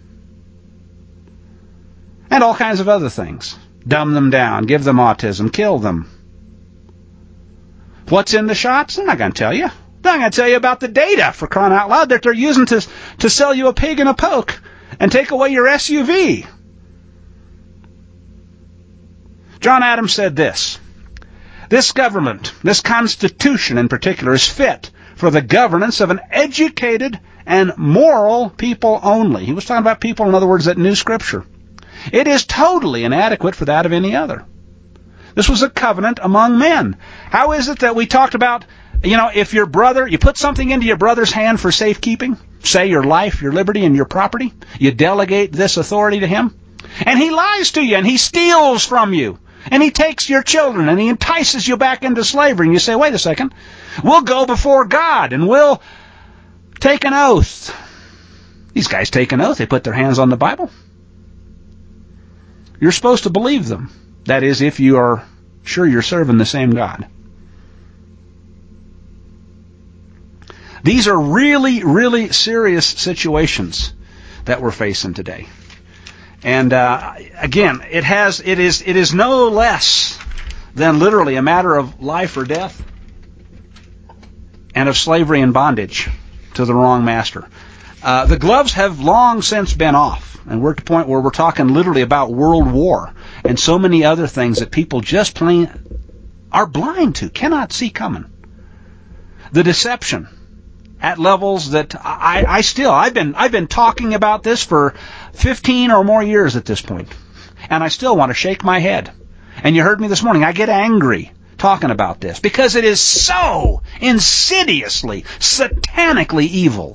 And all kinds of other things. Dumb them down, give them autism, kill them. What's in the shots? I'm not going to tell you. I'm going to tell you about the data, for crying out loud, that they're using to, to sell you a pig and a poke and take away your S U V. John Adams said this: this government, this Constitution in particular, is fit for the governance of an educated and moral people only. He was talking about people, in other words, that knew Scripture. It is totally inadequate for that of any other. This was a covenant among men. How is it that we talked about, you know, if your brother, you put something into your brother's hand for safekeeping, say your life, your liberty, and your property, you delegate this authority to him, and he lies to you, and he steals from you, and he takes your children, and he entices you back into slavery, and you say, wait a second, we'll go before God, and we'll take an oath. These guys take an oath. They put their hands on the Bible. You're supposed to believe them. That is, if you are sure you're serving the same God. These are really, really serious situations that we're facing today. And uh, again, it has, it is, it is no less than literally a matter of life or death, and of slavery and bondage to the wrong master. Uh, the gloves have long since been off, and we're at the point where we're talking literally about world war and so many other things that people just plain are blind to, cannot see coming. The deception at levels that I, I still, I've been, I've been talking about this for fifteen or more years at this point, and I still want to shake my head. And you heard me this morning. I get angry talking about this because it is so insidiously, satanically evil.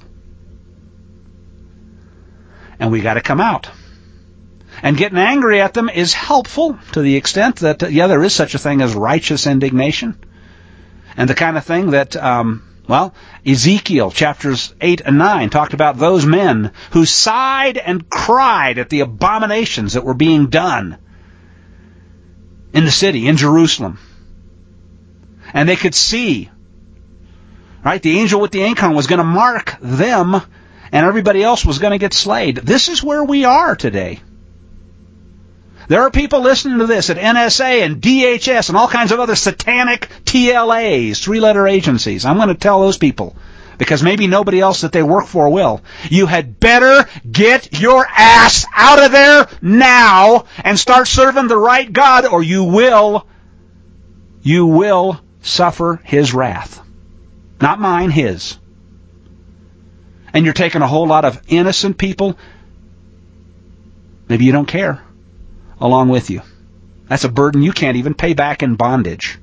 And we got to come out. And getting angry at them is helpful to the extent that, yeah, there is such a thing as righteous indignation. And the kind of thing that, um, well, Ezekiel chapters eight and nine talked about those men who sighed and cried at the abominations that were being done in the city, in Jerusalem. And they could see, right, the angel with the inkhorn was going to mark them, and everybody else was going to get slayed. This is where we are today. There are people listening to this at N S A and D H S and all kinds of other satanic T L As, three-letter agencies. I'm going to tell those people, because maybe nobody else that they work for will. You had better get your ass out of there now and start serving the right God, or you will, you will suffer His wrath. Not mine, His. And you're taking a whole lot of innocent people, maybe you don't care, along with you. That's a burden you can't even pay back in bondage.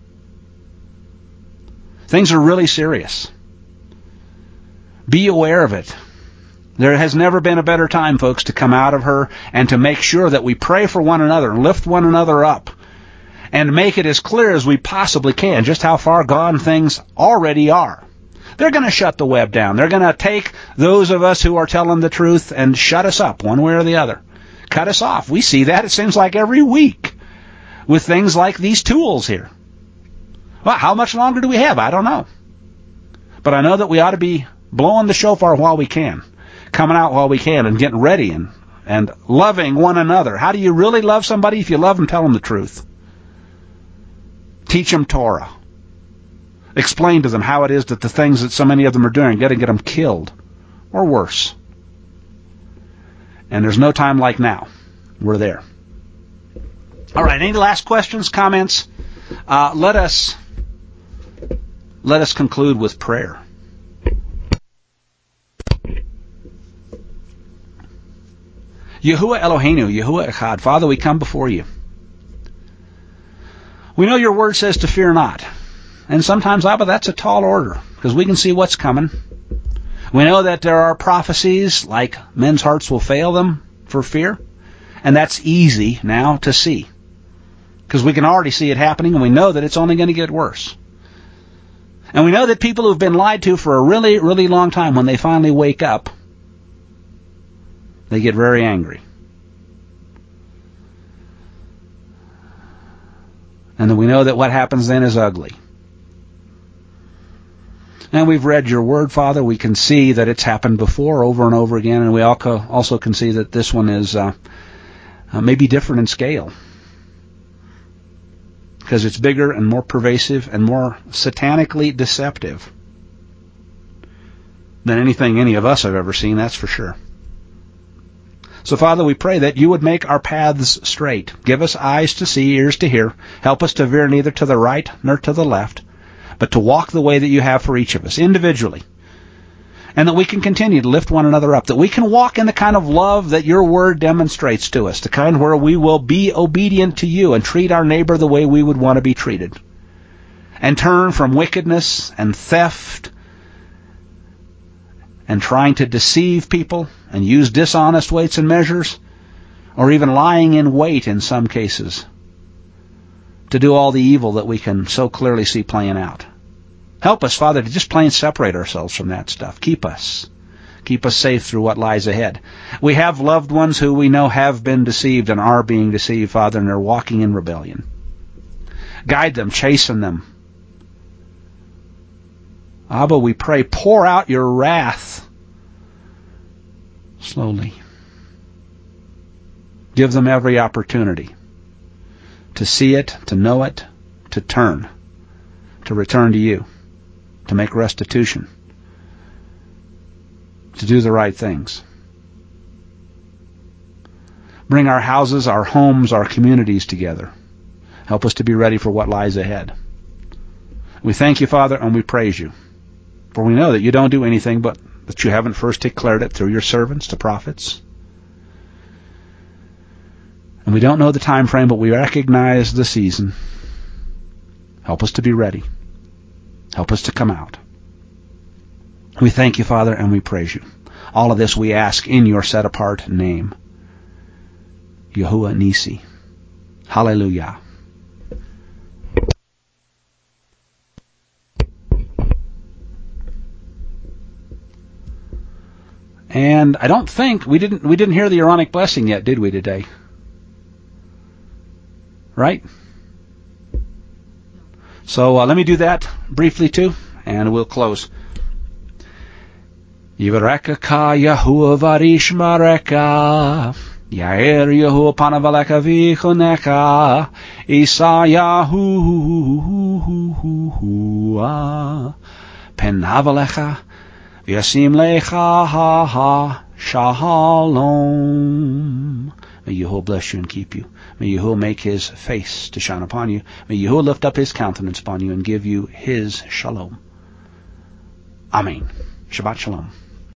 Things are really serious. Be aware of it. There has never been a better time, folks, to come out of her and to make sure that we pray for one another and lift one another up and make it as clear as we possibly can just how far gone things already are. They're going to shut the web down. They're going to take those of us who are telling the truth and shut us up one way or the other. Cut us off. We see that, it seems like, every week with things like these tools here. Well, how much longer do we have? I don't know. But I know that we ought to be blowing the shofar while we can, coming out while we can, and getting ready and, and loving one another. How do you really love somebody? If you love them, tell them the truth. Teach them Torah. Explain to them how it is that the things that so many of them are doing are going to get them killed or worse. And there's no time like now. We're there. All right. Any last questions, comments? Uh, let us let us conclude with prayer. Yahuwah Eloheinu, Yahuwah Echad, Father, we come before you. We know your word says to fear not. And sometimes, Abba, that's a tall order, because we can see what's coming. We know that there are prophecies like men's hearts will fail them for fear, and that's easy now to see, because we can already see it happening, and we know that it's only going to get worse. And we know that people who've been lied to for a really, really long time, when they finally wake up, they get very angry. And then we know that what happens then is ugly. And we've read your word, Father. We can see that it's happened before over and over again, and we also can see that this one is uh, uh, maybe different in scale, because it's bigger and more pervasive and more satanically deceptive than anything any of us have ever seen, that's for sure. So, Father, we pray that you would make our paths straight. Give us eyes to see, ears to hear. Help us to veer neither to the right nor to the left, but to walk the way that you have for each of us individually. And that we can continue to lift one another up. That we can walk in the kind of love that your word demonstrates to us. The kind where we will be obedient to you and treat our neighbor the way we would want to be treated. And turn from wickedness and theft and trying to deceive people and use dishonest weights and measures, or even lying in wait in some cases, to do all the evil that we can so clearly see playing out. Help us, Father, to just plain separate ourselves from that stuff. Keep us. Keep us safe through what lies ahead. We have loved ones who we know have been deceived and are being deceived, Father, and they're walking in rebellion. Guide them, chasten them. Abba, we pray, pour out your wrath slowly. Give them every opportunity to see it, to know it, to turn, to return to you, to make restitution, to do the right things. Bring our houses, our homes, our communities together. Help us to be ready for what lies ahead. We thank you, Father, and we praise you. For we know that you don't do anything but that you haven't first declared it through your servants, the prophets. And we don't know the time frame, but we recognize the season. Help us to be ready. Help us to come out. We thank you, Father, and we praise you. All of this we ask in your set-apart name, Yahuwah Nisi. Hallelujah. And I don't think we didn't we didn't hear the Aaronic blessing yet, did we today? Right? So uh, let me do that briefly too, and we'll close. Yivarekaka Yahuwah varishmareka, Yair Yahuwah panavaleka vichoneka, Isayahu penavalecha, V'yasim lecha ha ha shalom. May Yahuwah bless you and keep you. May Yahuwah make his face to shine upon you. May Yahuwah lift up his countenance upon you and give you his shalom. Amen. Shabbat shalom.